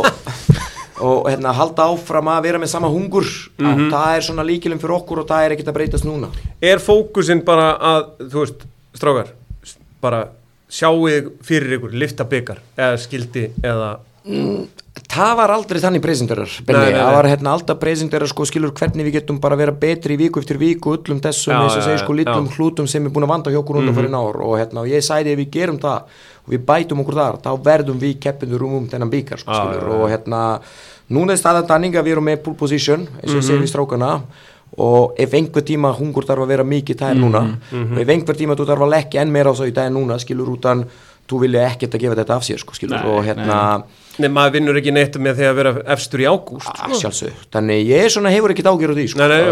og halda áfram að vera með sama hungur, það svona líkilinn fyrir okkur og það ekkert að breytast núna. Fókusinn bara að, þú veist, strákar, bara sjáuð fyrir ykkur, lyfta byggar eða skildi eða það var aldrei þannig presenterar Benni, það var alltaf presenterar sko, skilur hvernig við getum bara vera betri viku eftir viku öllum þessum, eins og segir sko litlum hlutum sem búin að vanda hjá okkur undan fyrir ár og ég sagði ef við gerum það og við bætum okkur þar, þá verðum við keppindur þennan byggar sko, skilur, og núna staðan þannig að við erum með pole position eins og segir við strákana og ef einhver tíma hungur þarf að vera mikið það núna og ef einhver tíma þú þarf að leggja enn meira á það í það núna, skilur, utan þú vilja ekkert að gefa þetta af sér sko, skilur, og Nei, maður vinnur ekki neitt með því að vera efstur í ágúst sko. Sjálfsög, þannig ég hefur ekkert ágjör á því sko. Nei,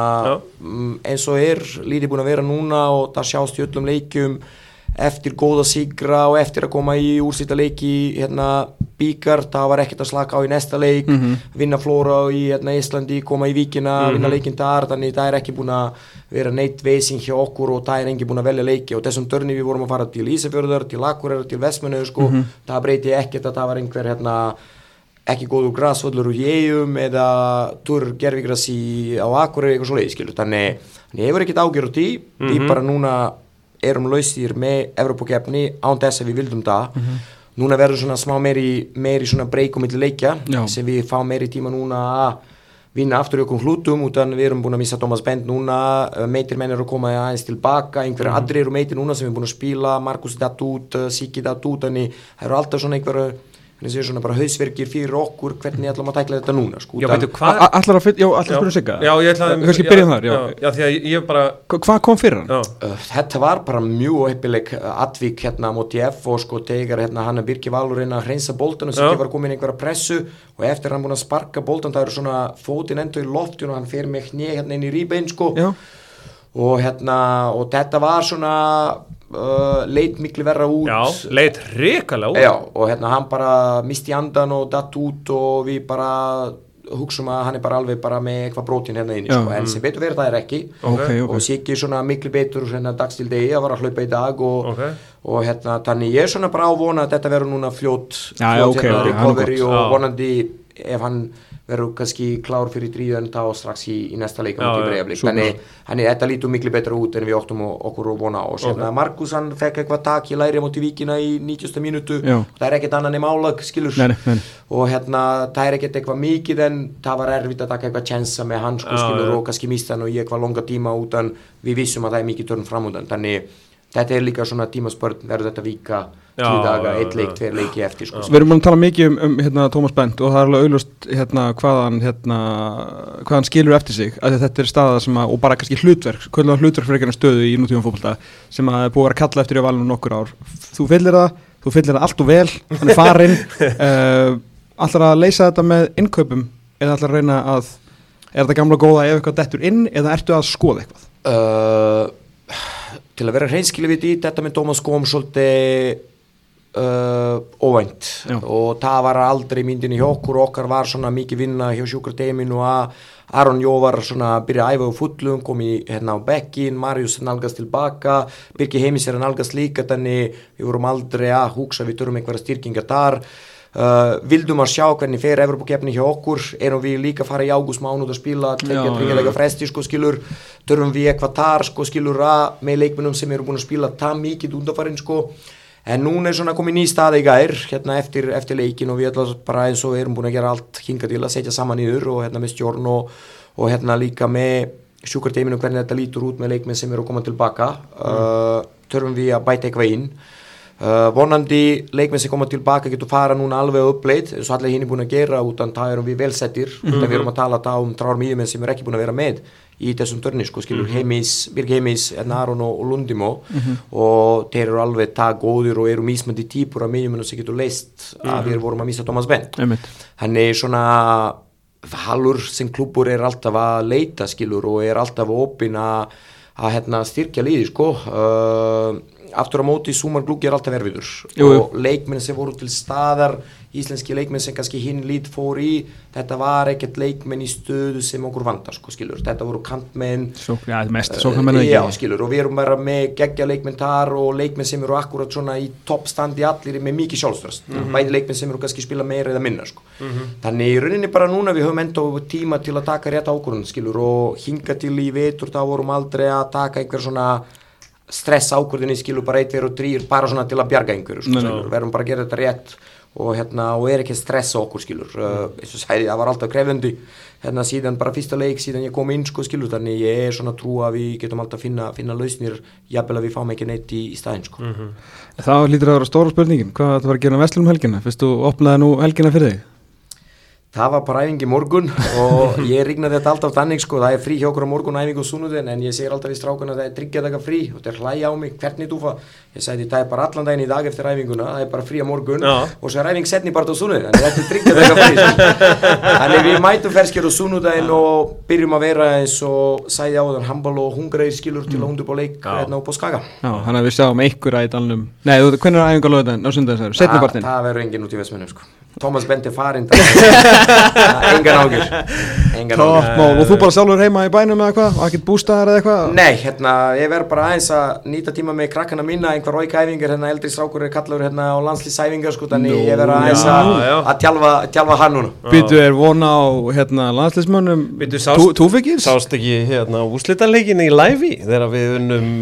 og eins og Líði búin að vera núna og það sjást í öllum leikjum eftir góða sigra og eftir að koma í úrslitaleiki bíkar, það var ekkert að slaka á í næsta leik, vinna Flóra í Íslandi, koma í Víkina, vinna leikinn þar, þannig það ekki búin að vera neitt veising hjá okkur og það engin búin að velja leiki og þessum törni við vorum að fara til Ísafjörðar, til Akureyrar, til Vestmannaeyjar sko, það breyti ekkert að það var einhver ekki góður grasvöllur úr Jegum eða túr gervigrassi á Akureyri eitthvað svo leið, skilur, þannig ég hefur ekkert ágjör á því, við bara núna erum lausir með Evrópukeppni án þess að við vildum það núna verður svona smá meiri svona breykum milli leikja sem við fáum meiri tíma núna að vinna aftur í okkur hlutum utan við erum búin að missa Thomas Bent núna meitir menn að koma aðeins tilbaka einhverja aðrir eru meitir núna sem við erum búin að spila Markus datt út, Siki datt út þannig það eru alltaf svona einhverja svona bara hausverkir fyrir okkur hvernig ætlum að tækla þetta núna sko. Já, veitu, allar spyrir Sigga? Já, ég ætlaði kannski byrjum þar, já, því að ég bara hvað kom fyrir hann? Þetta var bara mjög heppileg atvík móti F og sko tegar hann að Birki Valur að hreinsa boltan og Siggi var komin einhverja pressu og eftir hann búin að sparka boltan það eru svona fótinn endur í loftjun og hann fer með hné inn í rýbein sko og þetta var svona leit miklu verra út leit hrikalega út og hann bara misti andan og datt út og við bara hugsaum að hann bara alveg bara með eitthvað brotin inni sko. En sem betur verið það ekki og Siggi svona miklu betur dags til degi að var að hlaupa í dag og þannig ég svona bara ávona að þetta verður núna fljótt recovery og vonandi ef hann verður kannski klár fyrir dríðan þá strax í næsta leika mútið Breiðablik þannig þetta lítur miklu betra út en við óttum okkur að vona og sérna Markus hann fekk eitthvað tak í læri mútið Víkina í 90. mínútu og það ekkert annan álag skilur og það ekkert eitthvað mikið en það var erfitt að taka eitthvað tjensa með hann skilur og kannski mista hann og ég eitthvað longa tíma utan við vissum að það mikið törn framúndan þannig þetta líka svona tímaspörn, verður þetta vika 2 daga, 1 leik, 2 leiki eftir sko. Við erum búin að tala mikið um Tómas Bent og það alveg augljóst hvað hann skilur eftir sig, að þetta staða sem og bara kannski hlutverk fyrir stöðu í nútíma fótbolta sem að búið að vera kalla eftir í valinu nokkur ár. Þú fyllir það allt og vel, hann farinn, ætlar að leysa þetta með innkaupum eða ætlar að reyna að, er þetta gamla góða ef eitthvað dettur inn eða ertu að skoða eitthvað? Til að vera hreinskilið við þetta með Tómas kom svolítið óvænt og það var aldrei myndinni hjá okkar var svona mikið vinna hjá sjúkrateiminu og Aron Jó var svona að byrja að æfa á fullum, kom í á bekkin, Marius nálgast tilbaka, Birgir Heimis nálgast líka, þannig við vorum aldrei að hugsa við þurfum einhverja styrkingar þar. Vildum að sjá hvernig fer Evrópukeppni hjá okkur, erum við líka að fara í ágúst mánuð að spila, tryggja fresti sko skilur, þurfum við eitthvað þar sko skilur að með leikmennum sem eru búin að spila það mikið undanfarinn sko. En núna svona komið ný staði í gær eftir leikin og við ætlum bara eins og erum búin að gera allt hingað til að setja saman niður og með stjórn og líka með sjúkrateiminu hvernig þetta lítur út með leikmenn sem eru að koma tilbaka. Þurfum við að bæta eitthvað inn. Vonandi leikmenn sem koma tilbaka getur fara núna alveg uppleit eins og allir hinn er búin að gera utan það erum við velsettir. Við erum að tala þrjár miðjumenn sem ekki búin að vera með í þessum törni sko, skilur Birgir Heimis, Aron og Lundimo og þeir eru alveg það góðir og eru mismandi típur af miðjumennum sem getur leist að við vorum að missa Tómas Bent. Þannig svona Valur sem klúbbur er alltaf að leita skilur og er alltaf opin að styrkja liði sko. Aftur á móti sumargluggi er alltaf erfiður og leikmenn sem voru til staðar, íslenski leikmenn sem kannski hinn lít fór í, þetta var ekkert leikmenn í stöðu sem okkur vantar sko, skilur, þetta voru kantmenn mest sóknarmenn skilur, og við erum bara með geggja leikmenn þar og leikmenn sem eru akkurat svona í toppstandi allir með mikið sjálfströst, bæði leikmenn sem eru kannski spila meira eða minna sko. Þannig í rauninni bara núna við höfum enda tíma til að taka rétt ákvörðun skilur og hinga til í vetur þá vorum aldrei að taka einhver svona stress ákvörðunni skilur bara 1, 2 og 3 bara svona til að bjarga einhverju sko, við erum bara að gera þetta rétt og er ekki stressa okkur skilur eins og sæði það var alltaf krefjandi síðan bara fyrsta leik síðan ég kom inn sko skilur þannig ég er svona trú að við getum alltaf finna lausnir jafnvel að við fáum ekki neitt í staðinn sko. Það lítur að vera stóra spurningin, hvað það var að gera Verslunum helgina, fyrst þú opnaði nú helgina fyrir þig? Það var bara æfingi morgun og ég rignaði þetta alltaf þannig sko, það er frí hjá okkur á morgun æfingu og sunnudaginn en ég segir alltaf við strákuna að það er 3 daga frí og það er hlæja á mig, hvernig þú ég sagði það er bara allan daginn í dag eftir æfinguna, það er bara frí á morgun og svo er æfing setni bara á sunnudaginn, en þetta er 3 daga frí sko. Þannig við mætum ferskir á sunnudaginn og byrjum að vera eins og sagði áðan handball og hungreir skilur til að undirbúa leik hérna upp á Skaga. Já, þannig að við sjáum einhverja í dalnum. Nei, hvernig er æfingu á laugardaginn á sunnudaginn? Seinni partinn? Það verður enginn út í Vestmönnum sko. Tómas Bent farinn engan ágjur og þú bara sjálfur heima í bænum eða eitthvað og ekkert bústaðar eða eitthvað? Nei, ég verð bara aðeins að nýta tíma með krakkana mína einhver roikæfingar, eldri strákur er kallaður á landslýsæfingar sko, þannig ég verð aðeins að tjálfa hann núna. Býtu er vona á landslýsmönnum Túfikins? Sást ekki úrslitaleikinni í live þegar við unnum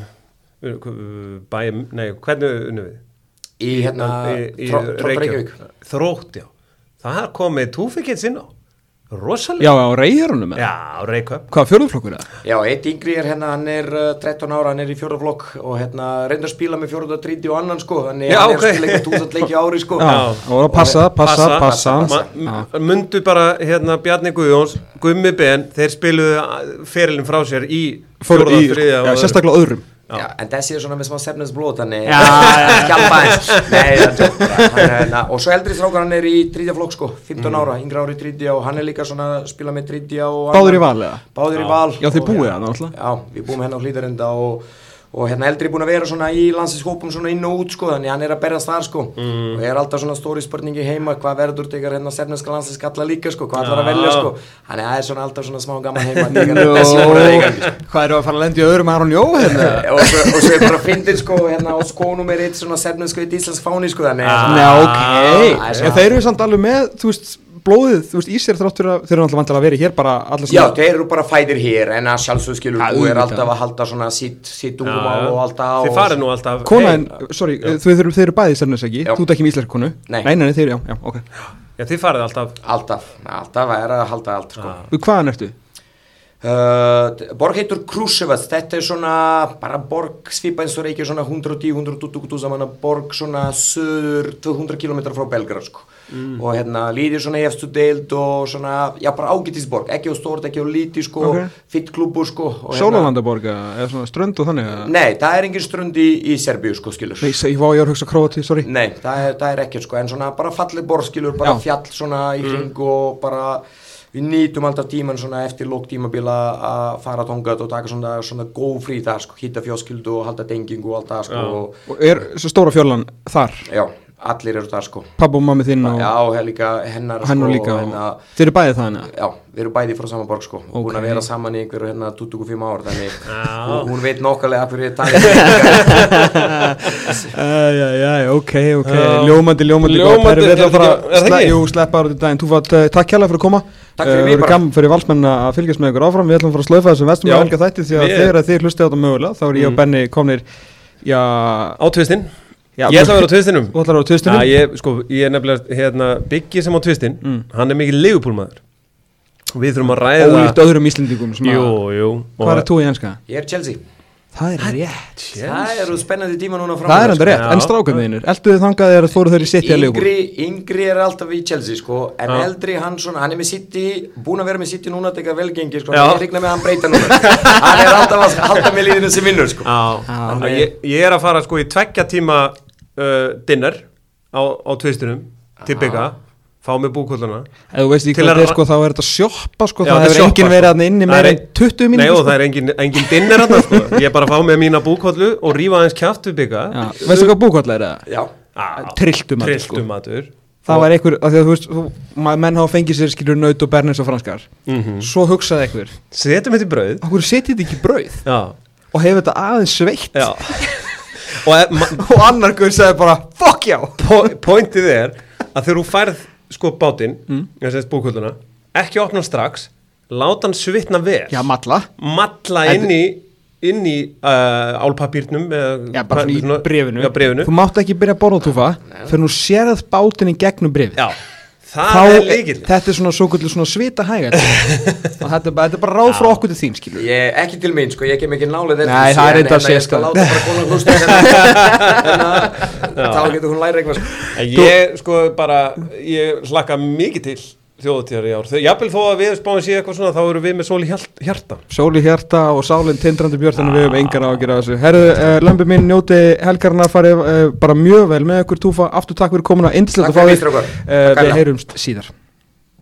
hvernig unnum við? Í Reykjavík Þrótt, já. Það komið Túfikins inn á rosalega. Já, á Reyjarunum? Já, á Reykjavík. Hvað, 4. flokkur það? Já, eitt yngri er hann er 13 ára, hann er í 4. flokk og reyndar að spila með 4., 3. og annan sko, þannig hann er að spila eitthvað 1000 leiki ári sko. Já, og passa. Mundu bara Bjarni Guðjóns, Gummi Ben, þeir spiluðu ferilinn frá sér í 4. og 3. Já, sérstaklega öðrum. Já, en þessi er svona með smá sefnesblót þannig skjálpa eins og svo eldri strákar hann er í 3. flokk sko, 15 ára, yngri ári í 3. og hann er líka svona að spila með 3. og Báðir í val eða? Báðir í val. Já, þið búið það náttúrulega? Já, við búum hérna á Hlíðarenda og eldri búin að vera svona í landslýshópum svona inn og út sko, þannig hann er að berjast þar sko og er alltaf svona stóri spurningi heima hvað verður þegar sefneska landslýskalla líka sko, hvað ætlar að velja sko, þannig það er svona alltaf svona smá gaman heima Hvað eru að fara að lendi í öðrum Aron Jó og svo er bara fyndin sko á skónum er eitt svona sefneska íslensk fáni sko, þannig þeir eru samt alveg með, þú veist blóðið, þú veist, í sér þráttur að þeir eru alltaf vantilega að vera hér bara allir Já, þeir eru bara fæðir hér en að sjálfsög skilur þú er alltaf að halda svona sitt úrmál og alltaf Þið farið nú alltaf Konan, sorry, þeir eru bæði sérnæs ekki, þú ert ekki með íslensk konu Nei, þeir, já, ok Já, þið farið alltaf Alltaf er að halda allt sko Hvaðan ertu? Borg heitur Kruševac, þetta svona bara borg svipa eins og Reykjavík svona 110-120 manna borg svona söður 200 km frá Belgrad sko. Og líðir svona í efstu deild og svona, já bara ágætisborg, ekki á stórt, ekki á lítið sko, fitt klúbbur sko. Sólalandaborg eða svona strönd og þannig? Nei, það engin strönd í Serbíu sko, skilur. Nei, ég var að hugsa Króati, sorry. Nei, það ekkert sko, en svona bara falleg borg, skilur, bara fjall svona í hring og bara við nýtum alltaf tíman svona eftir lóktímabila að fara tóngat og taka svona góð frí þar sko, hitta fjóskildu og halda dengingu og allt það sko. Og svo stóra fjöllan þar? Já. Allir eru þar sko. Pappa og mammi þinn og... Já, líka hennar sko. Hennar líka og... Þið eru bæðið það hennar? Já, við erum bæðið frá sama borg sko. Og búin að vera saman í einhverju 25 ár, þannig hún veit nokkulega hverju ég tala. Ok. Ljómandi gott. Við ætlum að fara... Jú, sleppa árið í daginn. Þú fætt takk kærlega fyrir að koma. Takk fyrir mig bara. Gaman fyrir valsmenn að fylgjast með ykkur áfram. Við ætlum að fara að slaufa þessum vestum helga þætti því að þegar þið hlustið á þetta mögulega þá er ég og Benni komnir á tvistinn. Já, ég ætla að vera á tvistinum. Þú ætla að vera á tvistinum? Já, ég er nefnilega Biggi sem á tvistinn, hann er mikið Liverpool-maður. Við þurfum að ræða... Ólíkt öðrum Íslendingum. Jú. Hvað er þú í enska? Ég er Chelsea. Það er rétt. Það eru spennandi tíma núna fram. Það er enda rétt, en strákarnir. Elduðu þangað þegar fóru þeir í City að Liverpool? Yngri er alltaf í Chelsea sko, en eldri hann er með City, búin að vera með City núna, þetta er velgengi sko, ég regna með hann breyta núna. Hann er alltaf að halda með liðinu sem vinnur sko. Ég er að fara sko í 2 tíma dinner á tvistinum til bygga, fá með búkolluna. Ef þú veist ekki hvað þetta er sko, þá er þetta sjoppa sko, það hefur enginn verið aðna inni meira en 20 mínútur. Nei og það er engin dinner aðna sko, ég er bara að fá með mína búkollu og rífa aðeins kjaft við bygga. Veistu hvað búkolla er það? Já. Trilltumatur. Það var einhver, af því að þú veist, menn hafa fengið sér skilur naut og bernes og franskar. Svo hugsaði einhver. Setjum þetta í brauð. Okkur setjum þetta ekki í brauð. Já. Og hefur þetta aðeins sveitt. Já. Og annar guður segði bara fuck já. Pointið er að þegar þú færð sko bátinn, þess búkulluna, ekki opna hann strax, láta hann svitna vel. Já, malla inn í álpapírnum já, bara í bréfinu. Já, bréfinu. Þú mátt ekki byrja að borðatúfa fyrir nú sérð bátinn í gegnum bréfið. Já, það er líkil. Þetta er svona svita hæga og þetta er bara ráð frá okkur til þín, skilur. Ég ekki til mín, sko, ég kem ekki nálið þetta. Nei, það er þetta að sést að láta bara konan hlusta þá getur hún læra eitthvað, sko. Ég, sko, bara, ég hlakka mikið til þjóðatíðar í ár. Jafnvel þó að við spáum sé eitthvað svona, þá eru við með sól í hjarta. Sól í hjarta og sálinn tindrandi björt, þannig við höfum engan ágjur af þessu. Herðu, lömbi mín, njóti helgarinnar, farið bara mjög vel með ykkur Túfa. Aftur takk fyrir komuna, yndislegt að fá þig. Við heyrumst síðar.